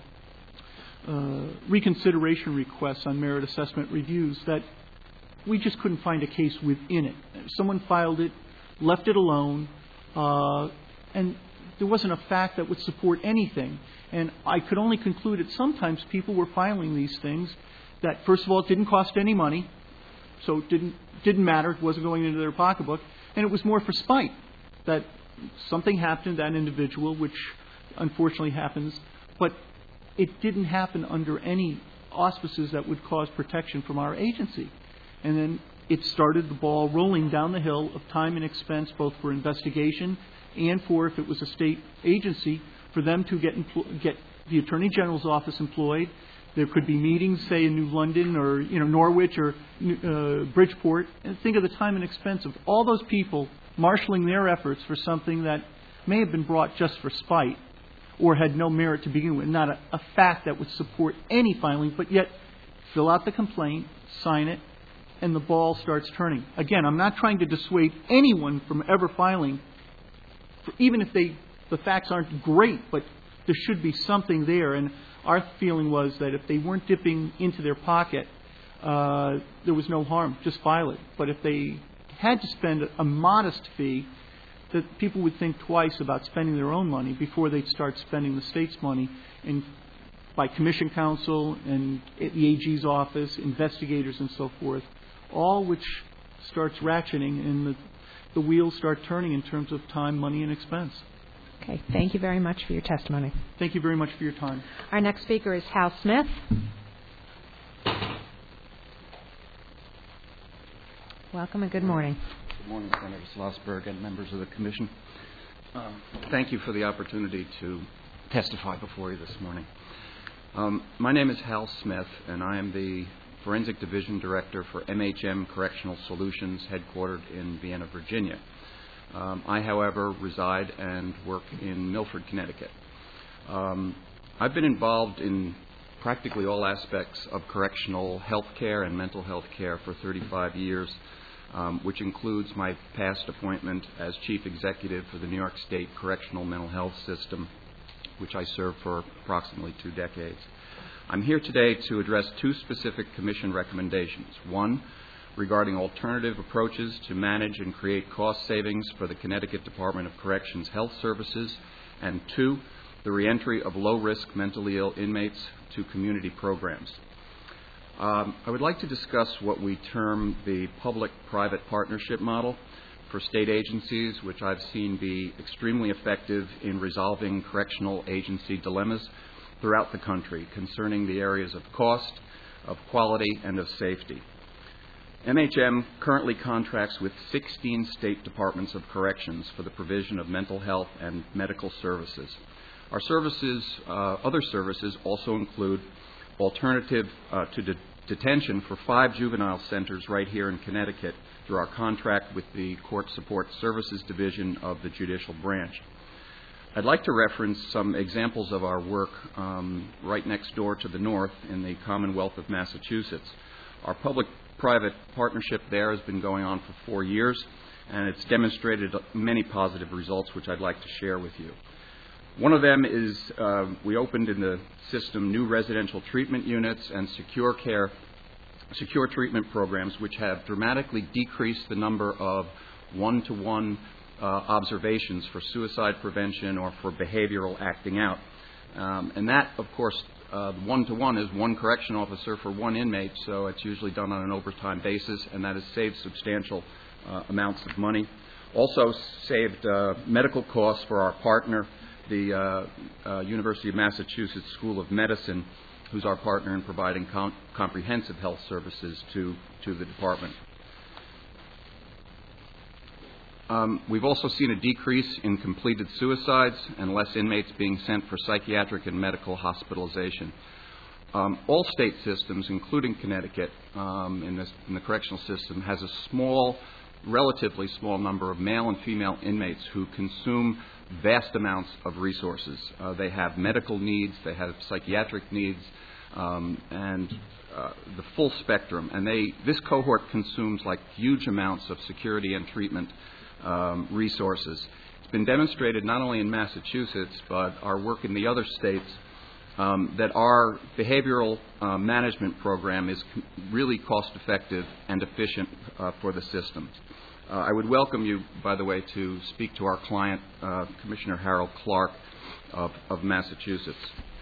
uh, reconsideration requests on merit assessment reviews that we just couldn't find a case within it. Someone filed it, left it alone, uh, and there wasn't a fact that would support anything. And I could only conclude that sometimes people were filing these things that, first of all, it didn't cost any money, so it didn't, didn't matter, it wasn't going into their pocketbook, and it was more for spite, that something happened to that individual, which unfortunately happens, but it didn't happen under any auspices that would cause protection from our agency. And then it started the ball rolling down the hill of time and expense, both for investigation and for, if it was a state agency, for them to get empl- get the Attorney General's office employed. There could be meetings, say, in New London or, you know, Norwich or uh, Bridgeport. And think of the time and expense of all those people marshaling their efforts for something that may have been brought just for spite or had no merit to begin with, not a, a fact that would support any filing, but yet fill out the complaint, sign it, and the ball starts turning. Again, I'm not trying to dissuade anyone from ever filing, for even if they the facts aren't great, but there should be something there. And our feeling was that if they weren't dipping into their pocket, uh, there was no harm. Just file it. But if they had to spend a modest fee, that people would think twice about spending their own money before they'd start spending the state's money, and by commission counsel and the A G's office, investigators and so forth, all which starts ratcheting and the, the wheels start turning in terms of time, money, and expense. Okay. Thank you very much for your testimony. Thank you very much for your time. Our next speaker is Hal Smith. Welcome and good morning. Good morning, Senator Schlossberg and members of the Commission. Uh, thank you for the opportunity to testify before you this morning. Um, my name is Hal Smith, and I am the Forensic Division Director for M H M Correctional Solutions, headquartered in Vienna, Virginia. Um, I, however, reside and work in Milford, Connecticut. Um, I've been involved in practically all aspects of correctional health care and mental health care for thirty-five years, um, which includes my past appointment as Chief Executive for the New York State Correctional Mental Health System, which I served for approximately two decades. I'm here today to address two specific Commission recommendations. One, regarding alternative approaches to manage and create cost savings for the Connecticut Department of Corrections Health Services, and two, the reentry of low-risk mentally ill inmates to community programs. Um, I would like to discuss what we term the public-private partnership model for state agencies, which I've seen be extremely effective in resolving correctional agency dilemmas throughout the country concerning the areas of cost, of quality, and of safety. M H M currently contracts with sixteen state departments of corrections for the provision of mental health and medical services. Our services, uh, other services also include alternative uh, to de- detention for five juvenile centers right here in Connecticut through our contract with the Court Support Services Division of the Judicial Branch. I'd like to reference some examples of our work um, right next door to the north in the Commonwealth of Massachusetts. Our public-private partnership there has been going on for four years, and it's demonstrated many positive results, which I'd like to share with you. One of them is uh, we opened in the system new residential treatment units and secure care, secure treatment programs, which have dramatically decreased the number of one-to-one uh, observations for suicide prevention or for behavioral acting out. Um, and that, of course, uh, one-to-one is one correction officer for one inmate, so it's usually done on an overtime basis, and that has saved substantial uh, amounts of money. Also saved uh, medical costs for our partner, the uh, uh, University of Massachusetts School of Medicine, who's our partner in providing com- comprehensive health services to, to the department. Um, we've also seen a decrease in completed suicides and less inmates being sent for psychiatric and medical hospitalization. Um, all state systems, including Connecticut, um, in, this, in the correctional system, has a small, relatively small number of male and female inmates who consume vast amounts of resources. Uh, they have medical needs, they have psychiatric needs, um, and uh, the full spectrum. And they, this cohort consumes like huge amounts of security and treatment um, resources. It's been demonstrated not only in Massachusetts, but our work in the other states, um, that our behavioral uh, management program is really cost-effective and efficient uh, for the system. Uh, I would welcome you, by the way, to speak to our client, uh, Commissioner Harold Clark of, of Massachusetts.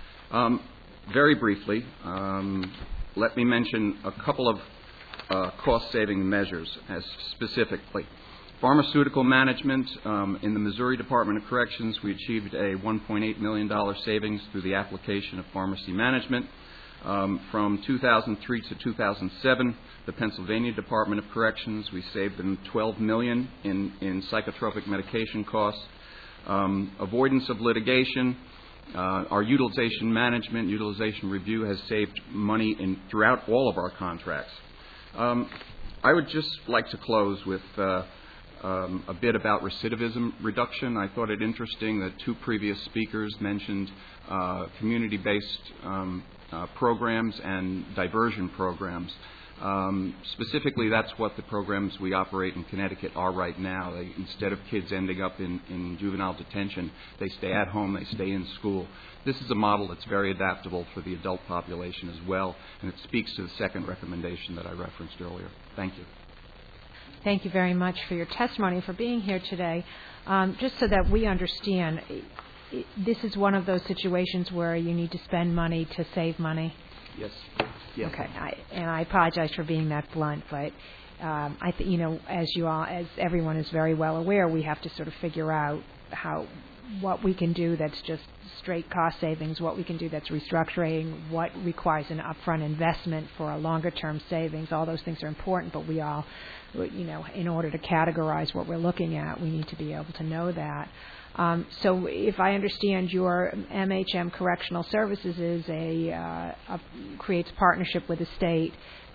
Um, very briefly, um, let me mention a couple of uh, cost-saving measures as specifically. Pharmaceutical management. Um, in the Missouri Department of Corrections, we achieved a one point eight million dollars savings through the application of pharmacy management. Um, from two thousand three to two thousand seven, the Pennsylvania Department of Corrections, we saved them twelve million dollars in, in psychotropic medication costs. Um, avoidance of litigation. Uh, our utilization management, utilization review has saved money in, throughout all of our contracts. Um, I would just like to close with uh, um, a bit about recidivism reduction. I thought it interesting that two previous speakers mentioned uh, community-based um, uh, programs and diversion programs. Um, specifically, that's what the programs we operate in Connecticut are right now. They, instead of kids ending up in, in juvenile detention, they stay at home, they stay in school. This is a model that's very adaptable for the adult population as well, and it speaks to the second recommendation that I referenced earlier. Thank you. Thank you very much for your testimony, for being here today. Um, just so that we understand, this is one of those situations where you need to spend money to save money. Yes. Yes. Okay, I, and I apologize for being that blunt, but um, I, th- you know, as you all, as everyone is very well aware, we have to sort of figure out how, what we can do that's just straight cost savings, what we can do that's restructuring, what requires an upfront investment for a longer-term savings. All those things are important, but we all, you know, in order to categorize what we're looking at, we need to be able to know that. Um, so if I understand, your M H M Correctional Services is a, uh, a creates partnership with the state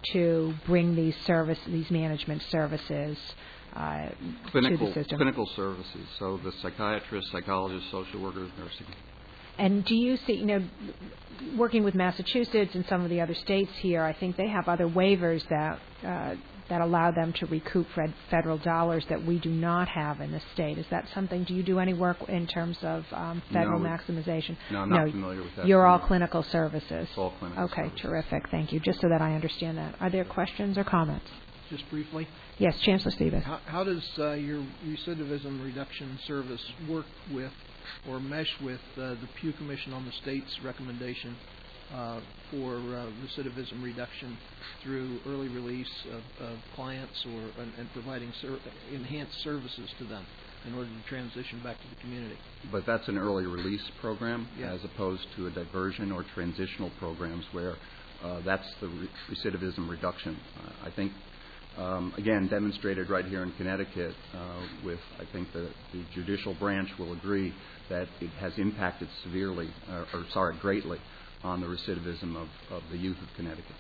to bring these service, these management services uh, clinical, to the system. Clinical services, so the psychiatrists, psychologists, social workers, nursing. And do you see, you know, working with Massachusetts and some of the other states here, I think they have other waivers that uh, that allow them to recoup federal dollars that we do not have in the state. Is that something? Do you do any work in terms of um, federal no, maximization? No, I'm not no, familiar with that. You're all clinical services. It's all clinical okay, services. Terrific. Thank you. Just so that I understand that. Are there questions or comments? Just briefly. Yes, Chancellor Stevens. How, how does uh, your recidivism reduction service work with or mesh with uh, the Pew Commission on the state's recommendation uh, for uh, recidivism reduction through early release of, of clients or and, and providing ser- enhanced services to them in order to transition back to the community? But that's an early release program yeah. as opposed to a diversion or transitional programs where uh, that's the re- recidivism reduction. Uh, I think Um, again, demonstrated right here in Connecticut uh, with, I think, the, the judicial branch will agree that it has impacted severely, uh, or sorry, greatly, on the recidivism of, of the youth of Connecticut.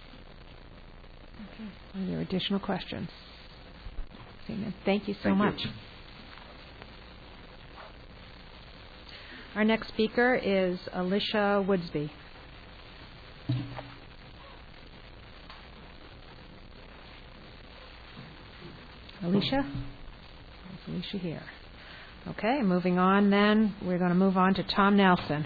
Okay. Are there additional questions? Thank you so Thank much. You. Our next speaker is Alicia Woodsby. Alicia? Is Alicia here? Okay, moving on then, we're going to move on to Tom Nelson.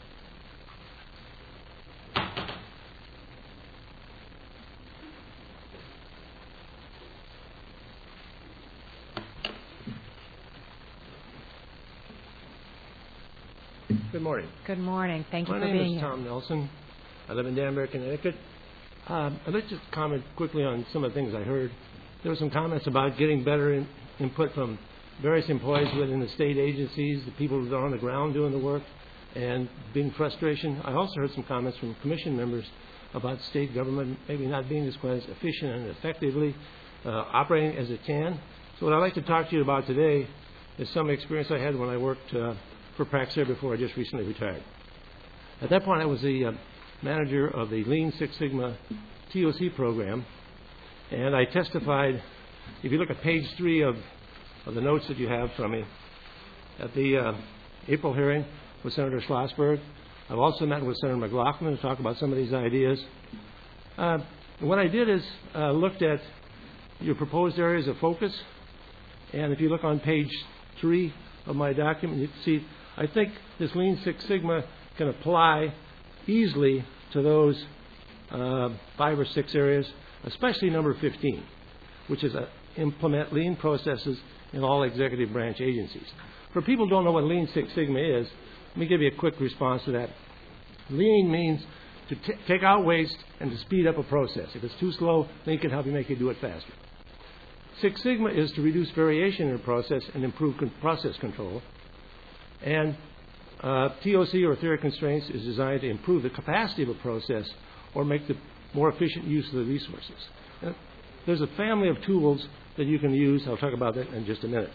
Good morning. Good morning. Thank you My for name being is here. Tom Nelson. I live in Danbury, Connecticut. Um, I'd like to just comment quickly on some of the things I heard. There were some comments about getting better in, input from various employees within the state agencies, the people that are on the ground doing the work, and being frustration. I also heard some comments from commission members about state government maybe not being as quite as efficient and effectively uh, operating as it can. So what I'd like to talk to you about today is some experience I had when I worked uh, for Praxair before I just recently retired. At that point, I was the uh, manager of the Lean Six Sigma T O C program, and I testified. If you look at page three of, of the notes that you have from me, at the uh, April hearing with Senator Schlossberg, I've also met with Senator McLaughlin to talk about some of these ideas. Uh, what I did is uh, looked at your proposed areas of focus, and if you look on page three of my document, you can see I think this Lean Six Sigma can apply easily to those uh, five or six areas, especially number fifteen, which is uh, implement lean processes in all executive branch agencies. For people who don't know what Lean Six Sigma is, let me give you a quick response to that. Lean means to t- take out waste and to speed up a process. If it's too slow, Lean can help you make you do it faster. Six Sigma is to reduce variation in a process and improve con- process control. And uh, T O C, or theory of constraints, is designed to improve the capacity of a process or make the more efficient use of the resources. And there's a family of tools that you can use. I'll talk about that in just a minute.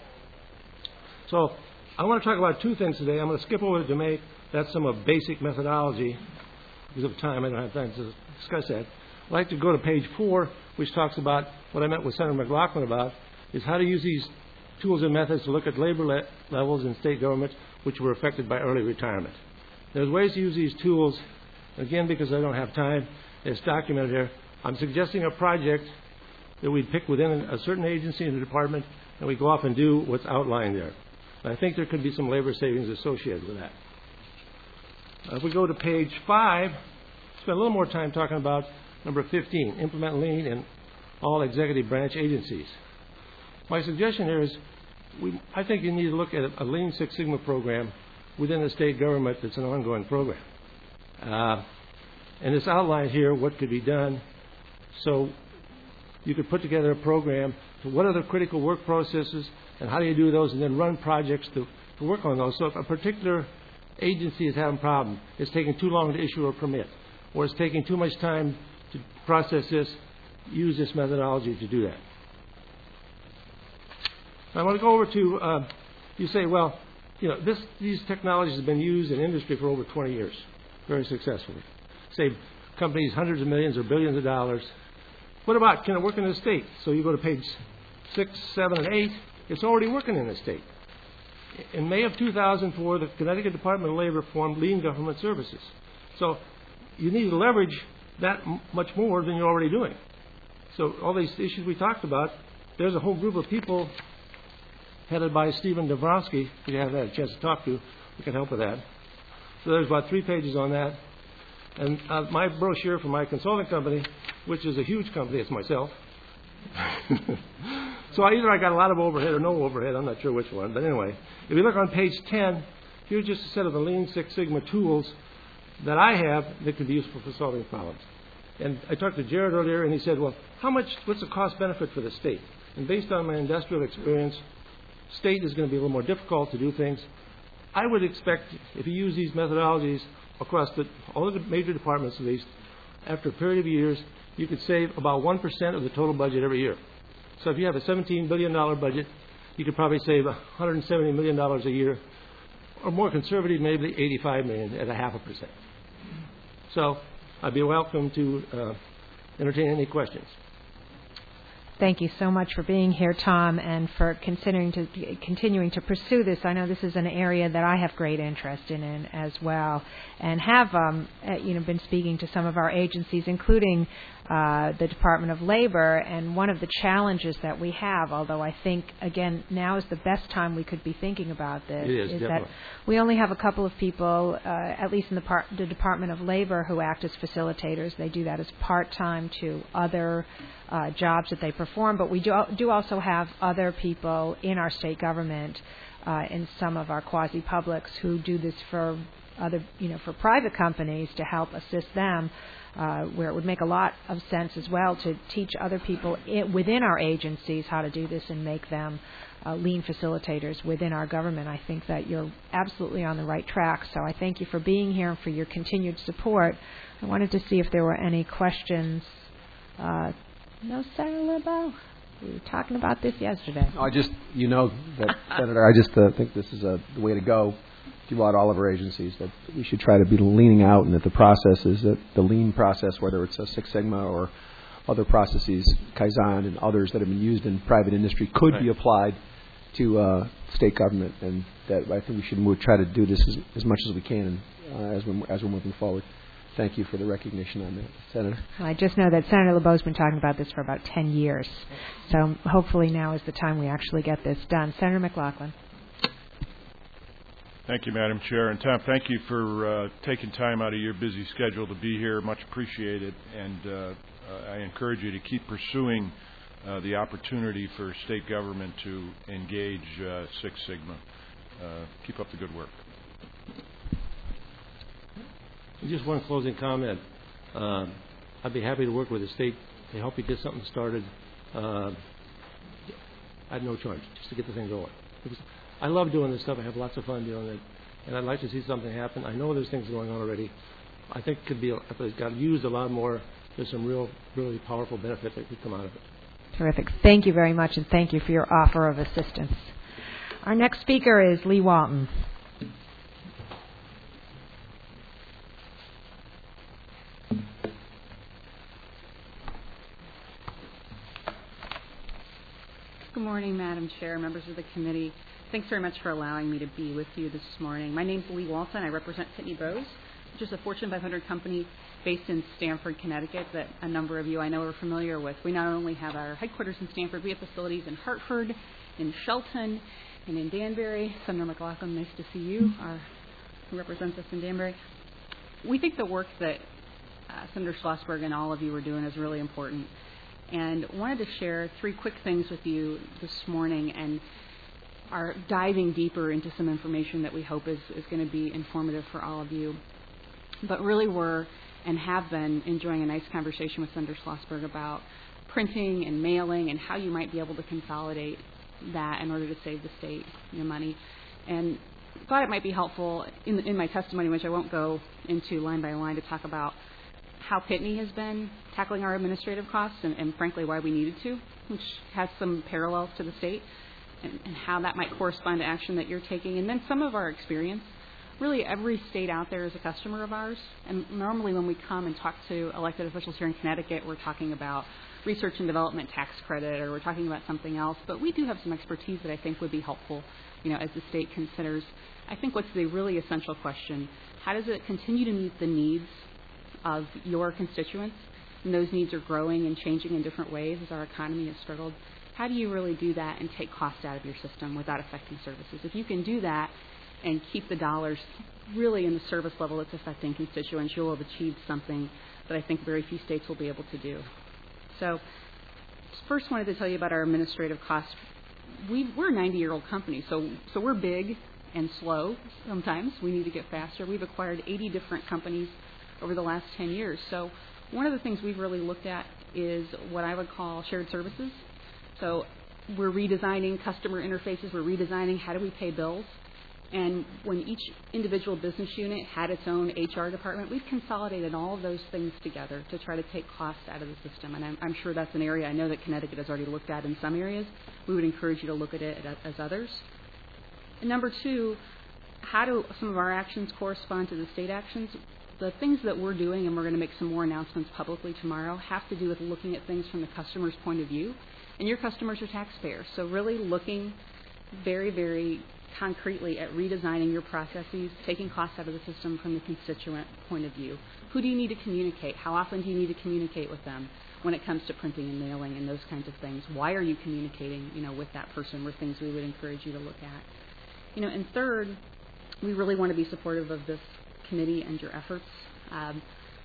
So I want to talk about two things today. I'm going to skip over to make that's some of basic methodology. Because of time, I don't have time to discuss that. I'd like to go to page four, which talks about what I met with Senator McLaughlin about, is how to use these tools and methods to look at labor le- levels in state governments which were affected by early retirement. There's ways to use these tools. Again, because I don't have time, it's documented here. I'm suggesting a project that we pick within a certain agency in the department, and we go off and do what's outlined there. And I think there could be some labor savings associated with that. Uh, if we go to page five, spend a little more time talking about number fifteen, implement lean in all executive branch agencies. My suggestion here is we, I think you need to look at a Lean Six Sigma program within the state government that's an ongoing program. Uh, and it's outlined here what could be done. So you could put together a program to what are the critical work processes and how do you do those, and then run projects to, to work on those. So if a particular agency is having a problem, it's taking too long to issue a permit, or it's taking too much time to process this, use this methodology to do that. I want to go over to, uh, you say, well, you know, this, these technologies have been used in industry for over twenty years, very successfully. Save companies hundreds of millions or billions of dollars. What about, can it work in the state? So you go to page six, seven, and eight. It's already working in the state. In May of two thousand four, the Connecticut Department of Labor formed Lean Government Services. So you need to leverage that m- much more than you're already doing. So all these issues we talked about, there's a whole group of people headed by Stephen Dabrowski, who you haven't had a chance to talk to, who can help with that. So there's about three pages on that. And uh, my brochure from my consulting company, which is a huge company, it's myself. So either I got a lot of overhead or no overhead, I'm not sure which one. But anyway, if you look on page ten, here's just a set of the Lean Six Sigma tools that I have that could be useful for solving problems. And I talked to Jared earlier, and he said, well, how much, what's the cost benefit for the state? And based on my industrial experience, state is going to be a little more difficult to do things. I would expect if you use these methodologies across the, all of the major departments at least, after a period of years, you could save about one percent of the total budget every year. So if you have a seventeen billion dollars budget, you could probably save one hundred seventy million dollars a year, or more conservative, maybe eighty-five million dollars at a half a percent. So I'd be welcome to uh, entertain any questions. Thank you so much for being here, Tom, and for considering to continuing to pursue this. I know this is an area that I have great interest in, in as well, and have um, you know been speaking to some of our agencies, including uh, the Department of Labor. And one of the challenges that we have, although I think, again, now is the best time we could be thinking about this, It is, is definitely. that we only have a couple of people, uh, at least in the, par- the Department of Labor, who act as facilitators. They do that as part-time to other uh, jobs that they perform, but we do, do also have other people in our state government, uh, in some of our quasi-publics, who do this for other, you know, for private companies to help assist them, uh, where it would make a lot of sense as well to teach other people in, within our agencies how to do this and make them uh, lean facilitators within our government. I think that you're absolutely on the right track. So I thank you for being here and for your continued support. I wanted to see if there were any questions. Uh, no, Senator LeBeau? We were talking about this yesterday. I just, you know, that, Senator, I just uh, think this is a, the way to go throughout all of our agencies, that we should try to be leaning out, and that the process is that the lean process, whether it's a Six Sigma or other processes, Kaizen and others that have been used in private industry, could Right. be applied to uh, state government, and that I think we should move, try to do this as, as much as we can uh, as, we're, as we're moving forward. Thank you for the recognition on that, Senator. I just know that Senator LeBeau's been talking about this for about ten years. So hopefully now is the time we actually get this done. Senator McLaughlin. Thank you, Madam Chair. And Tom, thank you for uh, taking time out of your busy schedule to be here. Much appreciated. And uh, uh, I encourage you to keep pursuing uh, the opportunity for state government to engage uh, Six Sigma. Uh, keep up the good work. Just one closing comment. Uh, I'd be happy to work with the state to help you get something started. Uh, I have no charge, just to get the thing going. Because I love doing this stuff. I have lots of fun doing it, and I'd like to see something happen. I know there's things going on already. I think it could be, if it got used a lot more, there's some real, really powerful benefit that could come out of it. Terrific. Thank you very much, and thank you for your offer of assistance. Our next speaker is Lee Walton. Good morning, Madam Chair, members of the committee. Thanks very much for allowing me to be with you this morning. My name is Lee Walton. I represent Pitney Bowes, which is a Fortune five hundred company based in Stamford, Connecticut, that a number of you I know are familiar with. We not only have our headquarters in Stamford, we have facilities in Hartford, in Shelton, and in Danbury. Senator McLaughlin, nice to see you, our, who represents us in Danbury. We think the work that uh, Senator Schlossberg and all of you are doing is really important, and wanted to share three quick things with you this morning, and are diving deeper into some information that we hope is, is going to be informative for all of you. But really we're, and have been, enjoying a nice conversation with Senator Schlossberg about printing and mailing and how you might be able to consolidate that in order to save the state your money. And thought it might be helpful in, in my testimony, which I won't go into line by line, to talk about how Pitney has been tackling our administrative costs, and, and frankly why we needed to, which has some parallels to the state, and, and how that might correspond to action that you're taking, and then some of our experience. Really every state out there is a customer of ours, and normally when we come and talk to elected officials here in Connecticut, we're talking about research and development tax credit, or we're talking about something else, but we do have some expertise that I think would be helpful, you know, as the state considers, I think, what's the really essential question: how does it continue to meet the needs of your constituents? And those needs are growing and changing in different ways as our economy has struggled. How do you really do that and take cost out of your system without affecting services? If you can do that and keep the dollars really in the service level that's affecting constituents, you'll have achieved something that I think very few states will be able to do. So first wanted to tell you about our administrative costs. We, we're a ninety-year-old company, so, so we're big and slow sometimes. We need to get faster. We've acquired eighty different companies over the last ten years. So one of the things we've really looked at is what I would call shared services. So we're redesigning customer interfaces. We're redesigning how do we pay bills. And when each individual business unit had its own H R department, we've consolidated all of those things together to try to take costs out of the system. And I'm, I'm sure that's an area I know that Connecticut has already looked at in some areas. We would encourage you to look at it as others. And number two, how do some of our actions correspond to the state actions? The things that we're doing, and we're going to make some more announcements publicly tomorrow, have to do with looking at things from the customer's point of view. And your customers are taxpayers, so really looking very, very concretely at redesigning your processes, taking costs out of the system from the constituent point of view. Who do you need to communicate? How often do you need to communicate with them when it comes to printing and mailing and those kinds of things? Why are you communicating, you know, with that person? Were things we would encourage you to look at. You know, and third, we really want to be supportive of this committee and your efforts. Um,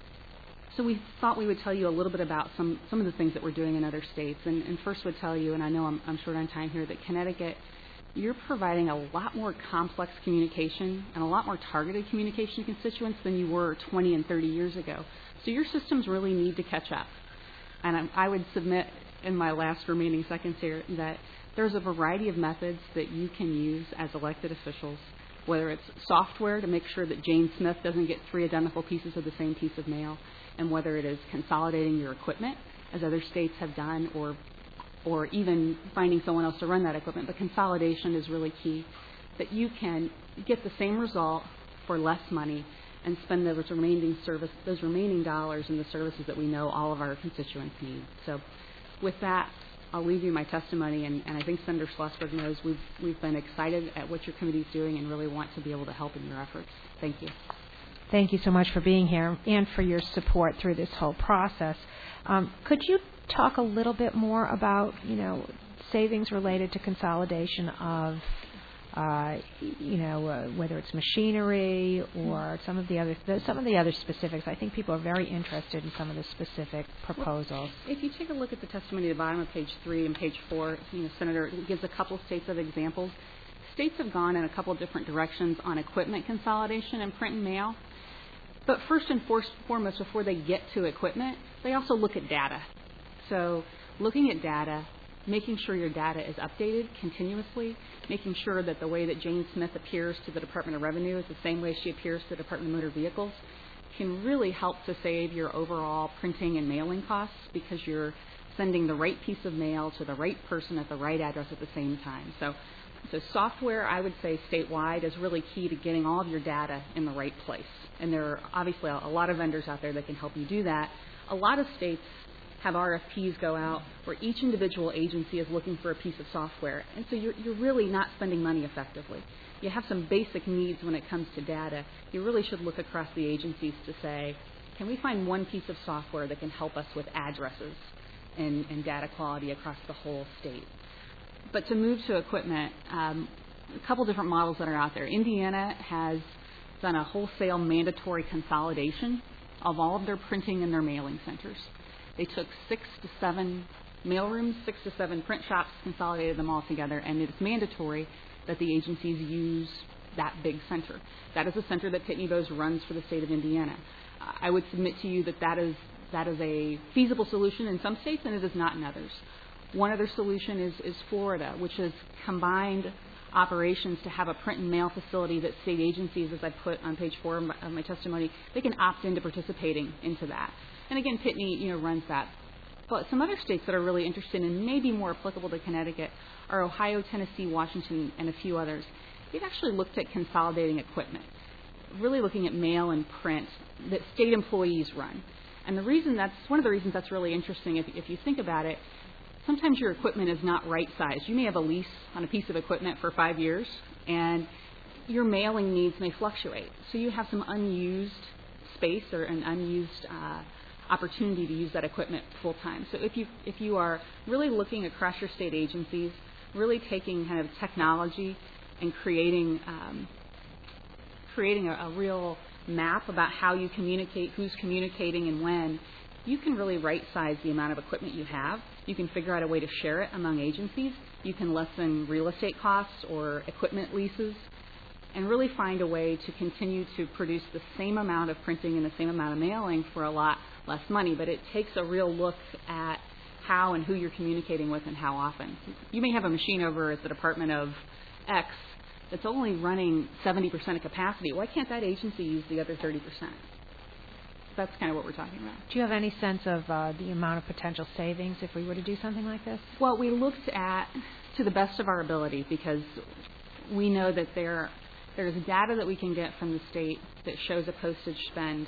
so we thought we would tell you a little bit about some, some of the things that we're doing in other states. And, and first would tell you, and I know I'm, I'm short on time here, that Connecticut, you're providing a lot more complex communication and a lot more targeted communication to constituents than you were twenty and thirty years ago. So your systems really need to catch up. And I, I would submit in my last remaining seconds here that there's a variety of methods that you can use as elected officials, whether it's software to make sure that Jane Smith doesn't get three identical pieces of the same piece of mail, and whether it is consolidating your equipment, as other states have done, or or even finding someone else to run that equipment. But consolidation is really key, that you can get the same result for less money and spend those remaining service, those remaining dollars in the services that we know all of our constituents need. So with that, I'll leave you my testimony, and, and I think Senator Schlossberg knows we've, we've been excited at what your committee is doing and really want to be able to help in your efforts. Thank you. Thank you so much for being here and for your support through this whole process. Um, could you talk a little bit more about, you know, savings related to consolidation of, uh, you know, uh, whether it's machinery or some of the other some of the other specifics? I think people are very interested in some of the specific proposals. Well, if you take a look at the testimony at the bottom of page three and page four, you know, Senator gives a couple states of examples. States have gone in a couple different directions on equipment consolidation and print and mail. But first and foremost, before they get to equipment, they also look at data. So looking at data, making sure your data is updated continuously, making sure that the way that Jane Smith appears to the Department of Revenue is the same way she appears to the Department of Motor Vehicles, can really help to save your overall printing and mailing costs, because you're sending the right piece of mail to the right person at the right address at the same time. So, so software, I would say statewide, is really key to getting all of your data in the right place. And there are obviously a lot of vendors out there that can help you do that. A lot of states have R F Ps go out where each individual agency is looking for a piece of software. And so you're, you're really not spending money effectively. You have some basic needs when it comes to data. You really should look across the agencies to say, can we find one piece of software that can help us with addresses and, and data quality across the whole state? But to move to equipment, um, a couple different models that are out there. Indiana has done a wholesale mandatory consolidation of all of their printing and their mailing centers. They took six to seven mailrooms, six to seven print shops, consolidated them all together, and it's mandatory that the agencies use that big center. That is a center that Pitney Bowes runs for the state of Indiana. Uh, I would submit to you that that is, that is a feasible solution in some states, and it is not in others. One other solution is, is Florida, which has combined operations to have a print and mail facility that state agencies, as I put on page four of my, of my testimony, they can opt into participating into that. And again, Pitney, you know, runs that. But some other states that are really interested and maybe more applicable to Connecticut are Ohio, Tennessee, Washington, and a few others. They've actually looked at consolidating equipment, really looking at mail and print that state employees run. And the reason that's, one of the reasons that's really interesting, if, if you think about it, sometimes your equipment is not right-sized. You may have a lease on a piece of equipment for five years, and your mailing needs may fluctuate. So you have some unused space or an unused uh, opportunity to use that equipment full-time. So if you, if you are really looking across your state agencies, really taking kind of technology and creating, um, creating a, a real map about how you communicate, who's communicating and when, you can really right-size the amount of equipment you have. You can figure out a way to share it among agencies. You can lessen real estate costs or equipment leases and really find a way to continue to produce the same amount of printing and the same amount of mailing for a lot less money. But it takes a real look at how and who you're communicating with and how often. You may have a machine over at the Department of X that's only running seventy percent of capacity. Why can't that agency use the other thirty percent? That's kind of what we're talking about. Do you have any sense of uh, the amount of potential savings if we were to do something like this? Well, we looked at, to the best of our ability, because we know that there there's data that we can get from the state that shows a postage spend,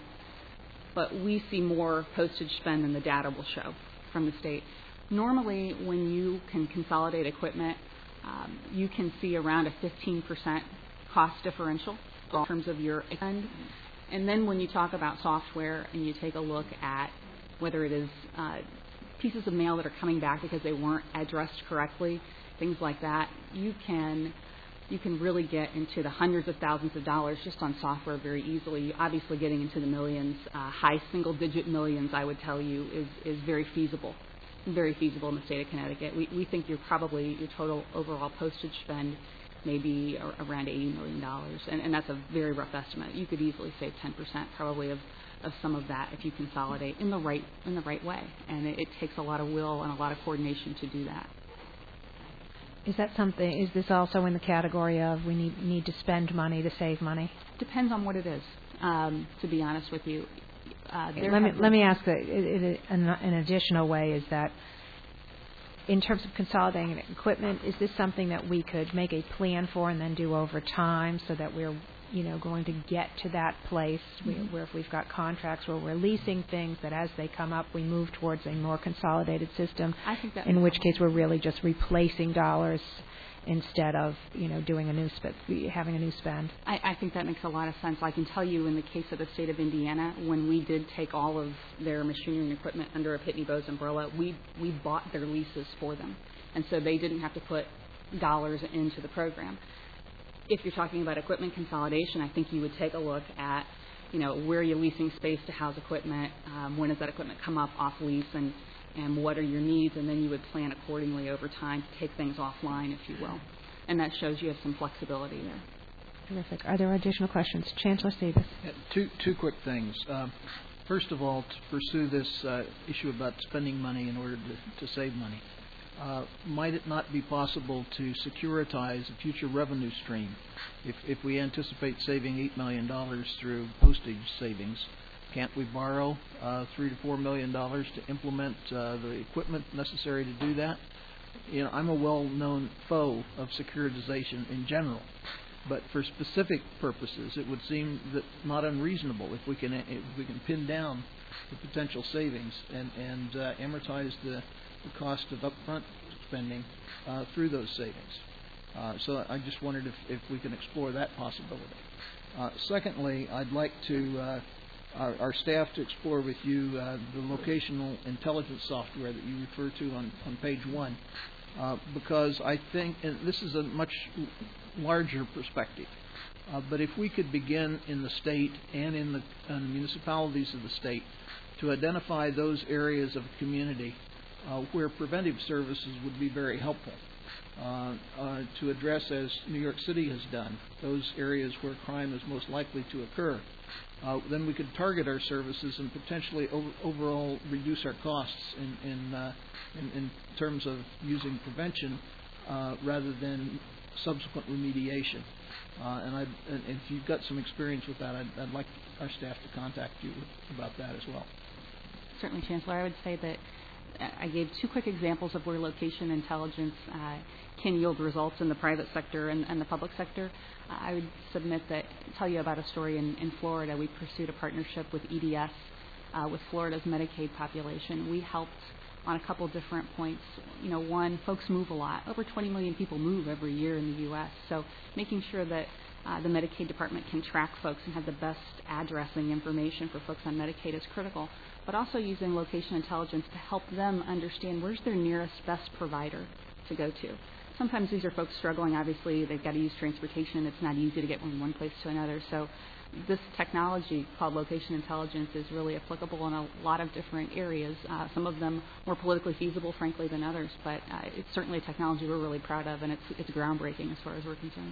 but we see more postage spend than the data will show from the state. Normally, when you can consolidate equipment, um, you can see around a fifteen percent cost differential in terms of your spend. And then when you talk about software and you take a look at whether it is uh, pieces of mail that are coming back because they weren't addressed correctly, things like that, you can you can really get into the hundreds of thousands of dollars just on software very easily. Obviously getting into the millions, uh, high single-digit millions, I would tell you, is, is very feasible, very feasible in the state of Connecticut. We, we think you're probably, your total overall postage spend may be around eighty million dollars, and, and that's a very rough estimate. You could easily save ten percent probably of, of some of that if you consolidate in the right in the right way, and it, it takes a lot of will and a lot of coordination to do that. Is that something, is this also in the category of we need need to spend money to save money? Depends on what it is, um, to be honest with you. Uh, let me let me ask that in an additional way, is that in terms of consolidating equipment, is this something that we could make a plan for and then do over time so that we're, you know, going to get to that place mm-hmm. where if we've got contracts where we're leasing things, that as they come up we move towards a more consolidated system, I think that in which case we're really just replacing dollars instead of, you know, doing a new spend, having a new spend. I, I think that makes a lot of sense. I can tell you in the case of the state of Indiana, when we did take all of their machinery and equipment under a Pitney Bowes umbrella, we, we bought their leases for them. And so they didn't have to put dollars into the program. If you're talking about equipment consolidation, I think you would take a look at, you know, where are you leasing space to house equipment, um, when does that equipment come up off lease, and and what are your needs, and then you would plan accordingly over time to take things offline, if you will. And that shows you have some flexibility there. Terrific. Are there additional questions? Chancellor Sebas. Yeah, two, two quick things. Um, first of all, to pursue this uh, issue about spending money in order to, to save money, uh, might it not be possible to securitize a future revenue stream? If, if we anticipate saving eight million dollars through postage savings, can't we borrow uh, three to four million dollars to implement uh, the equipment necessary to do that? You know, I'm a well-known foe of securitization in general, but for specific purposes, it would seem that not unreasonable if we can if we can pin down the potential savings and and uh, amortize the, the cost of upfront spending uh, through those savings. Uh, so I just wondered if, if we can explore that possibility. Uh, secondly, I'd like to. Uh, Our, our staff to explore with you uh, the locational intelligence software that you refer to on, on page one, uh, because I think, and this is a much larger perspective, uh, but if we could begin in the state and in the, in the municipalities of the state to identify those areas of the community uh, where preventive services would be very helpful, uh, uh, to address, as New York City has done, those areas where crime is most likely to occur. Uh, then we could target our services and potentially over, overall reduce our costs in in, uh, in in terms of using prevention uh, rather than subsequent remediation. Uh, and, I'd, and if you've got some experience with that, I'd, I'd like our staff to contact you about that as well. Certainly, Chancellor. I would say that I gave two quick examples of where location intelligence uh, can yield results in the private sector and, and the public sector. Uh, I would submit that, tell you about a story in, in Florida. We pursued a partnership with E D S, uh, with Florida's Medicaid population. We helped on a couple different points. You know, one, folks move a lot. Over twenty million people move every year in the U S, so making sure that uh, the Medicaid department can track folks and have the best addressing information for folks on Medicaid is critical, but also using location intelligence to help them understand where's their nearest best provider to go to. Sometimes these are folks struggling. Obviously, they've got to use transportation. It's not easy to get from one place to another. So this technology called location intelligence is really applicable in a lot of different areas, uh, some of them more politically feasible, frankly, than others. But uh, it's certainly a technology we're really proud of, and it's, it's groundbreaking as far as we're concerned.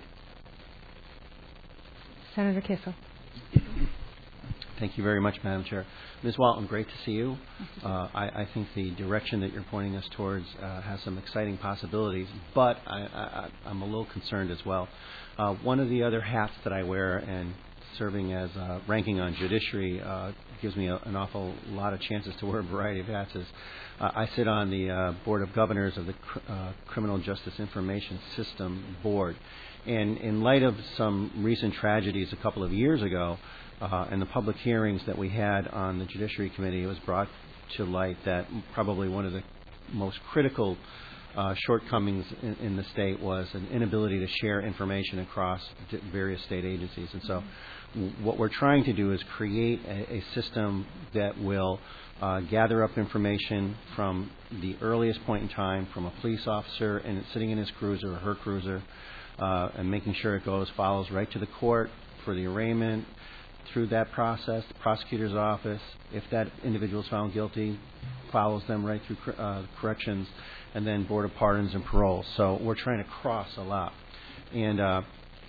Senator Kissel. Thank you very much, Madam Chair. Miz Walton, great to see you. Uh, I, I think the direction that you're pointing us towards uh, has some exciting possibilities, but I, I, I'm a little concerned as well. Uh, one of the other hats that I wear, and serving as uh, ranking on judiciary uh, gives me a, an awful lot of chances to wear a variety of hats, is uh, I sit on the uh, Board of Governors of the Cr- uh, Criminal Justice Information System Board. And in light of some recent tragedies a couple of years ago, Uh, in the public hearings that we had on the Judiciary Committee, it was brought to light that probably one of the most critical uh, shortcomings in, in the state was an inability to share information across various state agencies. And so w- what we're trying to do is create a, a system that will uh, gather up information from the earliest point in time from a police officer and it's sitting in his cruiser or her cruiser uh, and making sure it goes, follows right to the court for the arraignment, through that process, the prosecutor's office. If that individual is found guilty, follows them right through uh, corrections, and then Board of Pardons and Parole. So we're trying to cross a lot. And uh,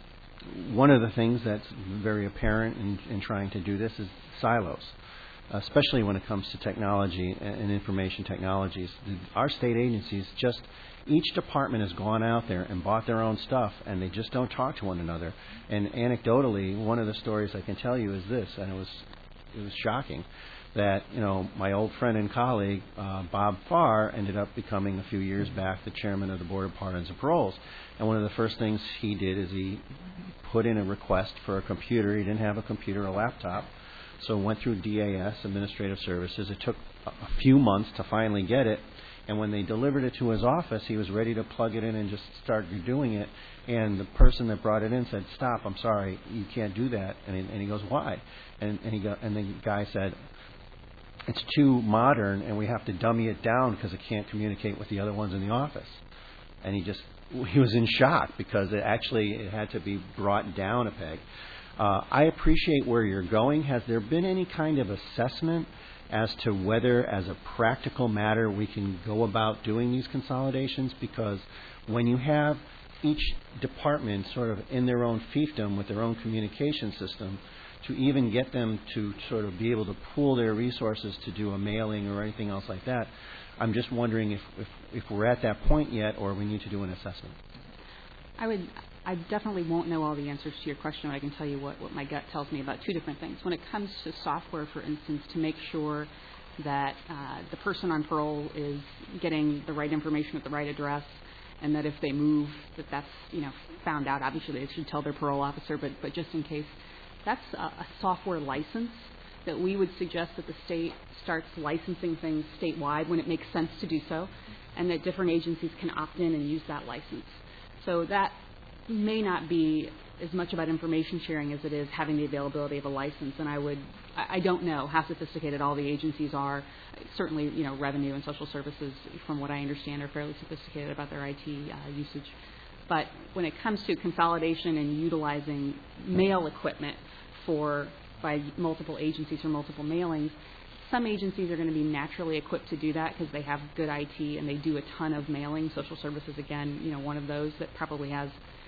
one of the things that's very apparent in, in trying to do this is silos, especially when it comes to technology and information technologies. Our state agencies just, each department has gone out there and bought their own stuff, and they just don't talk to one another. And anecdotally, one of the stories I can tell you is this, and it was it was shocking, that you know my old friend and colleague uh, Bob Farr ended up becoming a few years back the chairman of the Board of Pardons and Paroles. And one of the first things he did is he put in a request for a computer. He didn't have a computer, a laptop. So went through D A S, Administrative Services. It took a few months to finally get it. And when they delivered it to his office, he was ready to plug it in and just start doing it. And the person that brought it in said, "Stop! I'm sorry, you can't do that." And he, and he goes, "Why?" And, and he go, and the guy said, "It's too modern, and we have to dummy it down because it can't communicate with the other ones in the office." And he just he was in shock because it actually it had to be brought down a peg. Uh, I appreciate where you're going. Has there been any kind of assessment as to whether, as a practical matter, we can go about doing these consolidations? Because when you have each department sort of in their own fiefdom with their own communication system, to even get them to sort of be able to pool their resources to do a mailing or anything else like that, I'm just wondering if, if, if we're at that point yet or we need to do an assessment. I would... I definitely won't know all the answers to your question, but I can tell you what, what my gut tells me about two different things. When it comes to software, for instance, to make sure that uh, the person on parole is getting the right information at the right address, and that if they move, that that's you know found out. Obviously, they should tell their parole officer, but but just in case, that's a, a software license that we would suggest that the state starts licensing things statewide when it makes sense to do so, and that different agencies can opt in and use that license. So that may not be as much about information sharing as it is having the availability of a license. And I would, I don't know how sophisticated all the agencies are. Certainly, you know, Revenue and Social Services, from what I understand, are fairly sophisticated about their I T uh, usage. But when it comes to consolidation and utilizing mail equipment for by multiple agencies for multiple mailings, some agencies are going to be naturally equipped to do that because they have good I T and they do a ton of mailing. Social Services, again, you know, one of those that probably has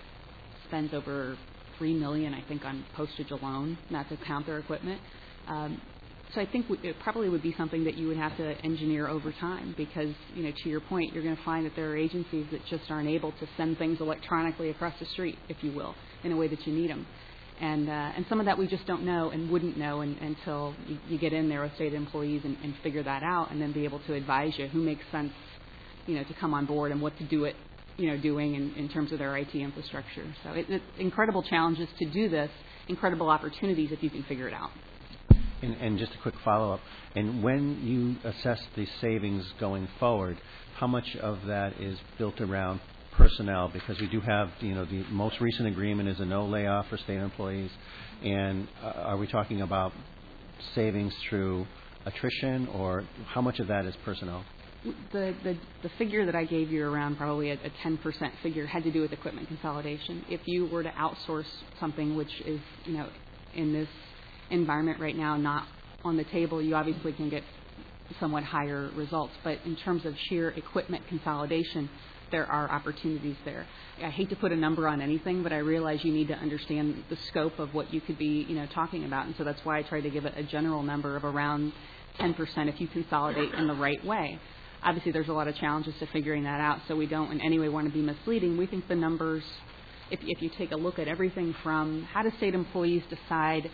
spends over three million dollars, I think, on postage alone, not to count their equipment. Um, so I think it probably would be something that you would have to engineer over time because, you know, to your point, you're going to find that there are agencies that just aren't able to send things electronically across the street, if you will, in a way that you need them. And uh, and some of that we just don't know and wouldn't know in, until you, you get in there with state employees and, and figure that out and then be able to advise you who makes sense, you know, to come on board and what to do it you know, doing in, in terms of their I T infrastructure. So it, it's incredible challenges to do this, incredible opportunities if you can figure it out. And, and just a quick follow-up. And when you assess the savings going forward, how much of that is built around personnel? Because we do have, you know, the most recent agreement is a no layoff for state employees. And uh, are we talking about savings through attrition, or how much of that is personnel? The, the the figure that I gave you around probably a, a ten percent figure had to do with equipment consolidation. If you were to outsource something which is, you know, in this environment right now not on the table, you obviously can get somewhat higher results. But in terms of sheer equipment consolidation, there are opportunities there. I hate to put a number on anything, but I realize you need to understand the scope of what you could be, you know, talking about. And so that's why I try to give it a general number of around ten percent if you consolidate in the right way. Obviously, there's a lot of challenges to figuring that out, so we don't in any way want to be misleading. We think the numbers, if, if you take a look at everything from how do state employees decide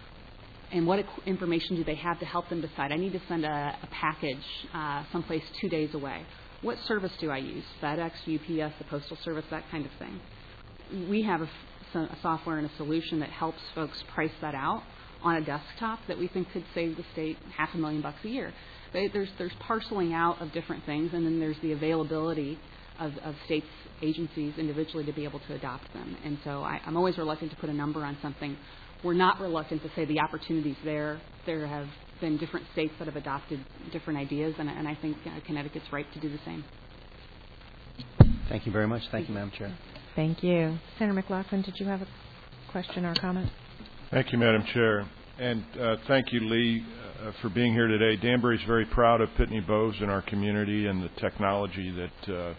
and what information do they have to help them decide. I need to send a, a package uh, someplace two days away. What service do I use? FedEx, U P S, the Postal Service, that kind of thing. We have a, a software and a solution that helps folks price that out on a desktop that we think could save the state half a million bucks a year. There's there's parceling out of different things, and then there's the availability of, of states' agencies individually to be able to adopt them. And so I, I'm always reluctant to put a number on something. We're not reluctant to say the opportunity's there. There have been different states that have adopted different ideas, and, and I think uh, Connecticut's right to do the same. Thank you very much. Thank you, Madam Chair. Thank you. Senator McLaughlin, did you have a question or a comment? Thank you, Madam Chair. And uh, thank you, Lee, uh, for being here today. Danbury's very proud of Pitney Bowes in our community and the technology that uh,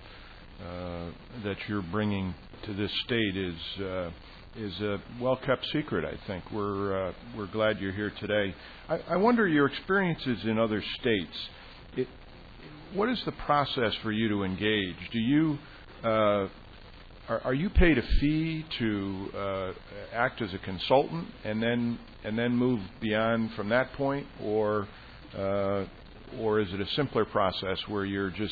uh, that you're bringing to this state is uh, is a well-kept secret, I think. We're uh, we're glad you're here today. I, I wonder your experiences in other states. It, what is the process for you to engage? Do you uh, are, are you paid a fee to uh, act as a consultant and then and then move beyond from that point, or uh, or is it a simpler process where you're just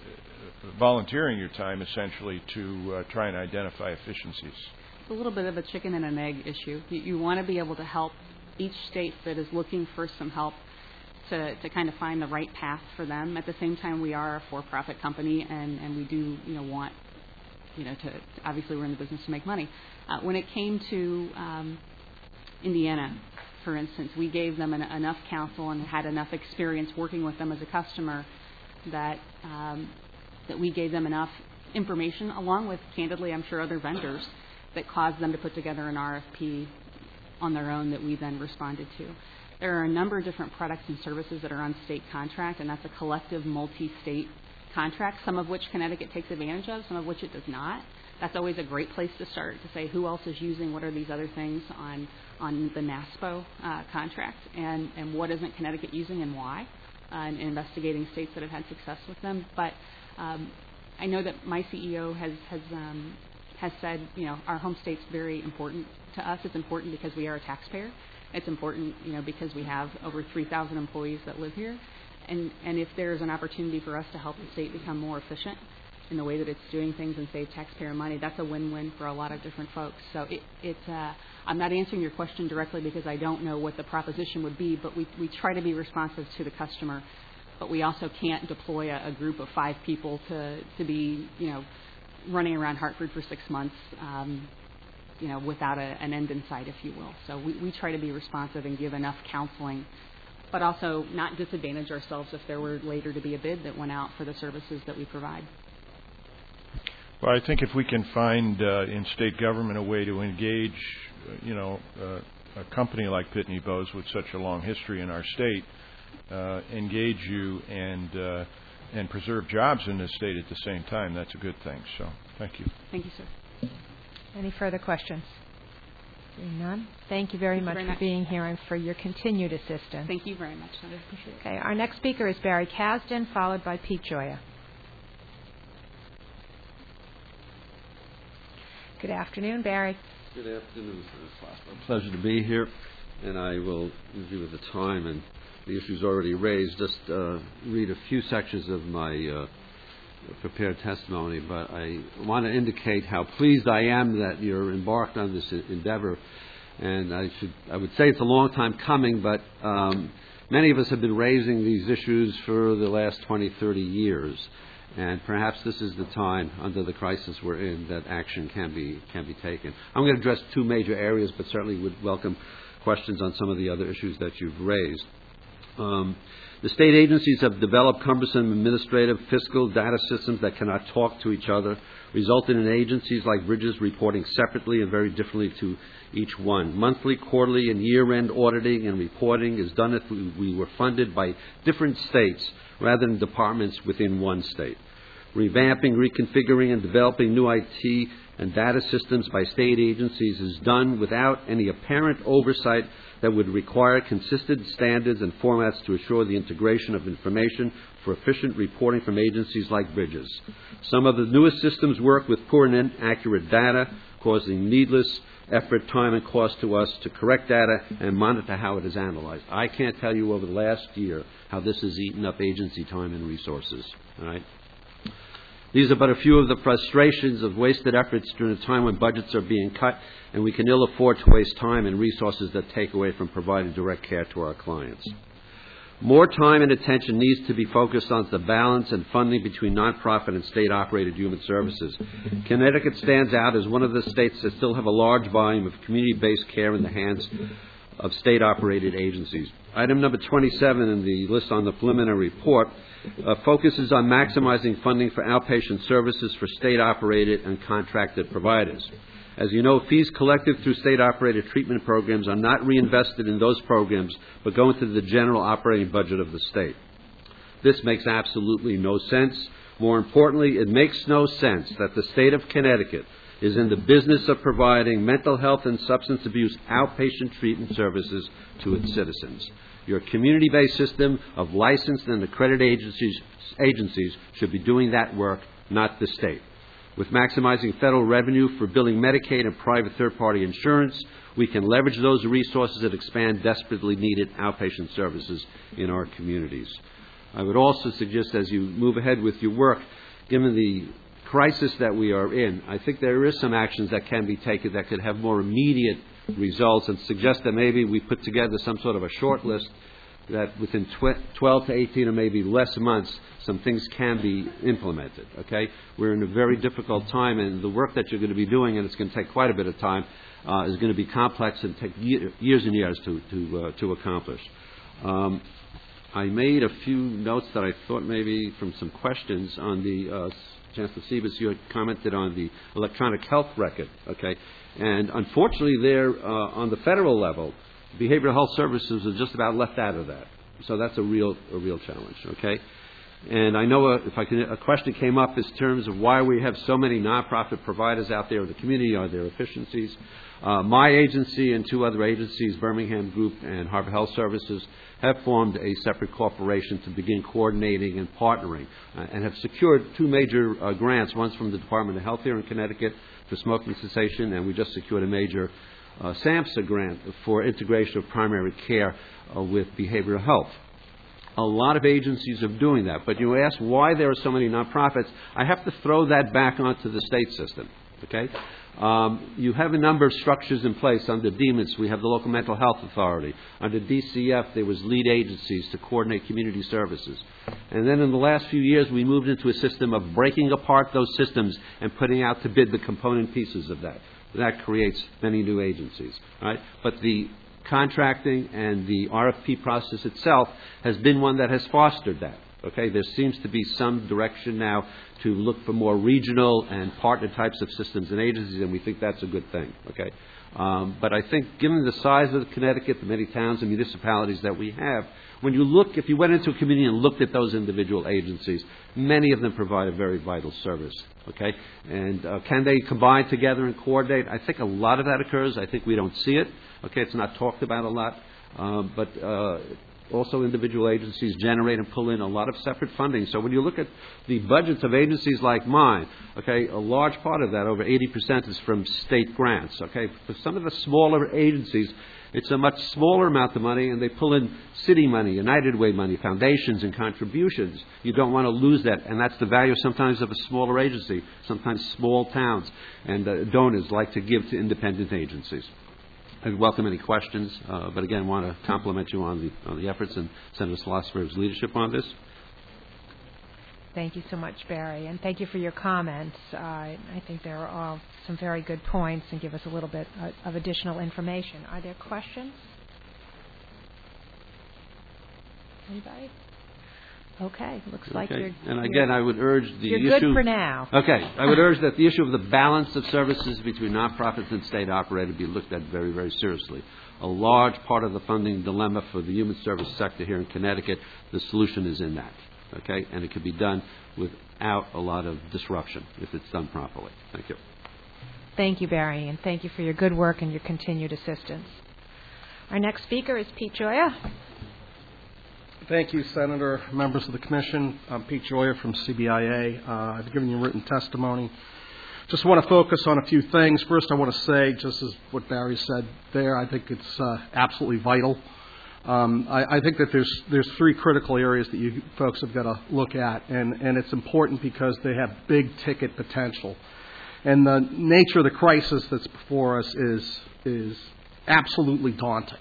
uh, volunteering your time essentially to uh, try and identify efficiencies? It's a little bit of a chicken and an egg issue. You, you want to be able to help each state that is looking for some help to, to kind of find the right path for them. At the same time, we are a for-profit company, and, and we do, you know, want, you know, to obviously we're in the business to make money. Uh, when it came to um, Indiana, for instance, we gave them an, enough counsel and had enough experience working with them as a customer that um, that we gave them enough information, along with, candidly, I'm sure other vendors, that caused them to put together an R F P on their own that we then responded to. There are a number of different products and services that are on state contract, and that's a collective multi-state contract, some of which Connecticut takes advantage of, some of which it does not. That's always a great place to start, to say who else is using, what are these other things on on the NASPO uh, contract, and, and what isn't Connecticut using and why, uh, and investigating states that have had success with them. But um, I know that my C E O has, has um, has said, you know, our home state's very important to us. It's important because we are a taxpayer. It's important, you know, because we have over three thousand employees that live here. And, and if there's an opportunity for us to help the state become more efficient in the way that it's doing things and save taxpayer money, that's a win-win for a lot of different folks. So it, it's, uh, I'm not answering your question directly because I don't know what the proposition would be, but we, we try to be responsive to the customer. But we also can't deploy a, a group of five people to, to be, you know, running around Hartford for six months, um, you know, without a, an end in sight, if you will. So we, we try to be responsive and give enough counseling, but also not disadvantage ourselves if there were later to be a bid that went out for the services that we provide. Well, I think if we can find uh, in state government a way to engage, uh, you know, uh, a company like Pitney Bowes with such a long history in our state, uh, engage you and uh, and preserve jobs in this state at the same time, that's a good thing. So, thank you. Thank you, sir. Any further questions? Seeing none. Thank you very Thank much you very for much. being here and for your continued assistance. Thank you very much. I appreciate it. Okay, our next speaker is Barry Kasdan, followed by Pete Joya. Good afternoon, Barry. Good afternoon, Miz Schlossberg. Pleasure to be here, and I will, in view of the time and the issues already raised, just uh, read a few sections of my uh, prepared testimony, but I want to indicate how pleased I am that you're embarked on this endeavor, and I should I would say it's a long time coming, but um, many of us have been raising these issues for the last twenty, thirty years. And perhaps this is the time, under the crisis we're in, that action can be can be taken. I'm going to address two major areas, but certainly would welcome questions on some of the other issues that you've raised. Um, the state agencies have developed cumbersome administrative, fiscal data systems that cannot talk to each other, resulting in agencies like Bridges reporting separately and very differently to each one. Monthly, quarterly, and year-end auditing and reporting is done if we were funded by different states rather than departments within one state. Revamping, reconfiguring, and developing new I T and data systems by state agencies is done without any apparent oversight that would require consistent standards and formats to assure the integration of information for efficient reporting from agencies like Bridges. Some of the newest systems work with poor and inaccurate data, causing needless effort, time, and cost to us to correct data and monitor how it is analyzed. I can't tell you over the last year how this has eaten up agency time and resources. All right? These are but a few of the frustrations of wasted efforts during a time when budgets are being cut and we can ill afford to waste time and resources that take away from providing direct care to our clients. More time and attention needs to be focused on the balance and funding between nonprofit and state-operated human services. Connecticut stands out as one of the states that still have a large volume of community-based care in the hands of state-operated agencies. Item number twenty-seven in the list on the preliminary report uh, focuses on maximizing funding for outpatient services for state-operated and contracted providers. As you know, fees collected through state-operated treatment programs are not reinvested in those programs, but go into the general operating budget of the state. This makes absolutely no sense. More importantly, it makes no sense that the state of Connecticut is in the business of providing mental health and substance abuse outpatient treatment services to its citizens. Your community-based system of licensed and accredited agencies, agencies should be doing that work, not the state. With maximizing federal revenue for billing Medicaid and private third-party insurance, we can leverage those resources and expand desperately needed outpatient services in our communities. I would also suggest, as you move ahead with your work, given the crisis that we are in, I think there is some actions that can be taken that could have more immediate results, and suggest that maybe we put together some sort of a short list that within twelve to eighteen or maybe less months, some things can be implemented, okay? We're in a very difficult time, and the work that you're going to be doing, and it's going to take quite a bit of time, uh, is going to be complex and take year, years and years to, to, uh, to accomplish. Um, I made a few notes that I thought maybe from some questions on the, uh, Chancellor Siebes, you had commented on the electronic health record, okay? And unfortunately there, uh, on the federal level, behavioral health services are just about left out of that. So that's a real, a real challenge, okay? And I know a, if I can, a question came up in terms of why we have so many nonprofit providers out there in the community. Are there efficiencies? Uh, my agency and two other agencies, Birmingham Group and Harvard Health Services, have formed a separate corporation to begin coordinating and partnering, uh, and have secured two major uh, grants. One's from the Department of Health here in Connecticut for smoking cessation, and we just secured a major uh, SAMHSA grant for integration of primary care uh, with behavioral health. A lot of agencies are doing that, but you ask why there are so many nonprofits. I have to throw that back onto the state system, okay? Um, you have a number of structures in place. Under D M I S, we have the Local Mental Health Authority. Under D C F, there was lead agencies to coordinate community services. And then in the last few years, we moved into a system of breaking apart those systems and putting out to bid the component pieces of that. That creates many new agencies, right? But the contracting and the R F P process itself has been one that has fostered that. Okay, there seems to be some direction now to look for more regional and partner types of systems and agencies, and we think that's a good thing. Okay, um, but I think given the size of Connecticut, the many towns and municipalities that we have, when you look, if you went into a community and looked at those individual agencies, many of them provide a very vital service. Okay, and uh, can they combine together and coordinate? I think a lot of that occurs. I think we don't see it. Okay, it's not talked about a lot, um, but uh, also individual agencies generate and pull in a lot of separate funding. So when you look at the budgets of agencies like mine, okay, a large part of that, over eighty percent, is from state grants. Okay, for some of the smaller agencies, it's a much smaller amount of money, and they pull in city money, United Way money, foundations, and contributions. You don't want to lose that, and that's the value sometimes of a smaller agency. Sometimes small towns and uh, donors like to give to independent agencies. I welcome any questions, uh, but again, want to compliment you on the, on the efforts and Senator Schlossberg's leadership on this. Thank you so much, Barry, and thank you for your comments. Uh, I think there are all some very good points and give us a little bit uh, of additional information. Are there questions? Anybody? Okay, looks okay. like you're... And again, I would urge the you're issue... You're good for now. Okay, I would urge that the issue of the balance of services between nonprofits and state-operated be looked at very, very seriously. A large part of the funding dilemma for the human service sector here in Connecticut, the solution is in that, okay? And it can be done without a lot of disruption if it's done properly. Thank you. Thank you, Barry, and thank you for your good work and your continued assistance. Our next speaker is Pete Gioia. Thank you, Senator, members of the Commission. I'm Pete Gioia from C B I A. Uh, I've given you written testimony. Just want to focus on a few things. First, I want to say, just as what Barry said there, I think it's uh, absolutely vital. Um, I, I think that there's there's three critical areas that you folks have got to look at, and, and it's important because they have big ticket potential. And the nature of the crisis that's before us is is absolutely daunting.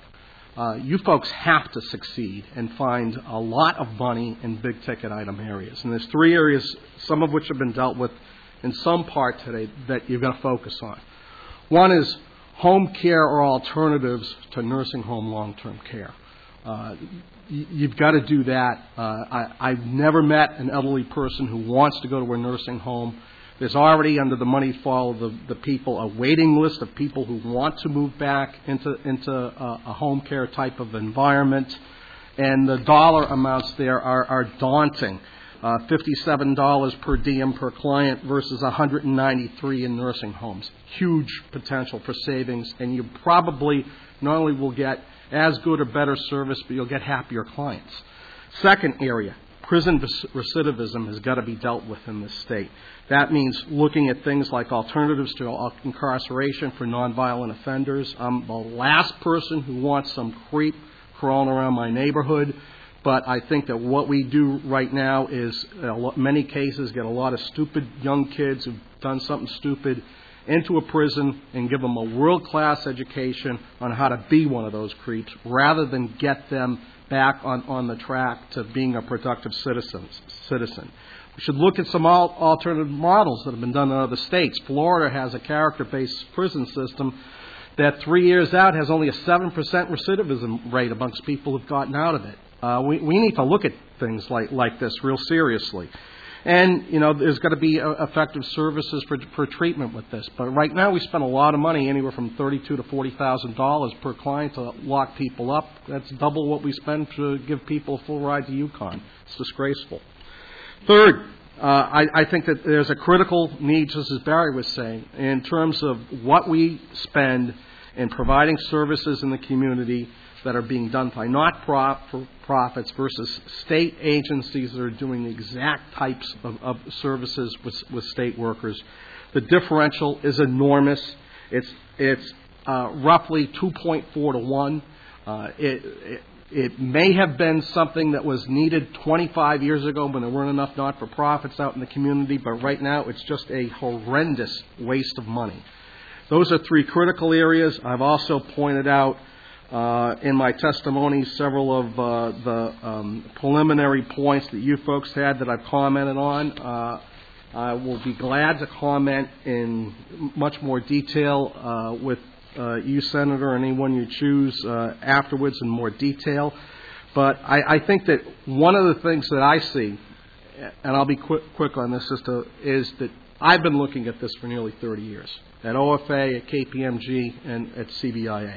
Uh, you folks have to succeed and find a lot of money in big-ticket item areas. And there's three areas, some of which have been dealt with in some part today, that you're going to focus on. One is home care or alternatives to nursing home long-term care. Uh, You've got to do that. Uh, I, I've never met an elderly person who wants to go to a nursing home. There's already, under the money for the, the people, a waiting list of people who want to move back into, into a, a home care type of environment. And the dollar amounts there are, are daunting. Uh, fifty-seven dollars per diem per client versus one hundred ninety-three dollars in nursing homes. Huge potential for savings, and you probably not only will get as good or better service, but you'll get happier clients. Second area, prison recidivism has got to be dealt with in this state. That means looking at things like alternatives to incarceration for nonviolent offenders. I'm the last person who wants some creep crawling around my neighborhood, but I think that what we do right now is, in many cases, get a lot of stupid young kids who've done something stupid into a prison and give them a world-class education on how to be one of those creeps rather than get them back on, on the track to being a productive citizen. citizen. We should look at some al- alternative models that have been done in other states. Florida has a character-based prison system that three years out has only a seven percent recidivism rate amongst people who've gotten out of it. Uh, we, we need to look at things like, like this real seriously. And, you know, there's got to be uh, effective services for, for treatment with this. But right now we spend a lot of money, anywhere from thirty-two thousand to forty thousand dollars per client to lock people up. That's double what we spend to give people a full ride to Yukon. It's disgraceful. Third, uh, I, I think that there's a critical need, just as Barry was saying, in terms of what we spend in providing services in the community that are being done by not-for-profits versus state agencies that are doing the exact types of, of services with, with state workers. The differential is enormous. It's it's uh, roughly two point four to one. Uh, it, it it may have been something that was needed twenty-five years ago when there weren't enough not-for-profits out in the community, but right now it's just a horrendous waste of money. Those are three critical areas. I've also pointed out Uh, in my testimony, several of uh, the um, preliminary points that you folks had that I've commented on. Uh, I will be glad to comment in much more detail uh, with uh, you, Senator, and anyone you choose uh, afterwards in more detail. But I, I think that one of the things that I see, and I'll be quick, quick on this, is, to, is that I've been looking at this for nearly thirty years, at O F A, at K P M G, and at C B I A.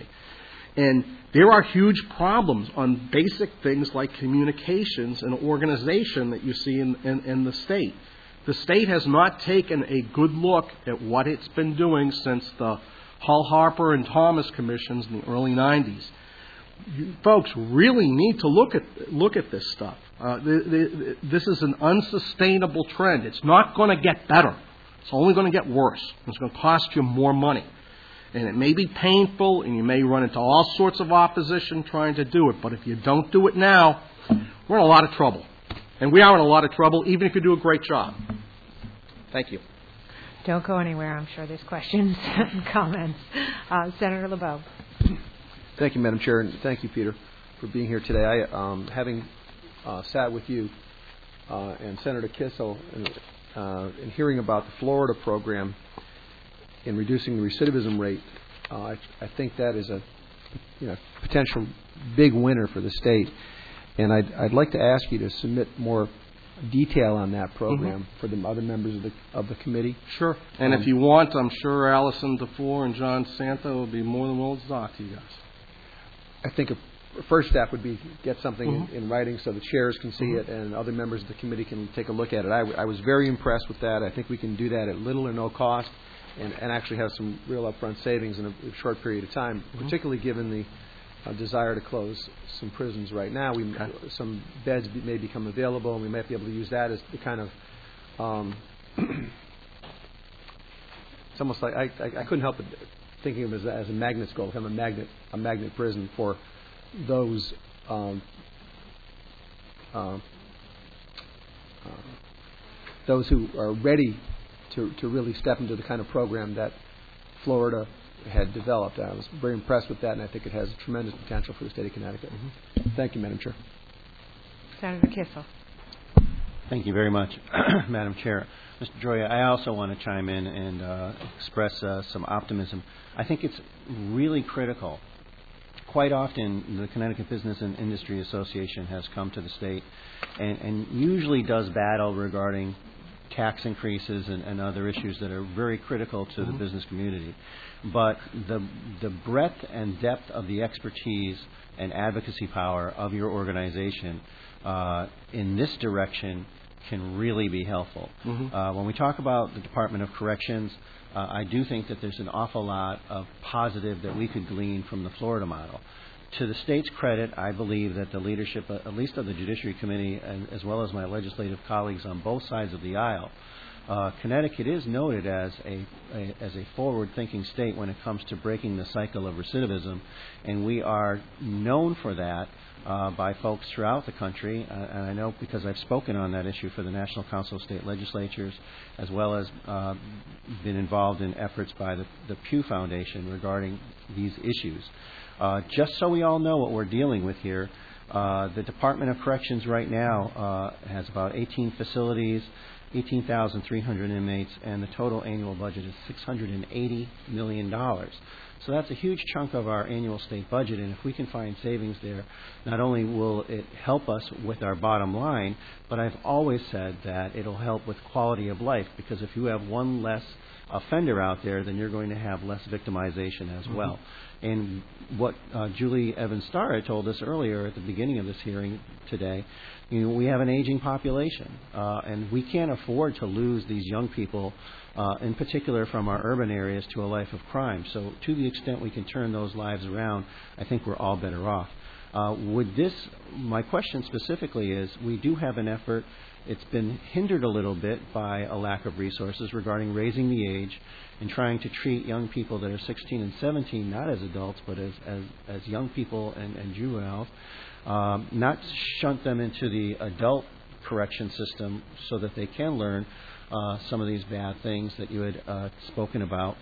And there are huge problems on basic things like communications and organization that you see in, in, in the state. The state has not taken a good look at what it's been doing since the Hull, Harper, and Thomas commissions in the early nineties. You folks really need to look at look at this stuff. Uh, the, the, this is an unsustainable trend. It's not going to get better. It's only going to get worse. It's going to cost you more money. And it may be painful, and you may run into all sorts of opposition trying to do it. But if you don't do it now, we're in a lot of trouble. And we are in a lot of trouble, even if you do a great job. Thank you. Don't go anywhere. I'm sure there's questions and comments. Uh, Senator LeBeau. Thank you, Madam Chair, and thank you, Peter, for being here today. I, um, having uh, sat with you uh, and Senator Kissel and, uh, and hearing about the Florida program in reducing the recidivism rate, uh, I, I think that is a you know, potential big winner for the state. And I'd, I'd like to ask you to submit more detail on that program mm-hmm. for the other members of the of the committee. Sure. And um, if you want, I'm sure Allison DeFore and John Santa will be more than willing to talk to you guys. I think a first step would be get something mm-hmm. in, in writing so the chairs can see mm-hmm. it and other members of the committee can take a look at it. I, w- I was very impressed with that. I think we can do that at little or no cost and, and actually have some real upfront savings in a, a short period of time, mm-hmm. particularly given the uh, desire to close some prisons right now. We okay. Some beds be, may become available, and we might be able to use that as the kind of um, it's almost like I, I, I couldn't help but thinking of it as, as a magnet school, kind of a magnet a magnet prison for those um, uh, uh, those who are ready to, to really step into the kind of program that Florida had developed. I was very impressed with that, and I think it has tremendous potential for the state of Connecticut. Mm-hmm. Thank you, Madam Chair. Senator Kissel. Thank you very much, Madam Chair. Mister Gioia, I also want to chime in and uh, express uh, some optimism. I think it's really critical. Quite often, the Connecticut Business and Industry Association has come to the state and, and usually does battle regarding tax increases and, and other issues that are very critical to mm-hmm. the business community. But the the breadth and depth of the expertise and advocacy power of your organization uh, in this direction can really be helpful. Mm-hmm. Uh, when we talk about the Department of Corrections, uh, I do think that there's an awful lot of positive that we could glean from the Florida model. To the state's credit, I believe that the leadership, uh, at least of the Judiciary Committee, and, as well as my legislative colleagues on both sides of the aisle, uh, Connecticut is noted as a, a as a forward-thinking state when it comes to breaking the cycle of recidivism, and we are known for that uh, by folks throughout the country. Uh, and I know because I've spoken on that issue for the National Council of State Legislatures, as well as uh, been involved in efforts by the, the Pew Foundation regarding these issues. Uh, just so we all know what we're dealing with here, uh, the Department of Corrections right now uh, has about eighteen facilities, eighteen thousand three hundred inmates, and the total annual budget is six hundred eighty million dollars. So that's a huge chunk of our annual state budget, and if we can find savings there, not only will it help us with our bottom line, but I've always said that it'll help with quality of life, because if you have one less offender out there, then you're going to have less victimization as well. Mm-hmm. And what uh, Julie Evans-Starr had told us earlier at the beginning of this hearing today, you know, we have an aging population, uh, and we can't afford to lose these young people, uh, in particular from our urban areas, to a life of crime. So to the extent we can turn those lives around, I think we're all better off. Uh, would this, my question specifically is, we do have an effort. It's been hindered a little bit by a lack of resources regarding raising the age and trying to treat young people that are sixteen and seventeen not as adults but as, as, as young people and, and juveniles, um, not shunt them into the adult correction system so that they can learn uh, some of these bad things that you had uh, spoken about.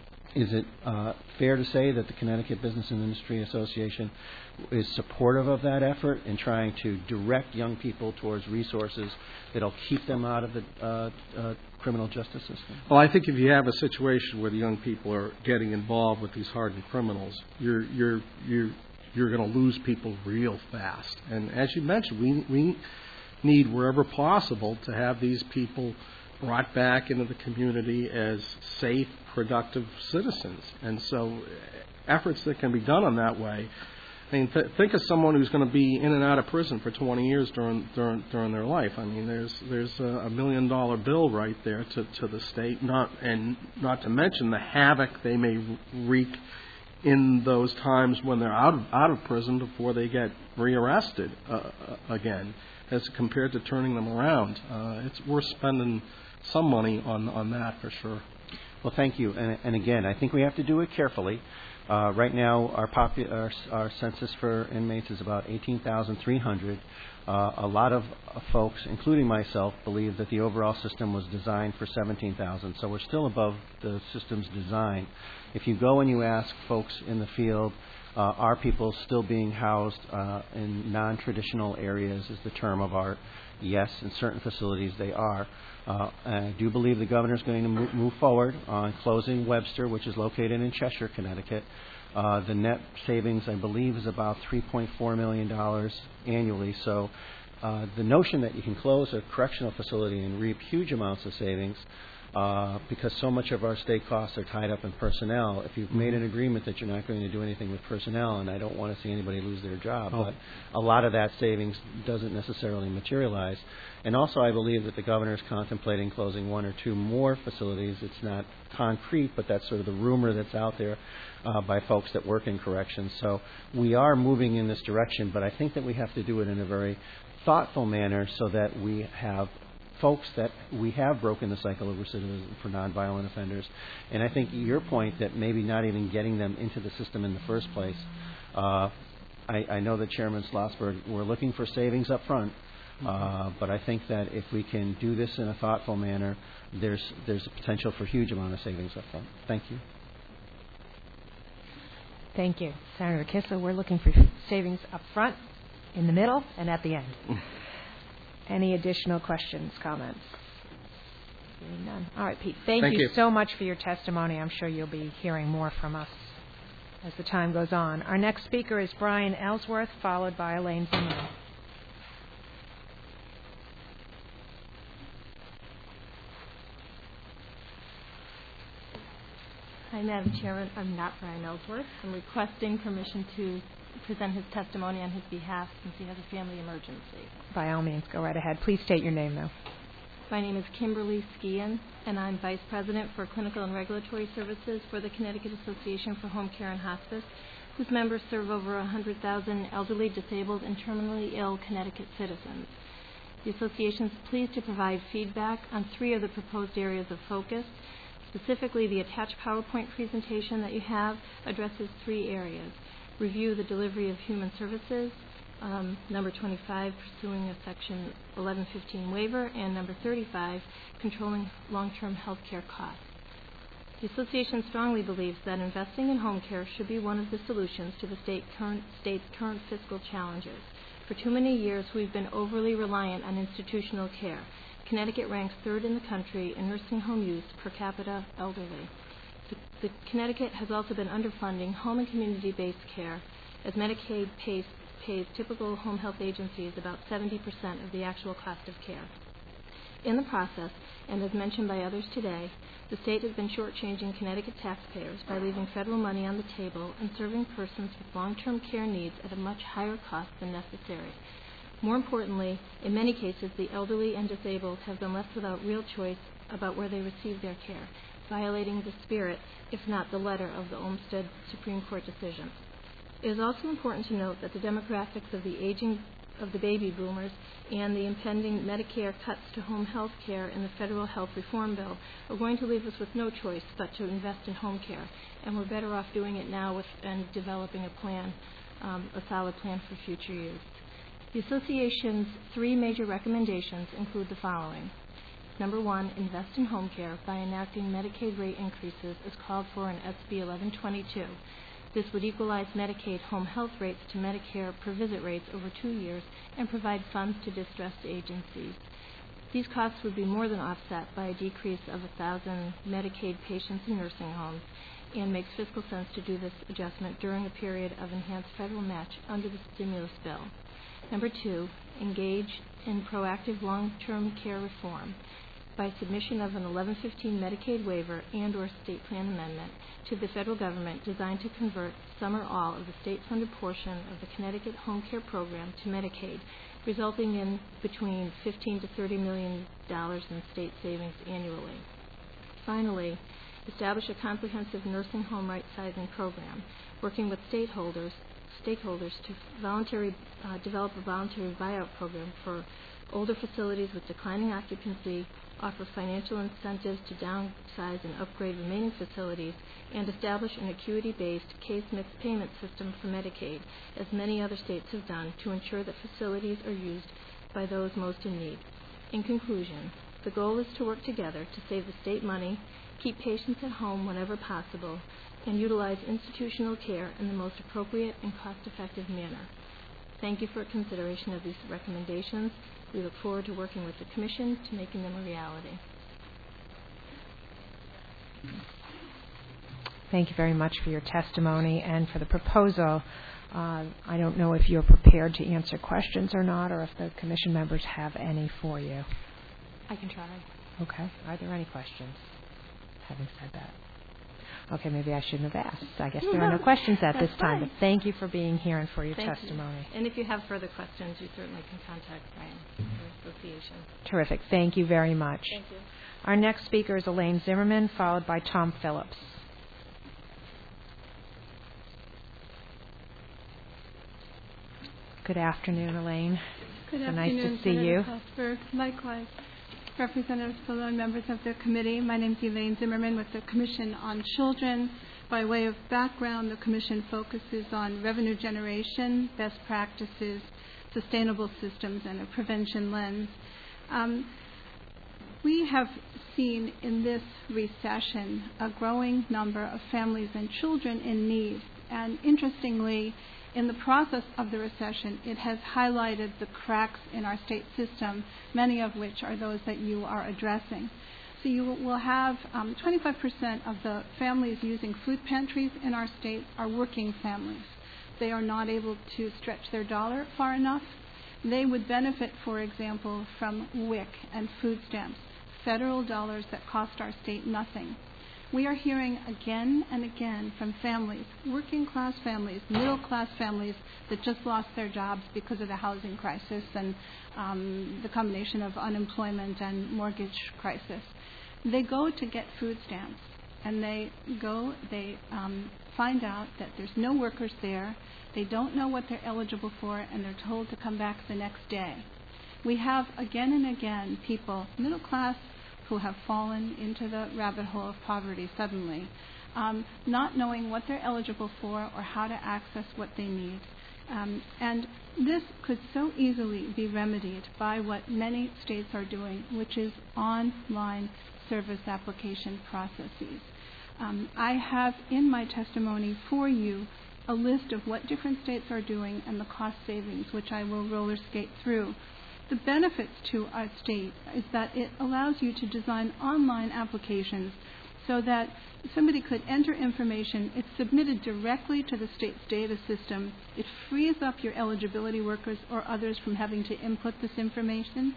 Is it uh, fair to say that the Connecticut Business and Industry Association is supportive of that effort in trying to direct young people towards resources that'll keep them out of the uh, uh, criminal justice system? Well, I think if you have a situation where the young people are getting involved with these hardened criminals, you're you're you're you're going to lose people real fast. And as you mentioned, we we need wherever possible to have these people brought back into the community as safe, productive citizens. And so efforts that can be done in that way. I mean, th- think of someone who's going to be in and out of prison for twenty years during during, during their life. I mean, there's there's a, a million dollar bill right there to, to the state, not and not to mention the havoc they may wreak in those times when they're out of, out of prison before they get rearrested uh, again, as compared to turning them around. Uh, it's worth spending some money on, on that for sure. Well, thank you. And, and again, I think we have to do it carefully. Uh, right now, our, popu- our, our census for inmates is about eighteen thousand three hundred. Uh, a lot of uh, folks, including myself, believe that the overall system was designed for seventeen thousand, so we're still above the system's design. If you go and you ask folks in the field, uh, are people still being housed uh, in non-traditional areas is the term of art. Yes, in certain facilities they are. Uh, I do believe the governor is going to move, move forward on closing Webster, which is located in Cheshire, Connecticut. Uh, the net savings, I believe, is about three point four million dollars annually. So uh, the notion that you can close a correctional facility and reap huge amounts of savings, uh, because so much of our state costs are tied up in personnel. If you've made an agreement that you're not going to do anything with personnel, and I don't want to see anybody lose their job, oh. but a lot of that savings doesn't necessarily materialize. And also I believe that the governor is contemplating closing one or two more facilities. It's not concrete, but that's sort of the rumor that's out there uh, by folks that work in corrections. So we are moving in this direction, but I think that we have to do it in a very thoughtful manner so that we have folks that we have broken the cycle of recidivism for nonviolent offenders. And I think your point that maybe not even getting them into the system in the first place, uh, I, I know that Chairman Schlossberg, we're looking for savings up front, uh, but I think that if we can do this in a thoughtful manner, there's there's a potential for huge amount of savings up front. Thank you. Thank you. Senator Kissel, we're looking for savings up front, in the middle, and at the end. Any additional questions, comments? Seeing none. All right, Pete, thank, Thank you, you so much for your testimony. I'm sure you'll be hearing more from us as the time goes on. Our next speaker is Brian Ellsworth, followed by Elaine Zimmerman. Hi, Madam Chairman. I'm not Brian Ellsworth. I'm requesting permission to present his testimony on his behalf since he has a family emergency. By all means, go right ahead. Please state your name, though. My name is Kimberly Skian, and I'm Vice President for Clinical and Regulatory Services for the Connecticut Association for Home Care and Hospice, whose members serve over one hundred thousand elderly, disabled, and terminally ill Connecticut citizens. The association is pleased to provide feedback on three of the proposed areas of focus. Specifically, the attached PowerPoint presentation that you have addresses three areas. Review the delivery of human services, um, number twenty-five, pursuing a Section eleven fifteen waiver, and number thirty-five, controlling long-term health care costs. The association strongly believes that investing in home care should be one of the solutions to the state current, state's current fiscal challenges. For too many years, we've been overly reliant on institutional care. Connecticut ranks third in the country in nursing home use per capita elderly. The, the Connecticut has also been underfunding home and community-based care, as Medicaid pays, pays typical home health agencies about seventy percent of the actual cost of care. In the process, and as mentioned by others today, the state has been shortchanging Connecticut taxpayers by leaving federal money on the table and serving persons with long-term care needs at a much higher cost than necessary. More importantly, in many cases, the elderly and disabled have been left without real choice about where they receive their care, violating the spirit, if not the letter, of the Olmsted Supreme Court decision. It is also important to note that the demographics of the aging of the baby boomers and the impending Medicare cuts to home health care in the federal health reform bill are going to leave us with no choice but to invest in home care, and we're better off doing it now with, and developing a plan, um, a solid plan for future use. The Association's three major recommendations include the following. Number one, invest in home care by enacting Medicaid rate increases as called for in S B eleven twenty-two. This would equalize Medicaid home health rates to Medicare per visit rates over two years and provide funds to distressed agencies. These costs would be more than offset by a decrease of one thousand Medicaid patients in nursing homes, and makes fiscal sense to do this adjustment during a period of enhanced federal match under the stimulus bill. Number two, engage in proactive long-term care reform by submission of an eleven fifteen Medicaid waiver and or state plan amendment to the federal government designed to convert some or all of the state-funded portion of the Connecticut Home Care Program to Medicaid, resulting in between fifteen to thirty million dollars in state savings annually. Finally, establish a comprehensive nursing home right-sizing program, working with stakeholders stakeholders to voluntary, uh, develop a voluntary buyout program for older facilities with declining occupancy, offer financial incentives to downsize and upgrade remaining facilities, and establish an acuity-based case mix payment system for Medicaid, as many other states have done, to ensure that facilities are used by those most in need. In conclusion, the goal is to work together to save the state money, keep patients at home whenever possible, and utilize institutional care in the most appropriate and cost-effective manner. Thank you for consideration of these recommendations. We look forward to working with the Commission to making them a reality. Thank you very much for your testimony and for the proposal. Uh, I don't know if you're prepared to answer questions or not, or if the Commission members have any for you. I can try. Okay. Are there any questions? Having said that. Okay, maybe I shouldn't have asked. I guess there are no questions at That's this time, fine. but thank you for being here and for your Thank testimony. You. And if you have further questions, you certainly can contact Brian, the association. Terrific. Thank you very much. Thank you. Our next speaker is Elaine Zimmerman, followed by Tom Phillips. Good afternoon, Elaine. Good so afternoon, nice to see Senator you. Salzberg. Likewise, Representatives, fellow members of the committee. My name is Elaine Zimmerman with the Commission on Children. By way of background, the Commission focuses on revenue generation, best practices, sustainable systems, and a prevention lens. Um, we have seen in this recession a growing number of families and children in need And interestingly, in the process of the recession, it has highlighted the cracks in our state system, many of which are those that you are addressing. So you will have um, twenty-five percent of the families using food pantries in our state are working families. They are not able to stretch their dollar far enough. They would benefit, for example, from W I C and food stamps, federal dollars that cost our state nothing. We are hearing again and again from families, working class families, middle class families that just lost their jobs because of the housing crisis and um, the combination of unemployment and mortgage crisis. They go to get food stamps, and they go, they um, find out that there's no workers there, they don't know what they're eligible for, and they're told to come back the next day. We have again and again people, middle class, who have fallen into the rabbit hole of poverty suddenly, um, not knowing what they're eligible for or how to access what they need. Um, and this could so easily be remedied by what many states are doing, which is online service application processes. Um, I have in my testimony for you a list of what different states are doing and the cost savings, which I will roller skate through. The benefits to our state is that it allows you to design online applications so that somebody could enter information. It's submitted directly to the state's data system. It frees up your eligibility workers or others from having to input this information.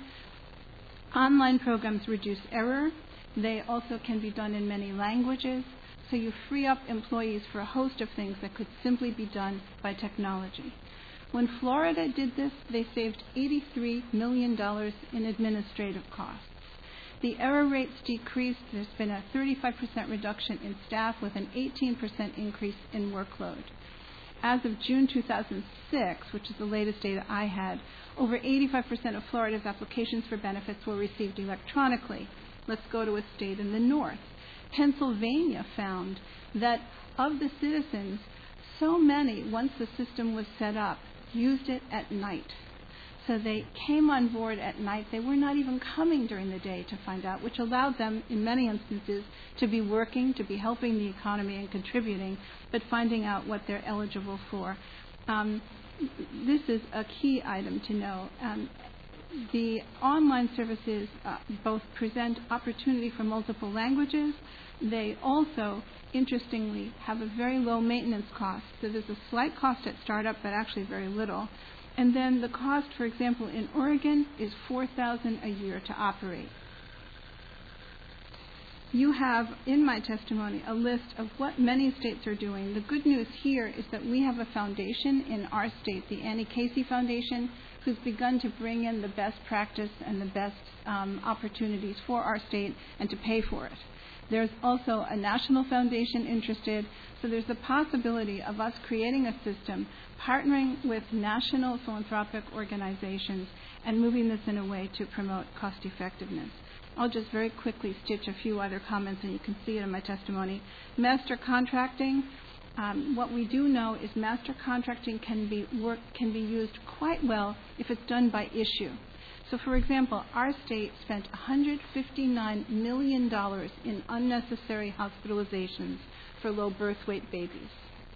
Online programs reduce error. They also can be done in many languages. So you free up employees for a host of things that could simply be done by technology. When Florida did this, they saved eighty-three million dollars in administrative costs. The error rates decreased. There's been a thirty-five percent reduction in staff with an eighteen percent increase in workload. As of June two thousand six, which is the latest data I had, over eighty-five percent of Florida's applications for benefits were received electronically. Let's go to a state in the north. Pennsylvania found that of the citizens, so many, once the system was set up, used it at night. So they came on board at night. They were not even coming during the day to find out, which allowed them, in many instances, to be working, to be helping the economy and contributing, but finding out what they're eligible for. Um, this is a key item to know. Um, the online services uh, both present opportunity for multiple languages. They also, interestingly, have a very low maintenance cost. So there's a slight cost at startup, but actually very little. And then the cost, for example, in Oregon is four thousand dollars a year to operate. You have, in my testimony, a list of what many states are doing. The good news here is that we have a foundation in our state, the Annie Casey Foundation, who's begun to bring in the best practice and the best um, opportunities for our state and to pay for it. There's also a national foundation interested, so there's the possibility of us creating a system, partnering with national philanthropic organizations, and moving this in a way to promote cost effectiveness. I'll just very quickly stitch a few other comments, and you can see it in my testimony. Master contracting. Um, what we do know is master contracting can be work, can be used quite well if it's done by issue. So, for example, our state spent one hundred fifty-nine million dollars in unnecessary hospitalizations for low birth weight babies.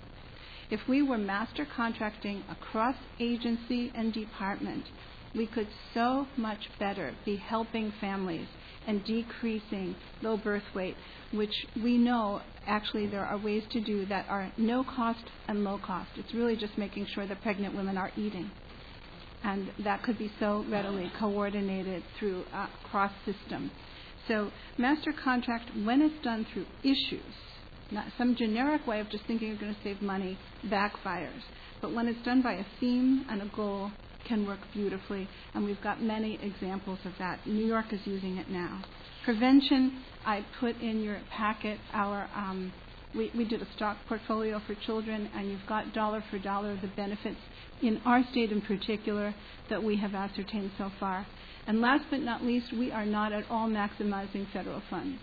If we were master contracting across agency and department, we could so much better be helping families and decreasing low birth weight, which we know actually there are ways to do that are no cost and low cost. It's really just making sure that pregnant women are eating. And that could be so readily coordinated through uh, cross systems. So master contract, when it's done through issues, not some generic way of just thinking you're going to save money, backfires. But when it's done by a theme and a goal, can work beautifully, and we've got many examples of that. New York is using it now. Prevention, I put in your packet our, um, we, we did a stock portfolio for children, and you've got dollar for dollar the benefits in our state in particular that we have ascertained so far. And last but not least, we are not at all maximizing federal funds.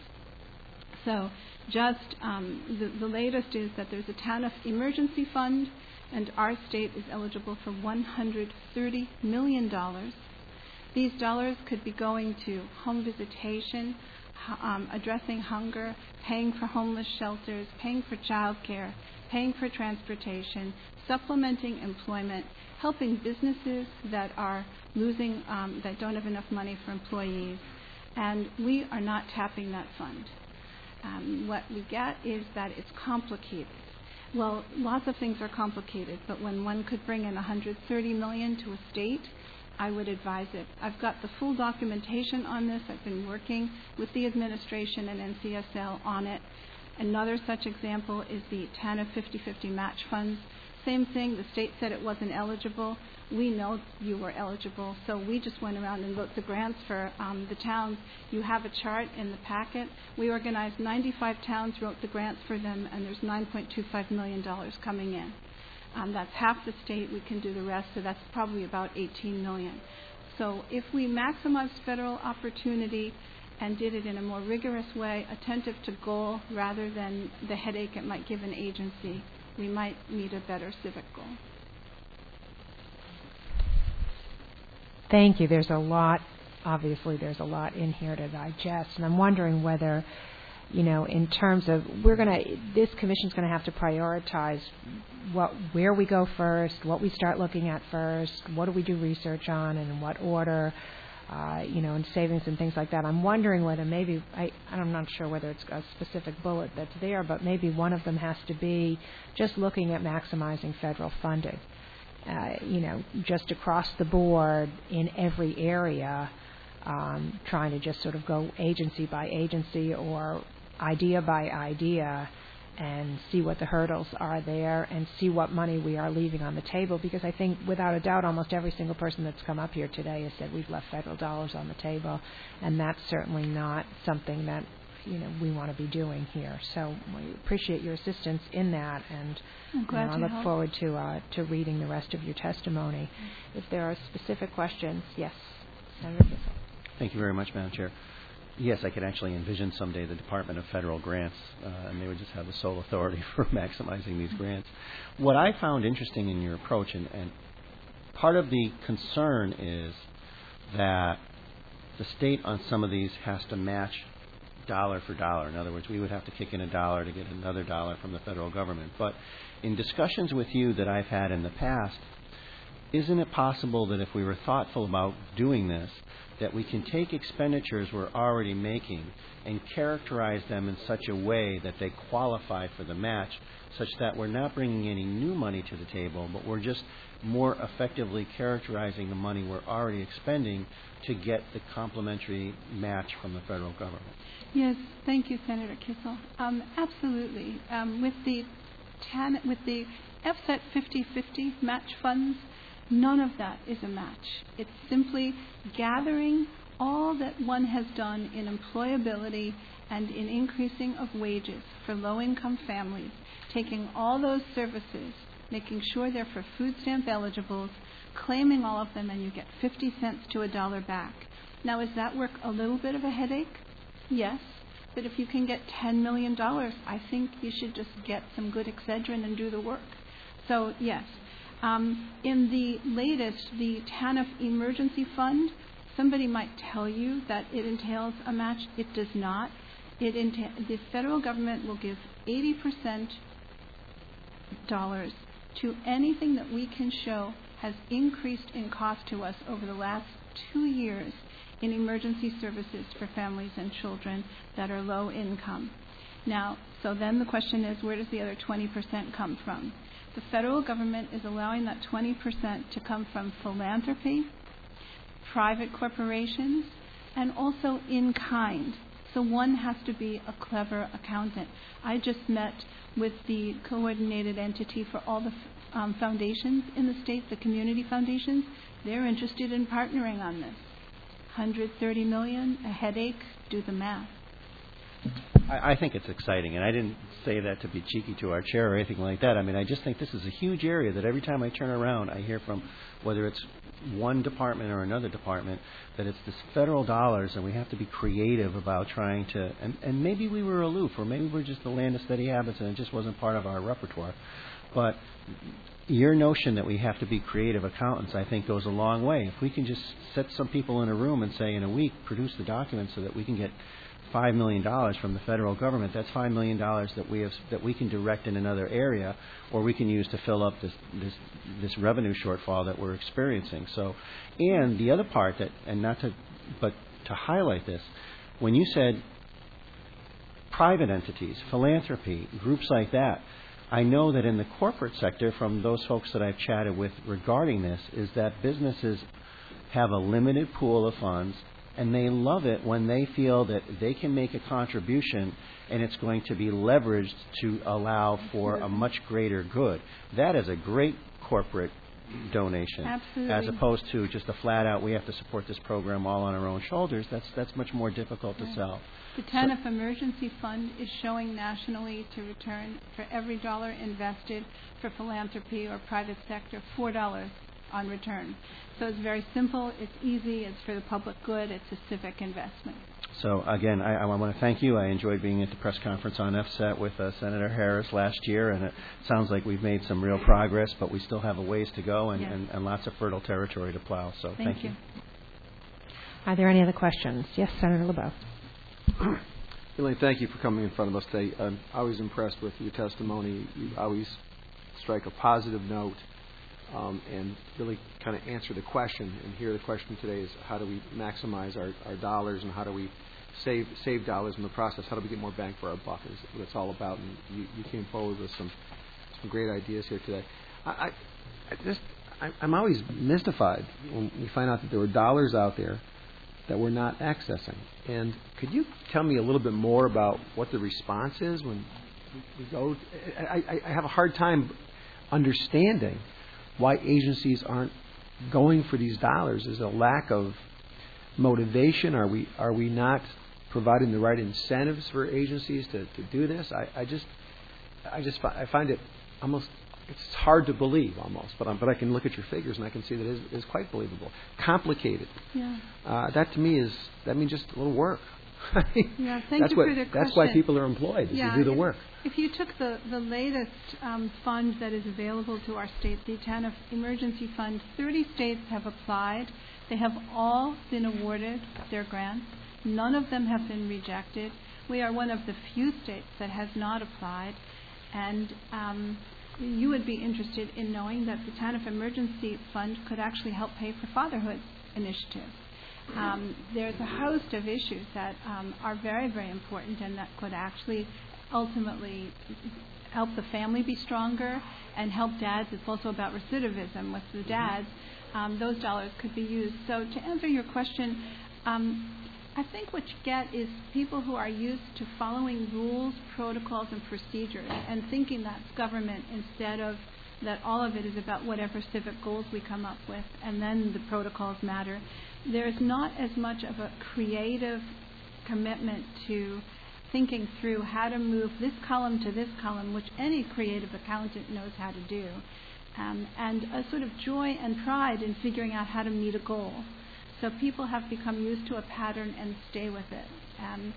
So just um, the, the latest is that there's a TANF emergency fund, and our state is eligible for one hundred thirty million dollars. These dollars could be going to home visitation, um, addressing hunger, paying for homeless shelters, paying for child care, paying for transportation, supplementing employment, helping businesses that are losing, um, that don't have enough money for employees. And we are not tapping that fund. Um, what we get is that it's complicated. Well, lots of things are complicated, but when one could bring in one hundred thirty million dollars to a state, I would advise it. I've got the full documentation on this. I've been working with the administration and N C S L on it. Another such example is the TANF fifty-fifty match funds. Same thing, the state said it wasn't eligible. We know you were eligible, so we just went around and wrote the grants for um, the towns. You have a chart in the packet. We organized ninety-five towns, wrote the grants for them, and there's nine point two five million dollars coming in. Um, that's half the state. We can do the rest, so that's probably about eighteen million dollars. So if we maximized federal opportunity and did it in a more rigorous way, attentive to goal rather than the headache it might give an agency, we might meet a better civic goal. Thank you. There's a lot, obviously there's a lot in here to digest, and I'm wondering whether, you know, in terms of, we're going to, this commission's going to have to prioritize what, where we go first, what we start looking at first, what do we do research on, and in what order, uh, you know, and savings and things like that. I'm wondering whether maybe, I, I'm not sure whether it's a specific bullet that's there, but maybe one of them has to be just looking at maximizing federal funding. Uh, you know, just across the board in every area, um, trying to just sort of go agency by agency or idea by idea and see what the hurdles are there and see what money we are leaving on the table, because I think without a doubt almost every single person that's come up here today has said we've left federal dollars on the table, and that's certainly not something that, you know, we want to be doing here. So we appreciate your assistance in that, and I'm glad you know, I to look help. forward to uh, to reading the rest of your testimony. Mm-hmm. If there are specific questions, yes, Senator Kissel. Thank you very much, Madam Chair. Yes, I could actually envision someday the Department of Federal Grants, uh, and they would just have the sole authority for maximizing these grants. What I found interesting in your approach, and, and part of the concern is that the state on some of these has to match dollar for dollar. In other words, we would have to kick in a dollar to get another dollar from the federal government. But in discussions with you that I've had in the past, isn't it possible that if we were thoughtful about doing this, that we can take expenditures we're already making and characterize them in such a way that they qualify for the match, such that we're not bringing any new money to the table, but we're just more effectively characterizing the money we're already expending to get the complementary match from the federal government? Yes, thank you, Senator Kissel. Um, absolutely. Um, with the tan- with the F S E T fifty-fifty match funds, none of that is a match. It's simply gathering all that one has done in employability and in increasing of wages for low-income families, taking all those services, making sure they're for food stamp eligibles, claiming all of them, and you get fifty cents to a dollar back. Now, is that work a little bit of a headache? Yes. But if you can get ten million dollars, I think you should just get some good Excedrin and do the work. So, yes. Um, in the latest, the TANF Emergency Fund, somebody might tell you that it entails a match. It does not. It enta- the federal government will give eighty percent dollars to anything that we can show has increased in cost to us over the last two years in emergency services for families and children that are low income. Now, so then the question is, where does the other twenty percent come from? The federal government is allowing that twenty percent to come from philanthropy, private corporations, and also in kind. So one has to be a clever accountant. I just met with the coordinated entity for all the um, foundations in the state, the community foundations. They're interested in partnering on this. one hundred thirty million dollars, a headache, do the math. I, I think it's exciting, and I didn't say that to be cheeky to our chair or anything like that. I mean, I just think this is a huge area that every time I turn around, I hear from, whether it's one department or another department, that it's this federal dollars, and we have to be creative about trying to, and, and maybe we were aloof, or maybe we're just the land of steady habits and it just wasn't part of our repertoire. But your notion that we have to be creative accountants, I think, goes a long way. If we can just set some people in a room and say, in a week, produce the documents so that we can get five million dollars from the federal government, that's five million dollars that we have that we can direct in another area, or we can use to fill up this this this revenue shortfall that we're experiencing. So, and the other part that, and not to, but to highlight this, when you said private entities, philanthropy, groups like that, I know that in the corporate sector, from those folks that I've chatted with regarding this, is that businesses have a limited pool of funds, and they love it when they feel that they can make a contribution and it's going to be leveraged to allow for a much greater good. That is a great corporate donation. Absolutely. As opposed to just a flat out, we have to support this program all on our own shoulders. That's that's much more difficult right. to sell. The TANF so, Emergency Fund is showing nationally to return for every dollar invested for philanthropy or private sector, four dollars on return. So it's very simple, it's easy, it's for the public good, it's a civic investment. So again, I, I want to thank you. I enjoyed being at the press conference on F S E T with uh, Senator Harris last year, and it sounds like we've made some real progress, but we still have a ways to go and, yes. and, and lots of fertile territory to plow. So thank, thank you. you. Are there any other questions? Yes, Senator LeBeau. Elaine, thank you for coming in front of us today. I'm always impressed with your testimony. You always strike a positive note um, and really kind of answer the question. And here the question today is how do we maximize our, our dollars and how do we save save dollars in the process? How do we get more bang for our buck is what it's all about. And you, you came forward with some some great ideas here today. I, I, I just I, I'm always mystified when we find out that there were dollars out there that we're not accessing. And could you tell me a little bit more about what the response is when we go? I, I have a hard time understanding why agencies aren't going for these dollars. Is there a lack of motivation? Are we are we not providing the right incentives for agencies to, to do this? I, I just I just I find it almost it's hard to believe almost, but I'm, but I can look at your figures and I can see that it is, it is quite believable. Complicated. Yeah. Uh, that to me is that means just a little work. yeah. Thank that's you what, for the question. That's why people are employed is yeah, to do the if, work. If you took the the latest um, fund that is available to our state, the TANF Emergency Fund, thirty states have applied. They have all been awarded their grants. None of them have been rejected. We are one of the few states that has not applied, and um, you would be interested in knowing that the TANF Emergency Fund could actually help pay for fatherhood initiatives. Um, there's a host of issues that um, are very, very important and that could actually ultimately help the family be stronger and help dads. It's also about recidivism with the dads. Um, those dollars could be used. So to answer your question, um, I think what you get is people who are used to following rules, protocols, and procedures and thinking that's government instead of that all of it is about whatever civic goals we come up with and then the protocols matter. There's not as much of a creative commitment to thinking through how to move this column to this column, which any creative accountant knows how to do, um, and a sort of joy and pride in figuring out how to meet a goal. So people have become used to a pattern and stay with it. Um,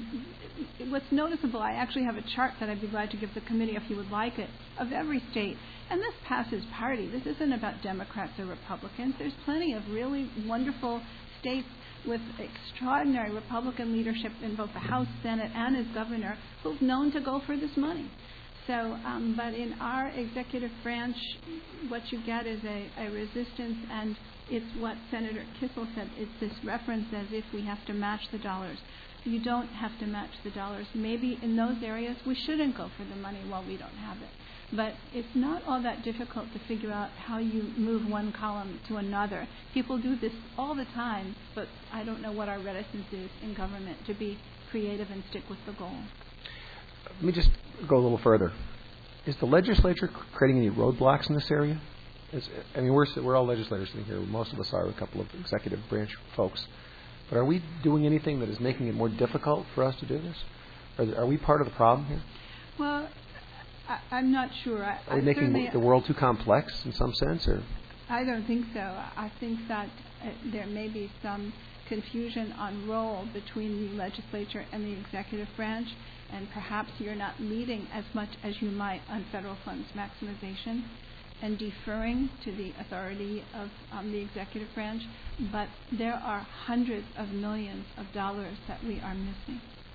what's noticeable, I actually have a chart that I'd be glad to give the committee if you would like it, of every state. And this passes party. This isn't about Democrats or Republicans. There's plenty of really wonderful states with extraordinary Republican leadership in both the House, Senate, and as governor who've known to go for this money. So, um, but in our executive branch, what you get is a, a resistance, and it's what Senator Kissel said. It's this reference as if we have to match the dollars. You don't have to match the dollars. Maybe in those areas we shouldn't go for the money while we don't have it. But it's not all that difficult to figure out how you move one column to another. People do this all the time, but I don't know what our reticence is in government to be creative and stick with the goal. Let me just go a little further. Is the legislature creating any roadblocks in this area? Is, I mean, we're we're all legislators sitting here. Most of us are, a couple of executive branch folks. But are we doing anything that is making it more difficult for us to do this? Are, are we part of the problem here? Well, I, I'm not sure. I, are we I making the world too complex in some sense, or? I don't think so. I think that uh, there may be some confusion on role between the legislature and the executive branch, and perhaps you're not leading as much as you might on federal funds maximization and deferring to the authority of um, the executive branch. But there are hundreds of millions of dollars that we are missing.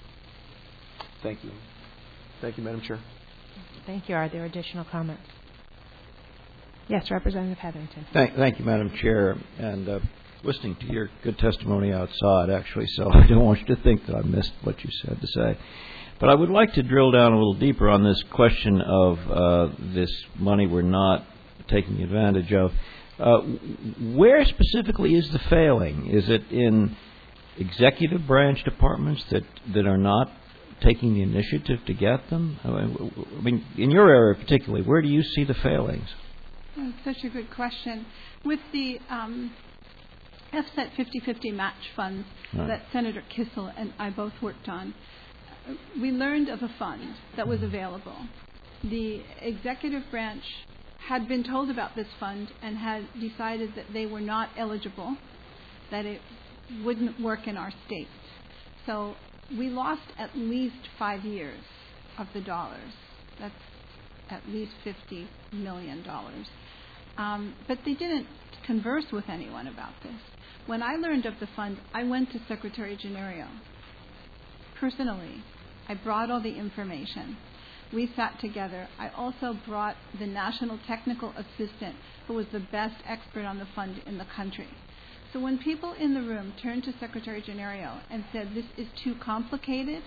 Thank you. Thank you, Madam Chair. Thank you. Are there additional comments? Yes, Representative Hetherington. Thank, thank you, Madam Chair. And uh, listening to your good testimony outside, actually, so I don't want you to think that I missed what you said to say. But I would like to drill down a little deeper on this question of uh, this money we're not taking advantage of. Uh, where specifically is the failing? Is it in executive branch departments that, that are not taking the initiative to get them? I mean, in your area particularly, where do you see the failings? That's such a good question. With the um, F S E T fifty-fifty match funds right. that Senator Kissel and I both worked on, we learned of a fund that was available. The executive branch had been told about this fund and had decided that they were not eligible, that it wouldn't work in our state. So we lost at least five years of the dollars. That's at least fifty million dollars. Um, but they didn't converse with anyone about this. When I learned of the fund, I went to Secretary Gennario. Personally, I brought all the information. We sat together. I also brought the National Technical Assistant, who was the best expert on the fund in the country. So when people in the room turned to Secretary Gennario and said, this is too complicated,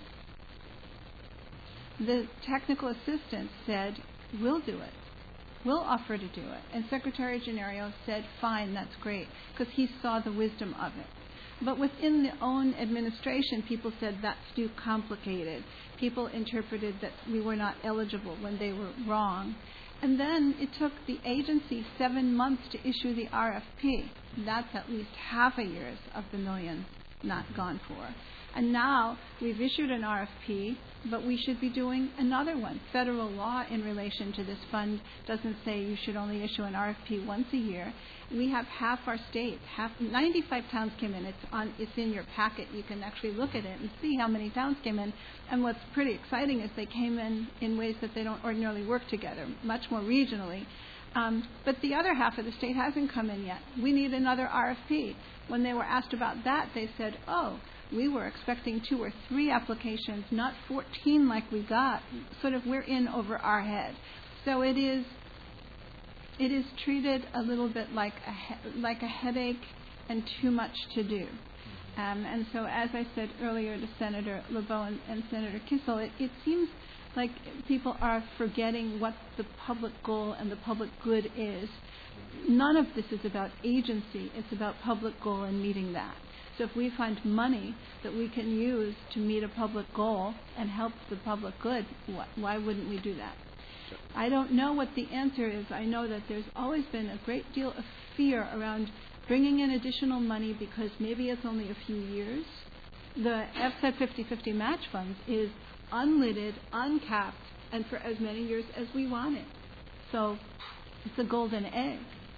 the technical assistant said, we'll do it. We'll offer to do it. And Secretary Gennario said, fine, that's great, because he saw the wisdom of it. But within the own administration, people said that's too complicated. People interpreted that we were not eligible when they were wrong. And then it took the agency seven months to issue the R F P. That's at least half a year's of the millions not gone for. And now we've issued an R F P, but we should be doing another one. Federal law in relation to this fund doesn't say you should only issue an R F P once a year. We have half our state, half ninety-five towns came in. It's on. It's in your packet. You can actually look at it and see how many towns came in. And what's pretty exciting is they came in in ways that they don't ordinarily work together, much more regionally. Um, but the other half of the state hasn't come in yet. We need another R F P. When they were asked about that, they said, oh, we were expecting two or three applications, not fourteen like we got. Sort of we're in over our head. So it is it is treated a little bit like a he- like a headache and too much to do. Um, and so as I said earlier to Senator LeBeau and, and Senator Kissel, it, it seems like people are forgetting what the public goal and the public good is. None of this is about agency. It's about public goal and meeting that. So if we find money that we can use to meet a public goal and help the public good, wh- why wouldn't we do that? I don't know what the answer is. I know that there's always been a great deal of fear around bringing in additional money because maybe it's only a few years. The F S E T fifty-fifty match funds is unlimited, uncapped, and for as many years as we want it. So it's a golden egg.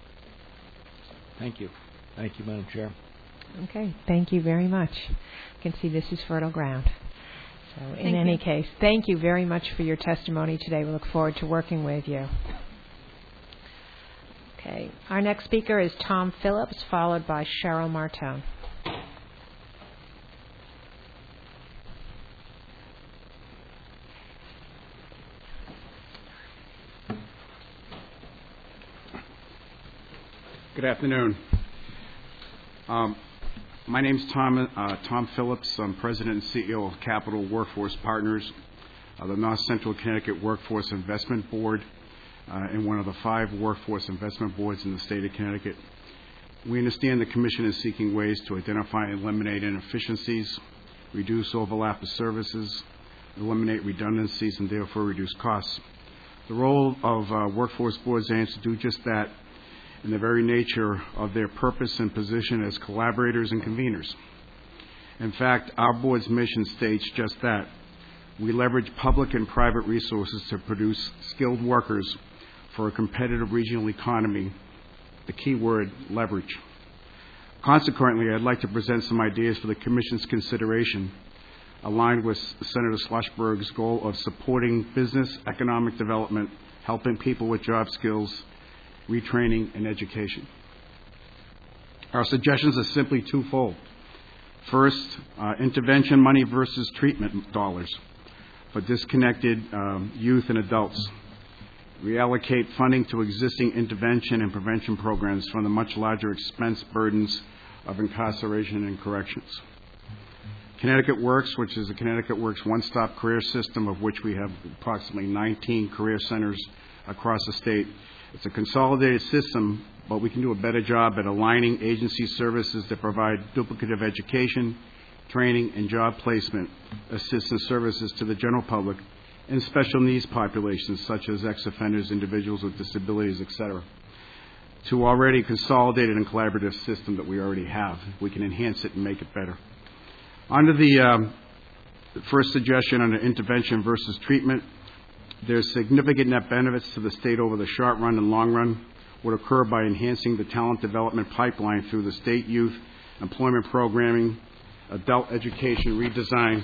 Thank you. Thank you, Madam Chair. Okay, thank you very much. You can see this is fertile ground. So in Thank any you. case, thank you very much for your testimony today. We look forward to working with you. Okay, our next speaker is Tom Phillips, followed by Cheryl Martone. Good afternoon. Um, my name is Tom, uh, Tom Phillips. I'm President and C E O of Capital Workforce Partners, uh, the North Central Connecticut Workforce Investment Board, uh, and one of the five workforce investment boards in the state of Connecticut. We understand the Commission is seeking ways to identify and eliminate inefficiencies, reduce overlap of services, eliminate redundancies, and therefore reduce costs. The role of uh, workforce boards aims to do just that, in the very nature of their purpose and position as collaborators and conveners. In fact, our board's mission states just that. We leverage public and private resources to produce skilled workers for a competitive regional economy, the key word, leverage. Consequently, I'd like to present some ideas for the Commission's consideration, aligned with Senator Schlossberg's goal of supporting business economic development, helping people with job skills, retraining, and education. Our suggestions are simply twofold. First, uh, intervention money versus treatment dollars. for disconnected um, youth and adults. Reallocate funding to existing intervention and prevention programs from the much larger expense burdens of incarceration and corrections. Connecticut Works, which is the Connecticut Works one-stop career system, of which we have approximately nineteen career centers across the state. It's a consolidated system, but we can do a better job at aligning agency services that provide duplicative education, training, and job placement assistance services to the general public and special needs populations such as ex-offenders, individuals with disabilities, et cetera, to already consolidated and collaborative system that we already have. We can enhance it and make it better. Under the um, first suggestion under intervention versus treatment, there's significant net benefits to the state over the short run and long run would occur by enhancing the talent development pipeline through the state youth employment programming, adult education redesign,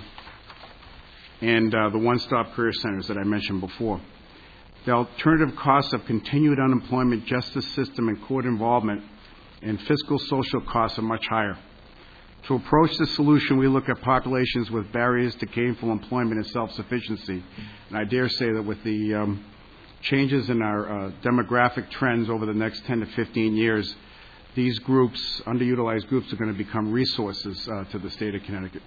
and uh, the one-stop career centers that I mentioned before. The alternative costs of continued unemployment, justice system, and court involvement and fiscal social costs are much higher. To approach the solution, we look at populations with barriers to gainful employment and self-sufficiency. And I dare say that with the um, changes in our uh, demographic trends over the next ten to fifteen years, these groups, underutilized groups, are going to become resources uh, to the state of Connecticut.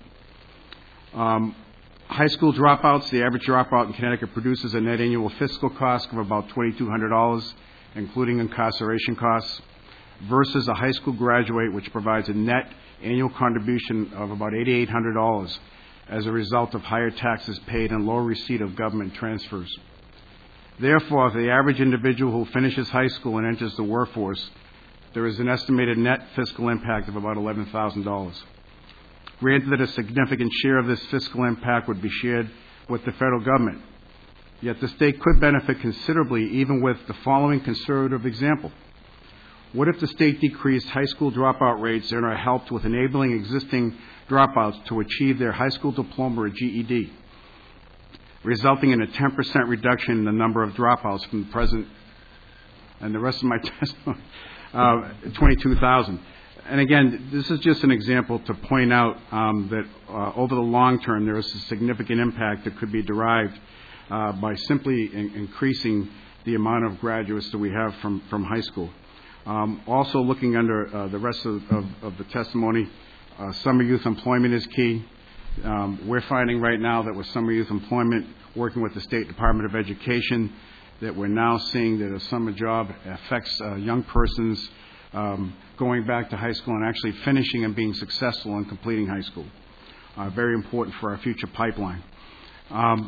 Um, high school dropouts, the average dropout in Connecticut produces a net annual fiscal cost of about two thousand two hundred dollars, including incarceration costs, versus a high school graduate, which provides a net annual contribution of about eight thousand eight hundred dollars as a result of higher taxes paid and lower receipt of government transfers. Therefore, for the average individual who finishes high school and enters the workforce, there is an estimated net fiscal impact of about eleven thousand dollars. Granted that a significant share of this fiscal impact would be shared with the federal government, yet the state could benefit considerably even with the following conservative example. What if the state decreased high school dropout rates and are helped with enabling existing dropouts to achieve their high school diploma or G E D, resulting in a ten percent reduction in the number of dropouts from the present, and the rest of my testimony, uh, twenty-two thousand. And again, this is just an example to point out um, that uh, over the long term, there is a significant impact that could be derived uh, by simply in- increasing the amount of graduates that we have from, from high school. Um, also looking under uh, the rest of, of, of the testimony, uh, summer youth employment is key. Um, we're finding right now that with summer youth employment, working with the State Department of Education, that we're now seeing that a summer job affects a young person's um, going back to high school and actually finishing and being successful in completing high school. Uh, very important for our future pipeline. Um,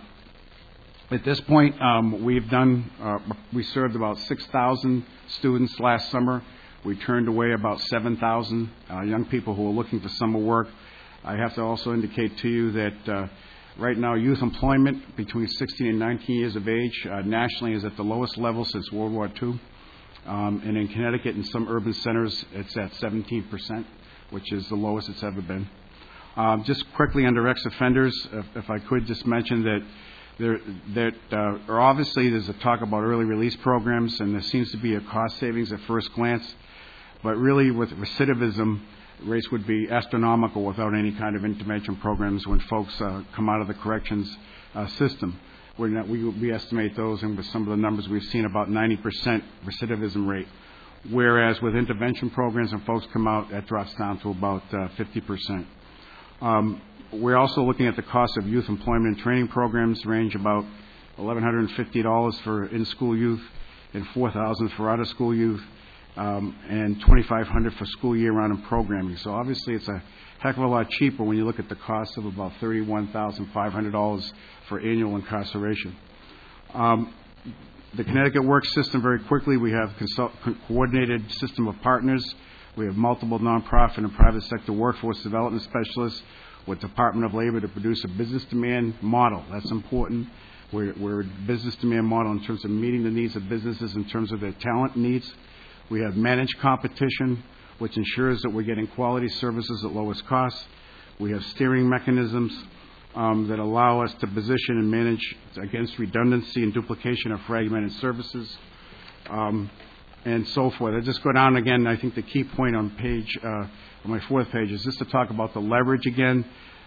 At this point, um, we've done, uh, we served about six thousand students last summer. We turned away about seven thousand uh, young people who were looking for summer work. I have to also indicate to you that uh, right now youth employment between sixteen and nineteen years of age uh, nationally is at the lowest level since World War Two. Um, and in Connecticut, in some urban centers, it's at seventeen percent, which is the lowest it's ever been. Um, just quickly under ex-offenders, if, if I could just mention that There, that uh, or obviously there's a talk about early release programs, and there seems to be a cost savings at first glance. But really, with recidivism, rates would be astronomical without any kind of intervention programs when folks uh, come out of the corrections uh, system. We're not, we, we estimate those, and with some of the numbers we've seen, about ninety percent recidivism rate. Whereas with intervention programs, when folks come out, that drops down to about uh, fifty percent. Um, We're also looking at the cost of youth employment and training programs, range about eleven fifty dollars for in-school youth and four thousand dollars for out-of-school youth, um, and twenty-five hundred dollars for school year-round and programming. So obviously it's a heck of a lot cheaper when you look at the cost of about thirty-one thousand five hundred dollars for annual incarceration. Um, the Connecticut Works system, very quickly, we have consult- coordinated system of partners. We have multiple nonprofit and private sector workforce development specialists with Department of Labor to produce a business demand model. That's important. We're, we're a business demand model in terms of meeting the needs of businesses in terms of their talent needs. We have managed competition, which ensures that we're getting quality services at lowest cost. We have steering mechanisms um, that allow us to position and manage against redundancy and duplication of fragmented services, um, and so forth. I just go down again. I think the key point on page, uh, on my fourth page, is just to talk about the leverage again.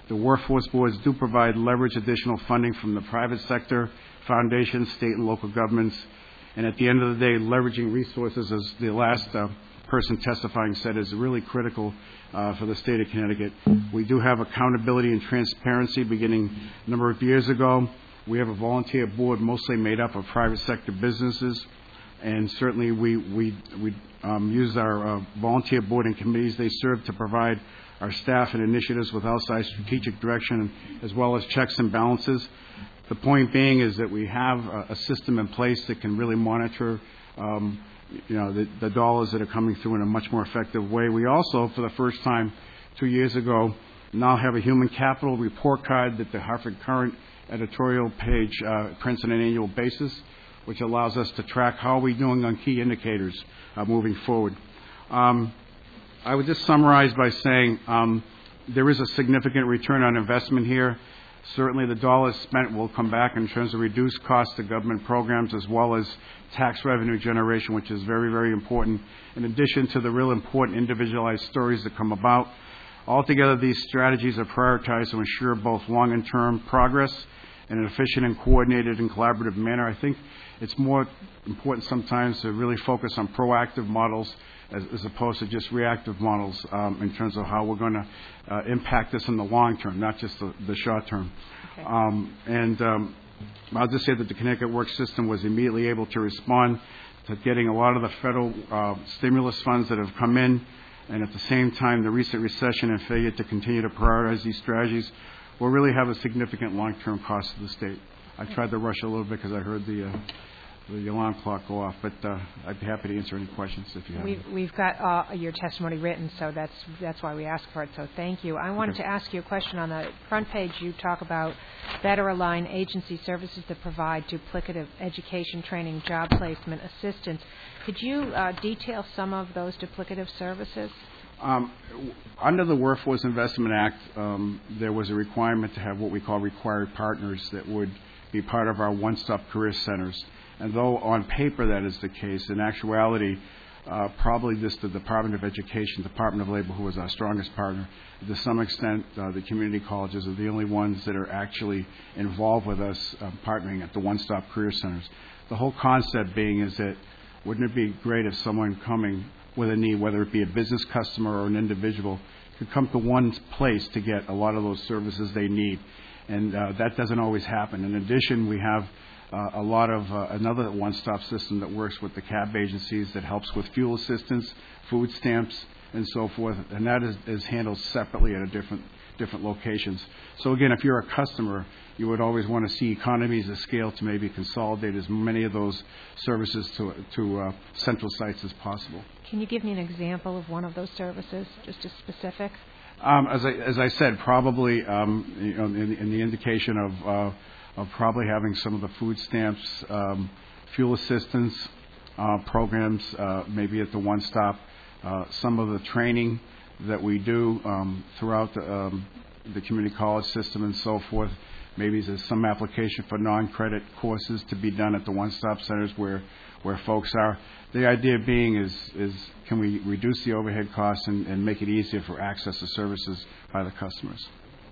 The workforce boards do provide leverage additional funding from the private sector, foundations, state and local governments, and at the end of the day, leveraging resources, as the last uh, person testifying said, is really critical uh, for the state of Connecticut. We do have accountability and transparency beginning a number of years ago. We have a volunteer board mostly made up of private sector businesses, and certainly we, we, we um, use our uh, volunteer board and committees. They serve to provide our staff and initiatives with outside strategic direction as well as checks and balances. The point being is that we have a, a system in place that can really monitor um, you know, the, the dollars that are coming through in a much more effective way. We also, for the first time two years ago, now have a human capital report card that the Hartford Current editorial page uh, prints on an annual basis, which allows us to track how are we doing on key indicators uh, moving forward. Um, I would just summarize by saying um, there is a significant return on investment here. Certainly the dollars spent will come back in terms of reduced costs to government programs as well as tax revenue generation, which is very, very important, in addition to the real important individualized stories that come about. Altogether, these strategies are prioritized to ensure both long and term progress in an efficient and coordinated and collaborative manner. I think it's more important sometimes to really focus on proactive models as, as opposed to just reactive models um, in terms of how we're going to uh, impact this in the long term, not just the, the short term. Okay. Um, and um, I'll just say that the Connecticut Works system was immediately able to respond to getting a lot of the federal uh, stimulus funds that have come in, and at the same time, the recent recession and failure to continue to prioritize these strategies will really have a significant long-term cost to the state. I tried to rush a little bit because I heard the uh, the alarm clock go off, but uh, I'd be happy to answer any questions if you have. We've, we've got uh, your testimony written, so that's that's why we asked for it. So thank you. I wanted Okay. to ask you a question. On the front page, you talk about better align agency services that provide duplicative education, training, job placement, assistance. Could you uh, detail some of those duplicative services? Um, under the Workforce Investment Act, um, there was a requirement to have what we call required partners that would be part of our one-stop career centers. And though on paper that is the case, in actuality, uh, probably just the Department of Education, Department of Labor, who was our strongest partner, to some extent, uh, the community colleges are the only ones that are actually involved with us uh, partnering at the one-stop career centers. The whole concept being is that wouldn't it be great if someone coming with a need, whether it be a business customer or an individual, could come to one place to get a lot of those services they need. And uh, that doesn't always happen. In addition, we have uh, a lot of uh, another one-stop system that works with the C A B agencies that helps with fuel assistance, food stamps, and so forth. And that is, is handled separately at a different different locations. So again, if you're a customer, you would always want to see economies of scale to maybe consolidate as many of those services to to uh, central sites as possible. Can you give me an example of one of those services, just a specific? Um, as I as I said, probably um, you know, in, in the indication of uh, of probably having some of the food stamps, um, fuel assistance uh, programs, uh, maybe at the one stop, uh, some of the training that we do um, throughout the, um, the community college system and so forth. Maybe there's some application for non-credit courses to be done at the one-stop centers where, where folks are. The idea being is, is can we reduce the overhead costs and, and make it easier for access to services by the customers?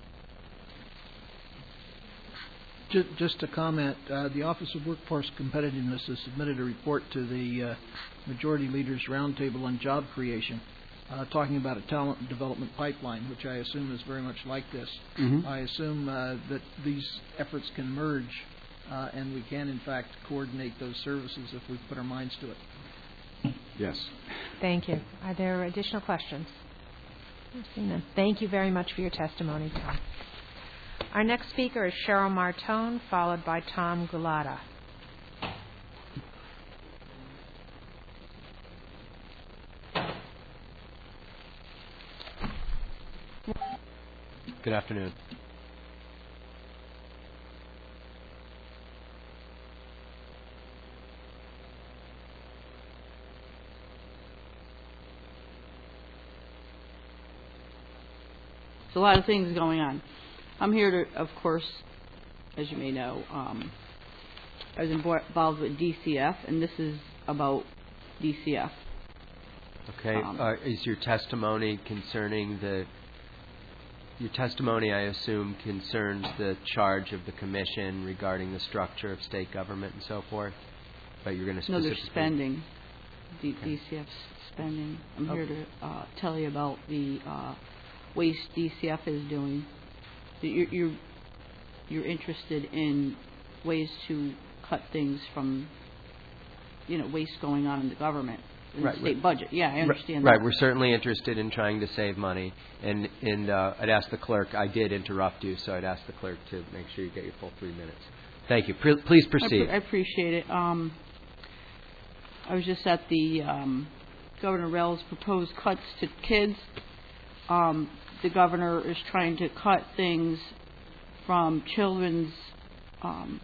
Just to comment, uh, the Office of Workforce Competitiveness has submitted a report to the uh, Majority Leaders Roundtable on Job Creation, uh, talking about a talent development pipeline, which I assume is very much like this. Mm-hmm. I assume uh, that these efforts can merge, uh, and we can, in fact, coordinate those services if we put our minds to it. Yes. Thank you. Are there additional questions? Seeing none. Thank you very much for your testimony, Tom. Our next speaker is Cheryl Martone, followed by Tom Gulata. Good afternoon. There's a lot of things going on. I'm here to, of course, as you may know, um, I was involved with D C F, and this is about D C F. Okay. Um, uh, is your testimony concerning the your testimony, I assume, concerns the charge of the commission regarding the structure of state government and so forth. But you're going to No, specifically... they're spending. D- DCF's spending. I'm Okay. here to uh, tell you about the uh, waste D C F is doing. You're, you're you're interested in ways to cut things from, you know, waste going on in the government, in Right, the state right. budget. Yeah, I understand Right, that. we're certainly interested in trying to save money. And, and uh, I'd ask the clerk, I did interrupt you, so I'd ask the clerk to make sure you get your full three minutes. Thank you. Pre- please proceed. I, pre- I appreciate it. Um, I was just at the um, Governor Rell's proposed cuts to kids. Um, the governor is trying to cut things from children's um,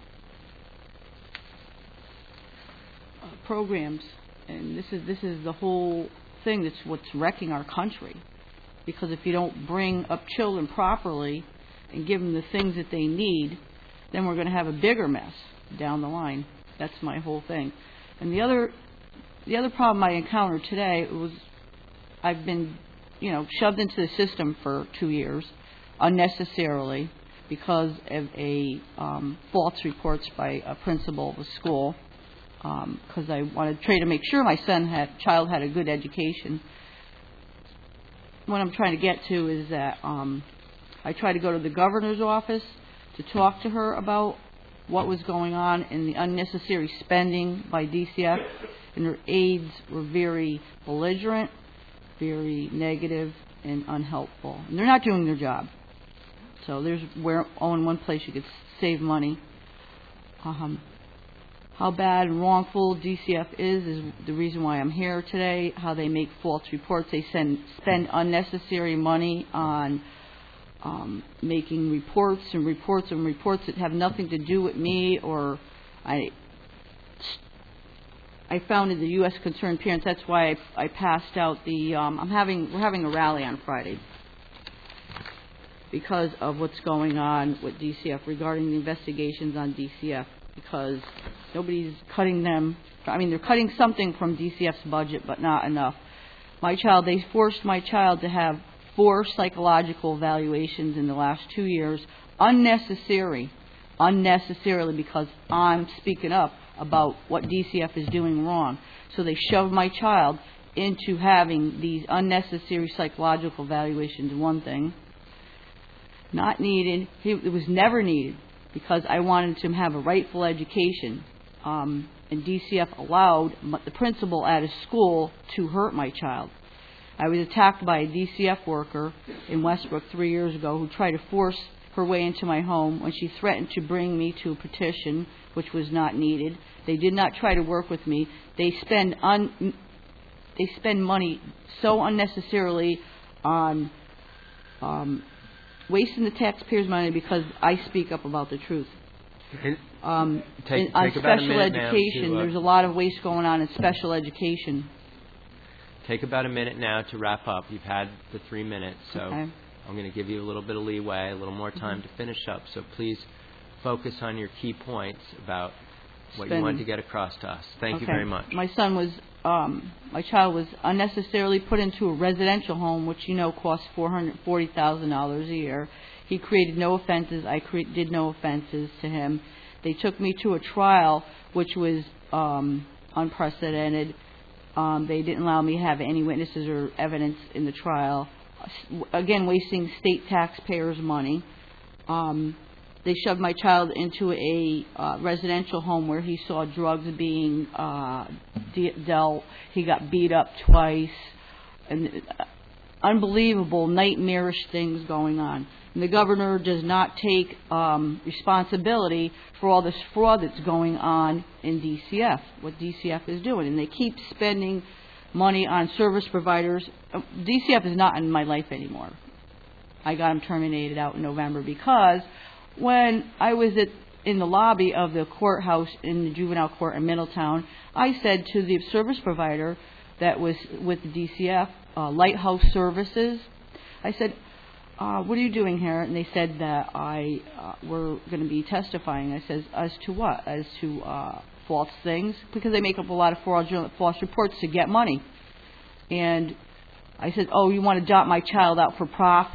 uh, programs, and this is this is the whole thing that's what's wrecking our country. Because if you don't bring up children properly and give them the things that they need, then we're going to have a bigger mess down the line. That's my whole thing. And the other, the other problem I encountered today was I've been, you know, shoved into the system for two years unnecessarily because of a um, false reports by a principal of a school. Because um, I wanted to try to make sure my son had child had a good education. What I'm trying to get to is that um, I tried to go to the governor's office to talk to her about what was going on in the unnecessary spending by D C F, and her aides were very belligerent, very negative, and unhelpful. And they're not doing their job. So there's where oh, in one place you could save money. Um, how bad and wrongful D C F is is the reason why I'm here today. How they make false reports. They send spend unnecessary money on um, making reports and reports and reports that have nothing to do with me. Or I I founded the U S Concerned Parents. That's why I, I passed out the. Um, I'm having we're having a rally on Friday because of what's going on with D C F regarding the investigations on D C F. Because nobody's cutting them. I mean, they're cutting something from D C F's budget, but not enough. My child, they forced my child to have four psychological evaluations in the last two years, unnecessary, unnecessarily, because I'm speaking up about what D C F is doing wrong. So they shoved my child into having these unnecessary psychological evaluations. One thing, not needed. It was never needed. Because I wanted to have a rightful education. Um, and D C F allowed the principal at his school to hurt my child. I was attacked by a D C F worker in Westbrook three years ago who tried to force her way into my home when she threatened to bring me to a petition, which was not needed. They did not try to work with me. They spend un- they spend money so unnecessarily on um, wasting the taxpayers' money because I speak up about the truth. Um, take, in, on take about a special minute, education, to, uh, there's a lot of waste going on in special education. Take about a minute now to wrap up. You've had the three minutes, so Okay. I'm going to give you a little bit of leeway, a little more time Mhm. to finish up. So please focus on your key points about what Spending. you want to get across to us. Thank you Okay. very much. My son was, um, my child was unnecessarily put into a residential home, which you know costs four hundred forty thousand dollars a year. He created no offenses. I cre- did no offenses to him. They took me to a trial, which was um, unprecedented. Um, they didn't allow me to have any witnesses or evidence in the trial. Again, wasting state taxpayers' money. Um, they shoved my child into a uh, residential home where he saw drugs being uh, de- dealt. He got beat up twice. And uh, unbelievable, nightmarish things going on. And the governor does not take um, responsibility for all this fraud that's going on in D C F, what D C F is doing. And they keep spending money on service providers. D C F is not in my life anymore. I got him terminated out in November because when I was at, in the lobby of the courthouse in the juvenile court in Middletown, I said to the service provider that was with the D C F, uh, Lighthouse Services, I said, Uh, what are you doing here? And they said that I uh, were going to be testifying. I said, as to what? As to uh, false things? Because they make up a lot of fraudulent false reports to get money. And I said, oh, you want to adopt my child out for profit.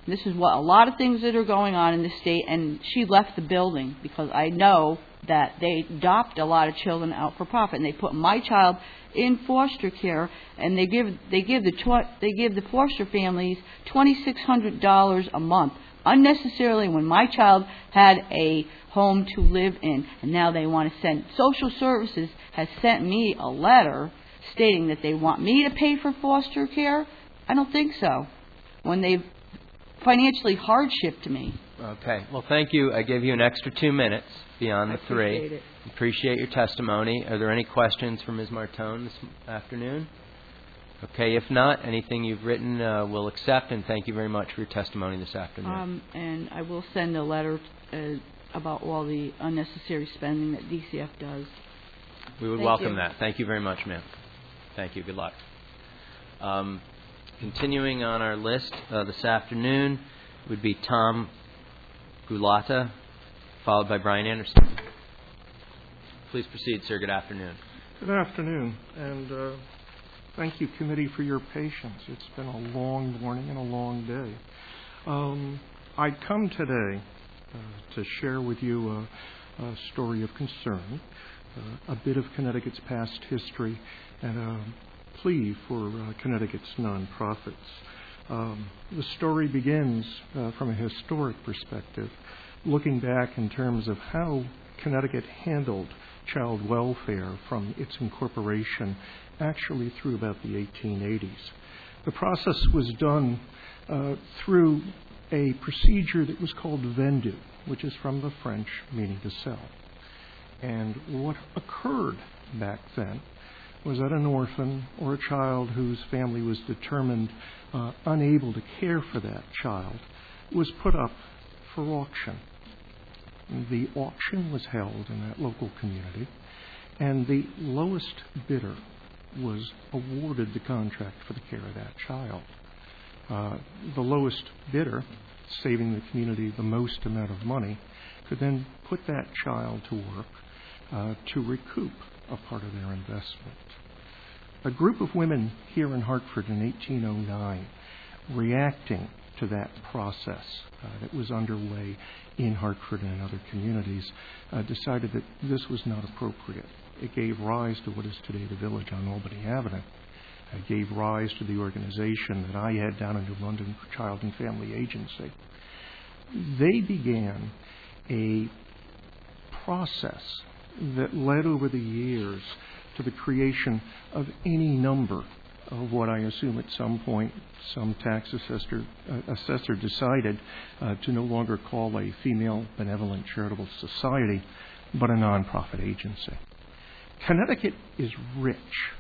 This is what a lot of things that are going on in the state, and she left the building because I know that they adopt a lot of children out for profit, and they put my child in foster care, and they give they give the tw- they give the foster families twenty-six hundred dollars a month unnecessarily when my child had a home to live in, and now they want to send. Social Services has sent me a letter stating that they want me to pay for foster care. I don't think so. When they've financially hardship me. Okay. Well, thank you. I gave you an extra two minutes beyond the I three. appreciate it. Appreciate your testimony. Are there any questions for Miz Martone this afternoon? Okay. If not, anything you've written uh, we'll accept, and thank you very much for your testimony this afternoon. Um, and I will send a letter uh, about all the unnecessary spending that D C F does. We would Thank welcome you. that. Thank you very much, ma'am. Thank you. Good luck. Um, continuing on our list uh, this afternoon would be Tom Gulata, followed by Brian Anderson. Please proceed, sir. Good afternoon. Good afternoon, and uh, thank you, committee, for your patience. It's been a long morning and a long day. Um, I come today uh, to share with you a, a story of concern, uh, a bit of Connecticut's past history, and a plea for uh, Connecticut's nonprofits. Um, the story begins uh, from a historic perspective, looking back in terms of how Connecticut handled child welfare from its incorporation actually through about the eighteen eighties. The process was done uh, through a procedure that was called vendu, which is from the French meaning to sell. And what occurred back then was that an orphan or a child whose family was determined uh, unable to care for that child was put up for auction. The auction was held in that local community, and the lowest bidder was awarded the contract for the care of that child. Uh, the lowest bidder, saving the community the most amount of money, could then put that child to work uh, to recoup a part of their investment. A group of women here in Hartford in eighteen oh nine, reacting to that process uh, that was underway in Hartford and in other communities, uh, decided that this was not appropriate. It gave rise to what is today the Village on Albany Avenue. It gave rise to the organization that I had down in New London, Child and Family Agency. They began a process that led over the years to the creation of any number of what I assume at some point some tax assessor, uh, assessor decided uh, to no longer call a female benevolent charitable society, but a nonprofit agency. Connecticut is rich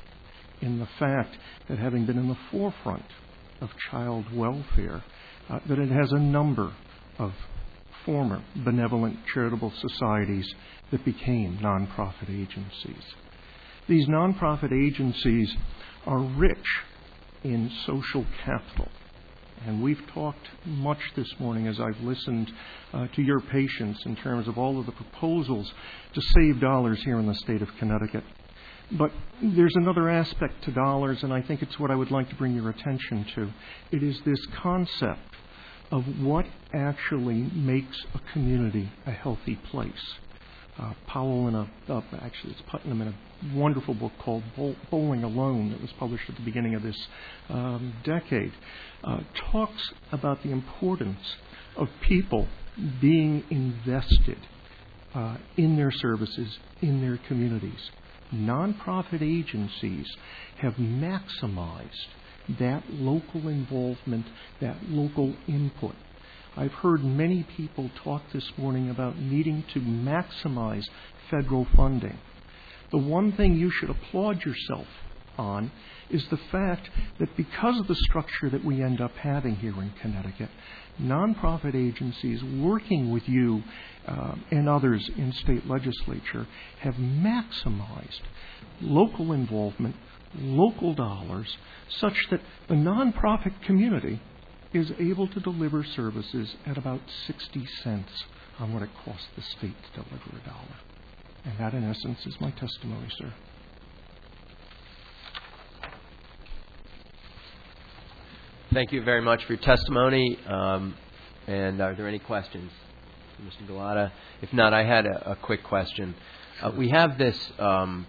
in the fact that, having been in the forefront of child welfare, uh, that it has a number of former benevolent charitable societies that became nonprofit agencies. These nonprofit agencies are rich in social capital. And we've talked much this morning as I've listened uh, to your patience in terms of all of the proposals to save dollars here in the state of Connecticut. But there's another aspect to dollars, and I think it's what I would like to bring your attention to. It is this concept of what actually makes a community a healthy place. Uh, Powell in a, uh, actually it's Putnam in a wonderful book called Bowling Alone that was published at the beginning of this um, decade, uh, talks about the importance of people being invested uh, in their services, in their communities. Nonprofit agencies have maximized that local involvement, that local input. I've heard many people talk this morning about needing to maximize federal funding. The one thing you should applaud yourself on is the fact that because of the structure that we end up having here in Connecticut, nonprofit agencies working with you uh, and others in state legislature have maximized local involvement, local dollars, such that the nonprofit community is able to deliver services at about sixty cents on what it costs the state to deliver a dollar. And that, in essence, is my testimony, sir. thank you very much for your testimony. Um, and are there any questions, Mister Gullotta? If not, I had a, a quick question. Uh, we have this um,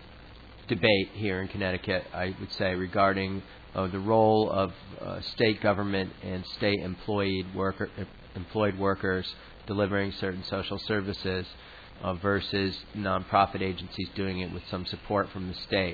debate here in Connecticut, I would say, regarding uh, the role of uh, state government and state employed worker, employed workers delivering certain social services uh, versus nonprofit agencies doing it with some support from the state.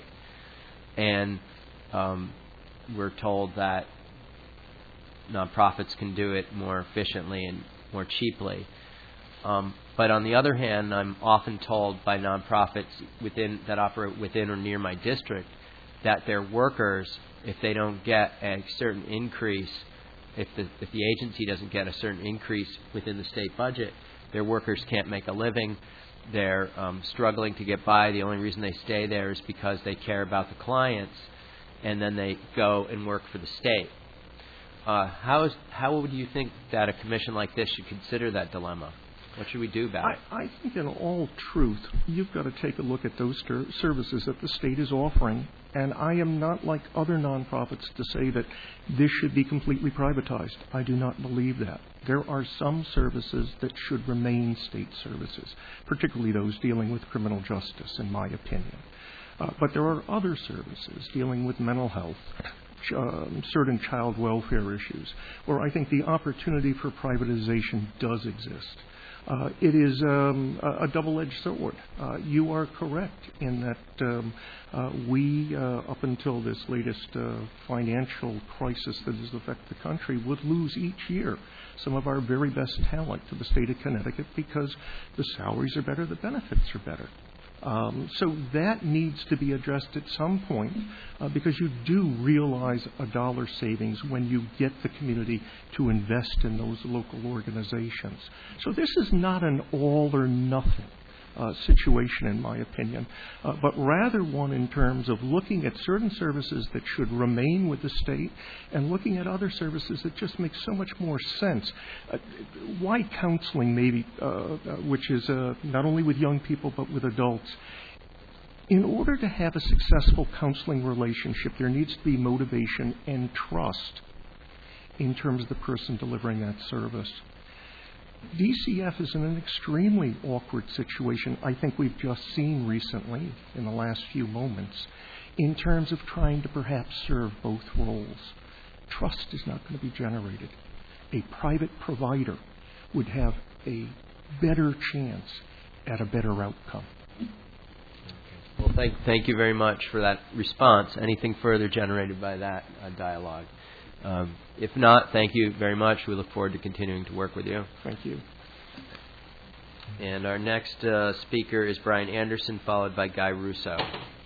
And um, we're told that nonprofits can do it more efficiently and more cheaply. Um, but on the other hand, I'm often told by nonprofits within that operate within or near my district that their workers, if they don't get a certain increase, if the if the agency doesn't get a certain increase within the state budget, their workers can't make a living. They're um, struggling to get by. The only reason they stay there is because they care about the clients, and then they go and work for the state. Uh, how is how would you think that a commission like this should consider that dilemma? What should we do about it? I, I think in all truth, you've got to take a look at those ter- services that the state is offering. And I am not like other nonprofits to say that this should be completely privatized. I do not believe that. There are some services that should remain state services, particularly those dealing with criminal justice, in my opinion. Uh, but there are other services dealing with mental health, Um, certain child welfare issues, where I think the opportunity for privatization does exist. Uh, it is um, a, a double-edged sword. Uh, you are correct in that um, uh, we, uh, up until this latest uh, financial crisis that has affected the country, would lose each year some of our very best talent to the state of Connecticut because the salaries are better, the benefits are better. Um, so that needs to be addressed at some point uh, because you do realize a dollar savings when you get the community to invest in those local organizations. So this is not an all or nothing uh, situation, in my opinion, uh, but rather one in terms of looking at certain services that should remain with the state and looking at other services that just make so much more sense. Uh, why counseling, maybe, uh, uh, which is uh, not only with young people but with adults? In order to have a successful counseling relationship, there needs to be motivation and trust in terms of the person delivering that service. D C F is in an extremely awkward situation, I think we've just seen recently in the last few moments, in terms of trying to perhaps serve both roles. Trust is not going to be generated. A private provider would have a better chance at a better outcome. Well, thank, thank you very much for that response. Anything further generated by that uh, dialogue? Um, if not, thank you very much. We look forward to continuing to work with you. Thank you. And our next uh, speaker is Brian Anderson, followed by Guy Russo.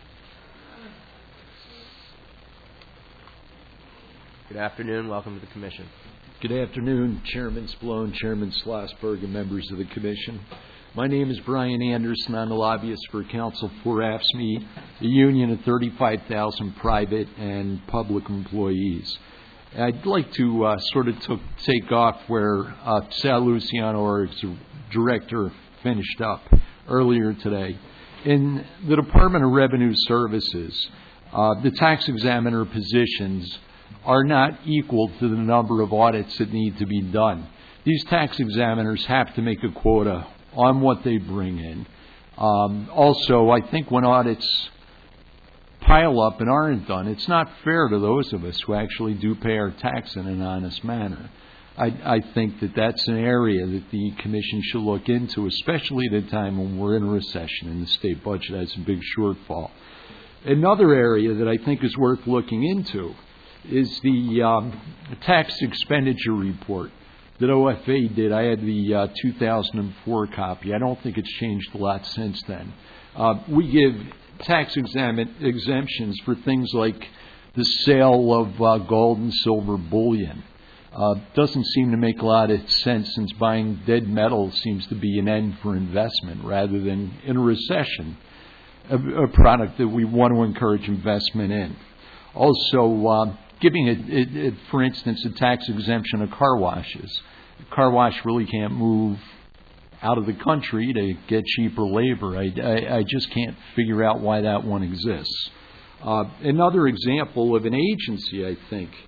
Good afternoon. Welcome to the Commission. Good afternoon, Chairman Spallone, Chairman Schlossberg, and members of the Commission. My name is Brian Anderson. I'm a lobbyist for Council for A F S M E, a union of thirty-five thousand private and public employees. I'd like to uh, sort of took, take off where uh, Sal Luciano, our director, finished up earlier today. In the Department of Revenue Services, uh, the tax examiner positions are not equal to the number of audits that need to be done. These tax examiners have to make a quota on what they bring in. Um, also, I think when audits pile up and aren't done, it's not fair to those of us who actually do pay our tax in an honest manner. I, I think that that's an area that the Commission should look into, especially at a time when we're in a recession and the state budget has a big shortfall. Another area that I think is worth looking into is the um, tax expenditure report that O F A did. I had the uh, two thousand four copy. I don't think it's changed a lot since then. Uh, we give tax exam- exemptions for things like the sale of uh, gold and silver bullion. Uh, doesn't seem to make a lot of sense since buying dead metal seems to be an end for investment rather than, in a recession, a, a product that we want to encourage investment in. Also, uh, giving, it, it, it, for instance, a tax exemption of car washes. A car wash really can't move out of the country to get cheaper labor. I, I, I just can't figure out why that one exists. Uh, another example of an agency, I think,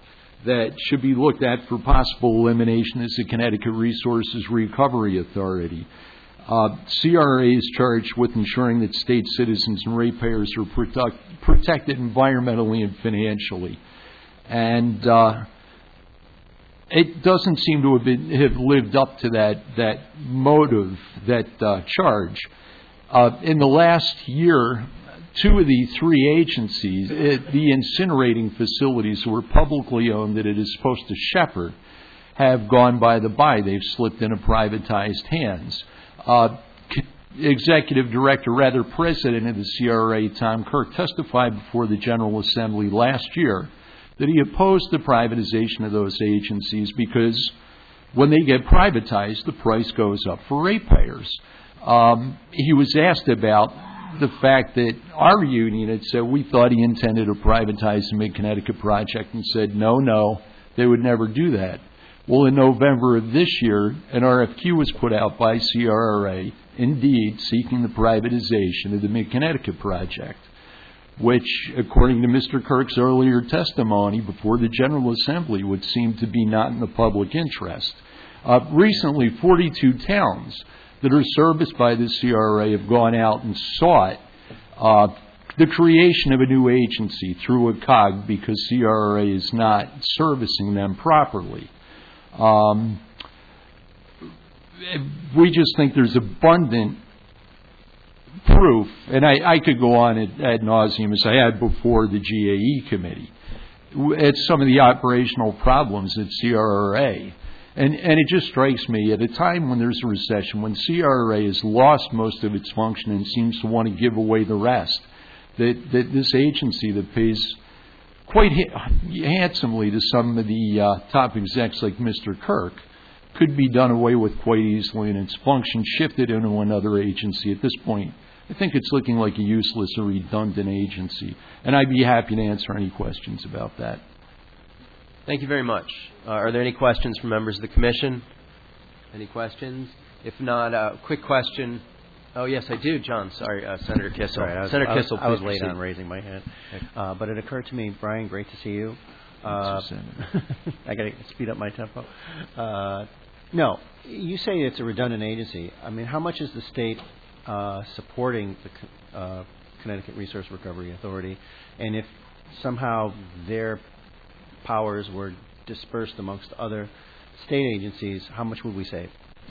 that should be looked at for possible elimination is the Connecticut Resources Recovery Authority. Uh, C R A is charged with ensuring that state citizens and ratepayers are protect, protected environmentally and financially. And uh, it doesn't seem to have, been, have lived up to that, that motive, that uh, charge. Uh, in the last year, two of the three agencies, it, the incinerating facilities that were publicly owned that it is supposed to shepherd, have gone by the by. They've slipped into privatized hands. Uh, Executive Director, rather President of the C R A, Tom Kirk, testified before the General Assembly last year that he opposed the privatization of those agencies because when they get privatized, the price goes up for ratepayers. Um, he was asked about the fact that our union had said we thought he intended to privatize the Mid-Connecticut project and said, no, no, they would never do that. Well, in November of this year, an R F Q was put out by C R A, indeed seeking the privatization of the Mid-Connecticut project, which, according to Mister Kirk's earlier testimony before the General Assembly, would seem to be not in the public interest. Uh, recently, forty-two towns that are serviced by the C R A have gone out and sought uh, the creation of a new agency through a C O G because C R A is not servicing them properly. Um, we just think there's abundant proof, and I, I could go on ad, ad nauseum as I had before the G A E committee, at some of the operational problems at C R A. And, and it just strikes me, at a time when there's a recession, when C R A has lost most of its function and seems to want to give away the rest, that, that this agency that pays quite ha- handsomely to some of the uh, top execs like Mister Kirk could be done away with quite easily and its function shifted into another agency. At this point, I think it's looking like a useless or redundant agency. And I'd be happy to answer any questions about that. Thank you very much. Uh, are there any questions from members of the Commission? Any questions? If not, a uh, quick question. Oh, yes, I do, John. Sorry, uh, Senator Kissel. Sorry, I was, Senator I was, Kissel, I was please late proceed. on raising my hand. Uh, but it occurred to me, Brian, great to see you. Uh, I got to speed up my tempo. Uh, no, you say it's a redundant agency. I mean, how much is the state uh, supporting the uh, Connecticut Resource Recovery Authority? And if somehow their powers were dispersed amongst other state agencies, how much would we save?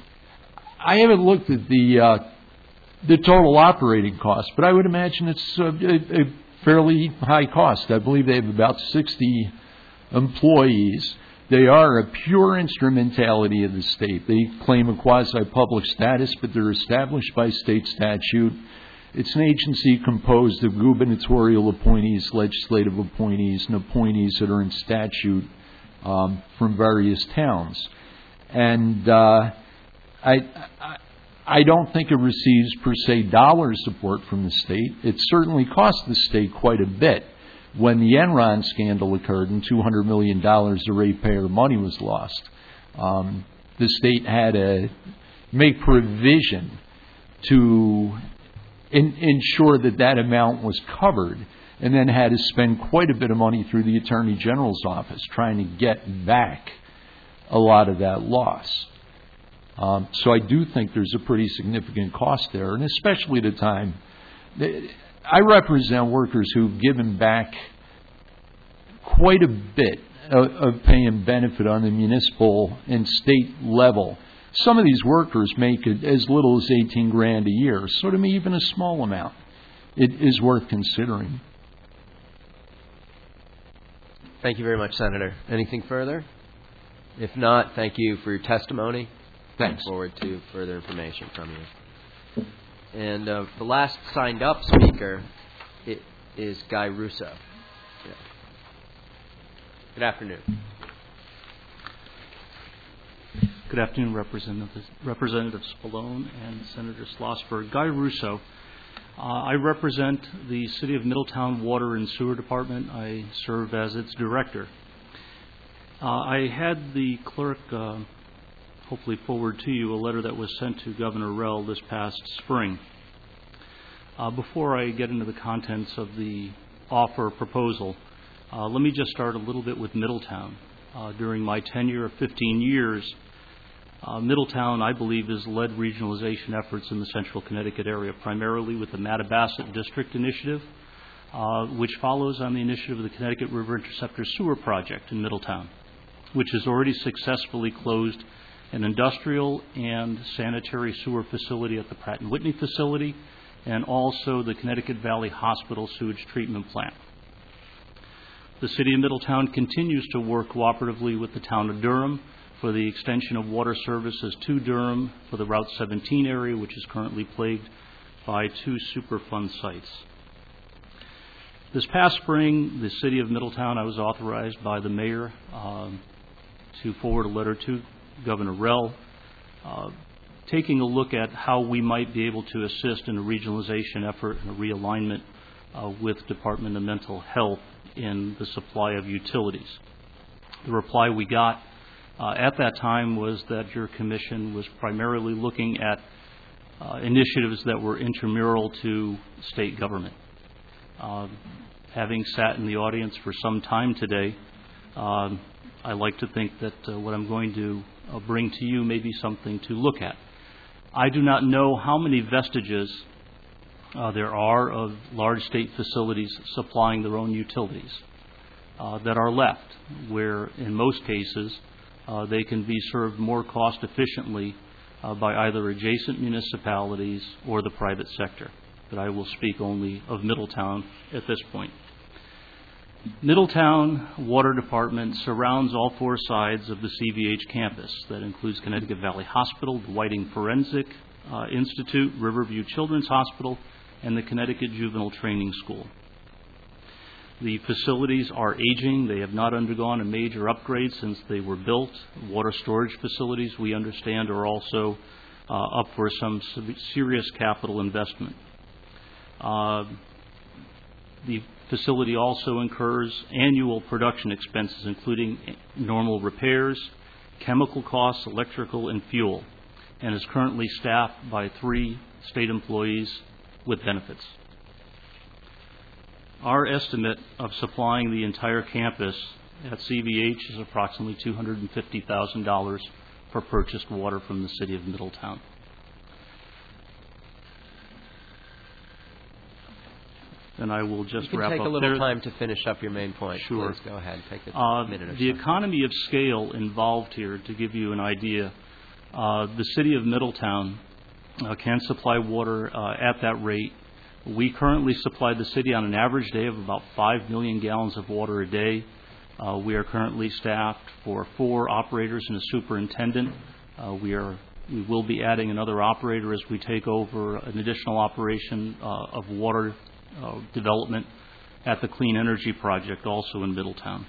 I haven't looked at the uh, the total operating cost, but I would imagine it's a, a, a fairly high cost. I believe they have about sixty employees. They are a pure instrumentality of the state. They claim a quasi-public status, but they're established by state statute. It's an agency composed of gubernatorial appointees, legislative appointees, and appointees that are in statute um, from various towns. And uh, I, I, I don't think it receives, per se, dollar support from the state. It certainly cost the state quite a bit when the Enron scandal occurred and two hundred million dollars of ratepayer money was lost. Um, the state had to make provision to in, ensure that that amount was covered, and then had to spend quite a bit of money through the Attorney General's office trying to get back a lot of that loss. Um, so I do think there's a pretty significant cost there, and especially at a time. I represent workers who've given back quite a bit of, of paying benefit on the municipal and state level. Some of these workers make it as little as eighteen grand a year, so to me, even a small amount, it is worth considering. Thank you very much, Senator. Anything further? If not, thank you for your testimony. Thanks. Look forward to further information from you. And uh, the last signed up speaker it is Guy Russo. Yeah. Good afternoon. Good afternoon, Representative, Representative Spallone and Senator Schlossberg. Guy Russo. Uh, I represent the City of Middletown Water and Sewer Department. I serve as its director. Uh, I had the clerk uh, hopefully forward to you a letter that was sent to Governor Rell this past spring. Uh, before I get into the contents of the offer proposal, uh, let me just start a little bit with Middletown. Uh, during my tenure of fifteen years, uh, Middletown, I believe, has led regionalization efforts in the central Connecticut area, primarily with the Mattabesett District Initiative, uh, which follows on the initiative of the Connecticut River Interceptor Sewer Project in Middletown, which has already successfully closed an industrial and sanitary sewer facility at the Pratt and Whitney facility, and also the Connecticut Valley Hospital sewage treatment plant. The City of Middletown continues to work cooperatively with the Town of Durham for the extension of water services to Durham for the Route seventeen area, which is currently plagued by two Superfund sites. This past spring, the City of Middletown, I was authorized by the Mayor um, to forward a letter to Governor Rell, uh, taking a look at how we might be able to assist in a regionalization effort and a realignment uh, with Department of Mental Health in the supply of utilities. The reply we got uh, at that time was that your commission was primarily looking at uh, initiatives that were intramural to state government. Uh, having sat in the audience for some time today, uh, I like to think that uh, what I'm going to uh, bring to you may be something to look at. I do not know how many vestiges Uh, there are of large state facilities supplying their own utilities uh, that are left, where in most cases uh, they can be served more cost efficiently uh, by either adjacent municipalities or the private sector. But I will speak only of Middletown at this point. Middletown Water Department surrounds all four sides of the C V H campus. That includes Connecticut Valley Hospital, the Whiting Forensic uh, Institute, Riverview Children's Hospital, and the Connecticut Juvenile Training School. The facilities are aging. They have not undergone a major upgrade since they were built. Water storage facilities, we understand, are also uh, up for some serious capital investment. Uh, the facility also incurs annual production expenses, including normal repairs, chemical costs, electrical, and fuel, and is currently staffed by three state employees with benefits. Our estimate of supplying the entire campus at C V H is approximately two hundred fifty thousand dollars for purchased water from the City of Middletown. And I will just you can wrap take up a little there. time to finish up your main point. Sure. Please go ahead. Take a uh, minute or the so. economy of scale involved here, to give you an idea, uh, the City of Middletown Uh, can supply water uh, at that rate. We currently supply the city on an average day of about five million gallons of water a day. Uh, we are currently staffed for four operators and a superintendent. Uh, we are we will be adding another operator as we take over an additional operation uh, of water uh, development at the Clean Energy Project, also in Middletown.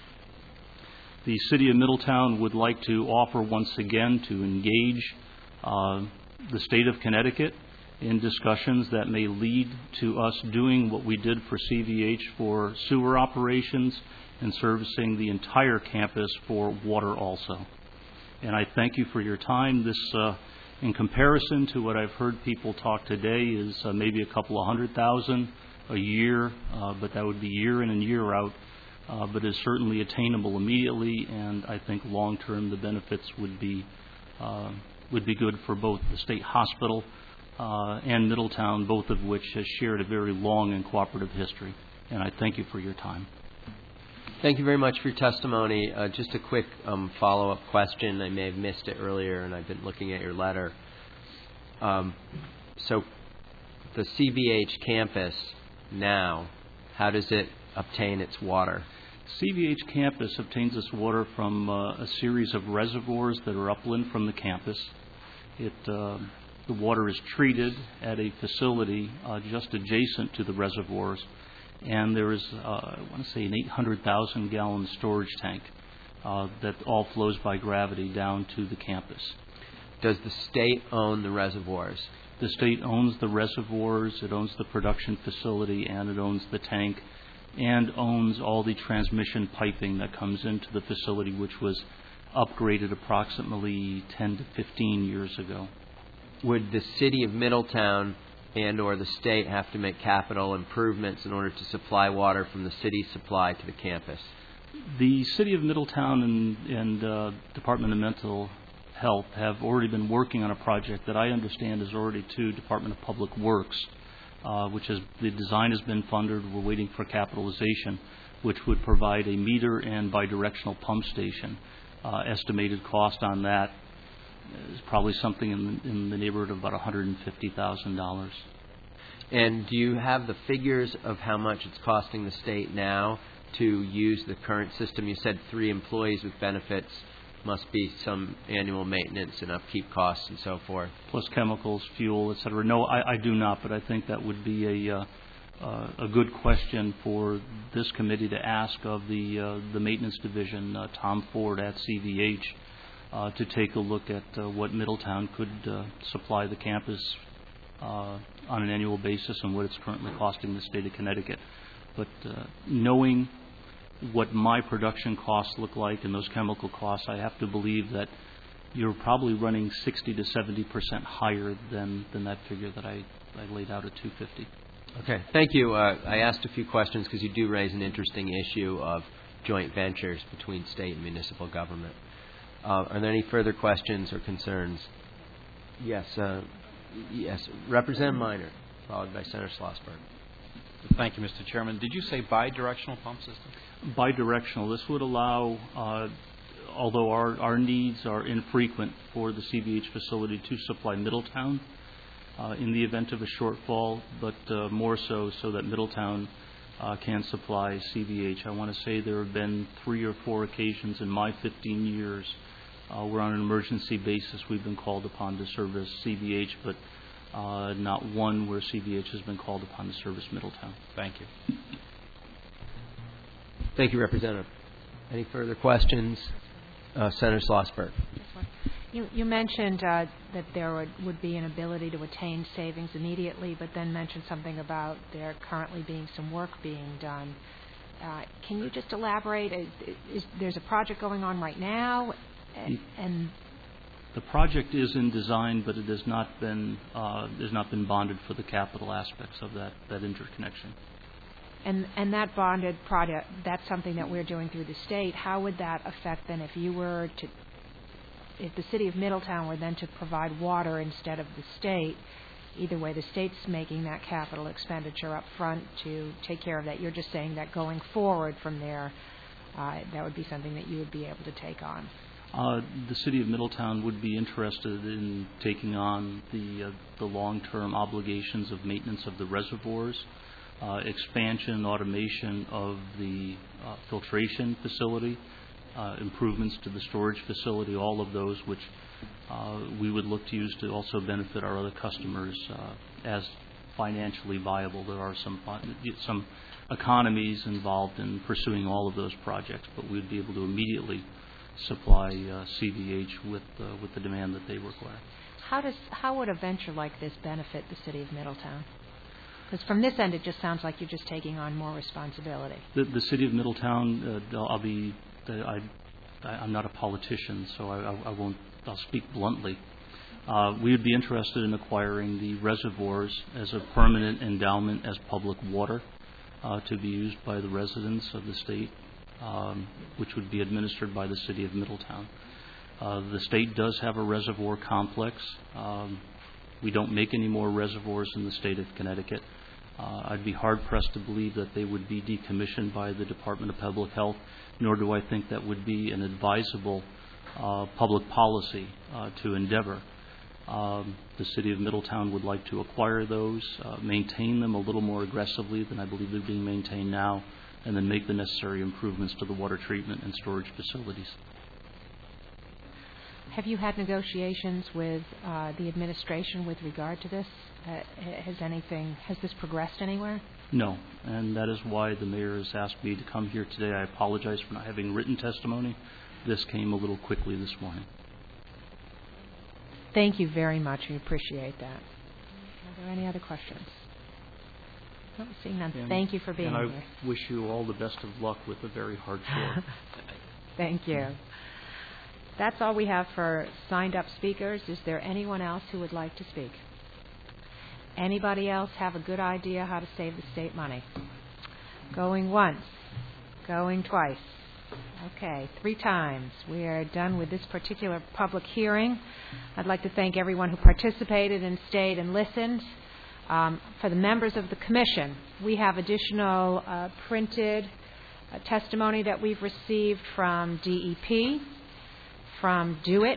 The City of Middletown would like to offer once again to engage uh, the state of Connecticut in discussions that may lead to us doing what we did for C V H for sewer operations and servicing the entire campus for water also. And I thank you for your time. This, uh, in comparison to what I've heard people talk today, is uh, maybe a couple of hundred thousand a year, uh, but that would be year in and year out, uh, but is certainly attainable immediately, and I think long term the benefits would be uh, would be good for both the state hospital uh, and Middletown, both of which has shared a very long and cooperative history. And I thank you for your time. Thank you very much for your testimony. Uh, just a quick um, follow-up question. I may have missed it earlier, and I've been looking at your letter. Um, so the C V H campus now, how does it obtain its water? C V H campus obtains its water from uh, a series of reservoirs that are upland from the campus. It, uh, the water is treated at a facility uh, just adjacent to the reservoirs, and there is, uh, I want to say, an eight hundred thousand gallon storage tank uh, that all flows by gravity down to the campus. Does the state own the reservoirs? The state owns the reservoirs, it owns the production facility, and it owns the tank, and owns all the transmission piping that comes into the facility, which was upgraded approximately ten to fifteen years ago. Would the City of Middletown and or the state have to make capital improvements in order to supply water from the city's supply to the campus? The City of Middletown and, and uh, Department of Mental Health have already been working on a project that I understand is already to Department of Public Works, uh, which is the design has been funded. We're waiting for capitalization, which would provide a meter and bidirectional pump station. Uh, estimated cost on that is probably something in, in the neighborhood of about one hundred fifty thousand dollars. And do you have the figures of how much it's costing the state now to use the current system? You said three employees with benefits, must be some annual maintenance and upkeep costs and so forth. Plus chemicals, fuel, et cetera. No, I, I do not, but I think that would be a uh, uh, a good question for this committee to ask of the uh, the maintenance division, uh, Tom Ford at C V H, uh, to take a look at uh, what Middletown could uh, supply the campus uh, on an annual basis and what it's currently costing the state of Connecticut. But uh, knowing what my production costs look like and those chemical costs, I have to believe that you're probably running sixty to seventy percent higher than, than that figure that I, I laid out at two hundred fifty. Okay, thank you. Uh, I asked a few questions because you do raise an interesting issue of joint ventures between state and municipal government. Uh, are there any further questions or concerns? Yes, uh, yes. Representative Minor, followed by Senator Schlossberg. Thank you, Mister Chairman. Did you say bi-directional pump system? Bidirectional. This would allow, uh, although our, our needs are infrequent for the C V H facility to supply Middletown uh, in the event of a shortfall, but uh, more so so that Middletown uh, can supply C V H. I want to say there have been three or four occasions in my fifteen years uh, where on an emergency basis we've been called upon to service C V H, but Uh, not one where C V H has been called upon to service Middletown. Thank you. Thank you, Representative. Any further questions? Uh, Senator Schlossberg. You, you mentioned uh, that there would, would be an ability to attain savings immediately, but then mentioned something about there currently being some work being done. Uh, can you just elaborate? Is, is, there's a project going on right now, and, and the project is in design, but it has not been uh, has not been bonded for the capital aspects of that, that interconnection. And and that bonded project, that's something that we're doing through the state. How would that affect then if you were to, if the city of Middletown were then to provide water instead of the state? Either way, the state's making that capital expenditure up front to take care of that. You're just saying that going forward from there, uh, that would be something that you would be able to take on. Uh, the city of Middletown would be interested in taking on the uh, the long-term obligations of maintenance of the reservoirs, uh, expansion, automation of the uh, filtration facility, uh, improvements to the storage facility, all of those which uh, we would look to use to also benefit our other customers uh, as financially viable. There are some some economies involved in pursuing all of those projects, but we'd be able to immediately supply uh, C V H with uh, with the demand that they require. How does how would a venture like this benefit the city of Middletown? Because from this end, it just sounds like you're just taking on more responsibility. The, the city of Middletown, uh, I'll be, I, I, I'm not a politician, so I, I, I won't. I'll speak bluntly. Uh, we would be interested in acquiring the reservoirs as a permanent endowment as public water uh, to be used by the residents of the state. Um, which would be administered by the city of Middletown. Uh, the state does have a reservoir complex. Um, we don't make any more reservoirs in the state of Connecticut. Uh, I'd be hard-pressed to believe that they would be decommissioned by the Department of Public Health, nor do I think that would be an advisable uh, public policy uh, to endeavor. Um, the city of Middletown would like to acquire those, uh, maintain them a little more aggressively than I believe they're being maintained now, and then make the necessary improvements to the water treatment and storage facilities. Have you had negotiations with uh, the administration with regard to this? Uh, has anything, has this progressed anywhere? No, and that is why the mayor has asked me to come here today. I apologize for not having written testimony. This came a little quickly this morning. Thank you very much. We appreciate that. Are there any other questions? Oh, seeing none. And, Thank you for being and I here. wish you all the best of luck with a very hard chore. Thank you. That's all we have for signed up speakers. Is there anyone else who would like to speak? Anybody else have a good idea how to save the state money? Going once, going twice. Okay, three times. We are done with this particular public hearing. I'd like to thank everyone who participated and stayed and listened. Um, for the members of the Commission, we have additional uh, printed uh, testimony that we've received from D E P, from DoIT,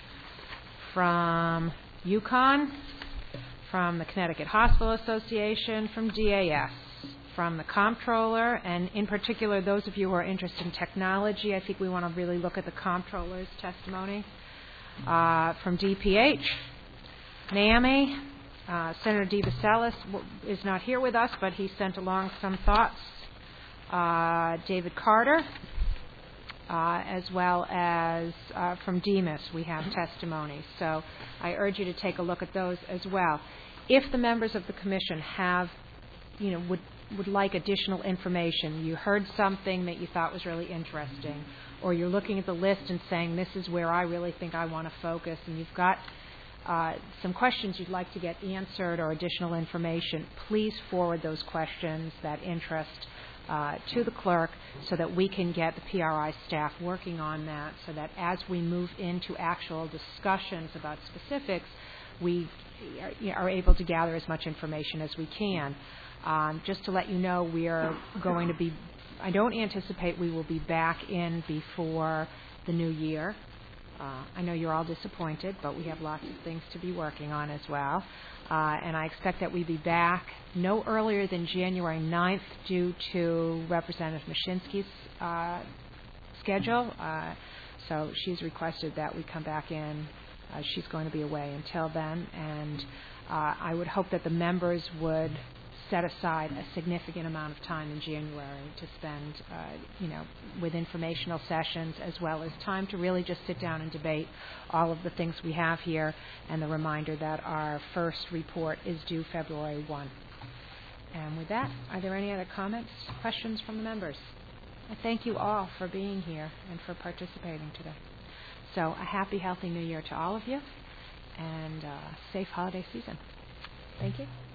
from UConn, from the Connecticut Hospital Association, from D A S, from the Comptroller, and in particular, those of you who are interested in technology, I think we want to really look at the Comptroller's testimony. Uh, from D P H, NAMI, uh, Senator DeVasalis is not here with us, but he sent along some thoughts. Uh, David Carter, uh, as well as uh, from D M I S, we have testimony. So I urge you to take a look at those as well. If the members of the Commission have, you know, would would like additional information, you heard something that you thought was really interesting, or you're looking at the list and saying, this is where I really think I want to focus, and you've got uh, some questions you'd like to get answered or additional information, please forward those questions, that interest, uh, to the clerk so that we can get the P R I staff working on that, so that as we move into actual discussions about specifics, we are able to gather as much information as we can. Um, just to let you know, we are going to be, I don't anticipate we will be back in before the new year. Uh, I know you're all disappointed, but we have lots of things to be working on as well. Uh, and I expect that we'll be back no earlier than January ninth due to Representative Mashinsky's uh, schedule. Uh, so she's requested that we come back in. Uh, she's going to be away until then. And uh, I would hope that the members would set aside a significant amount of time in January to spend, uh, you know, with informational sessions, as well as time to really just sit down and debate all of the things we have here, and the reminder that our first report is due February first. And with that, are there any other comments, questions from the members? I thank you all for being here and for participating today. So a happy, healthy New Year to all of you, and uh, safe holiday season. Thank you.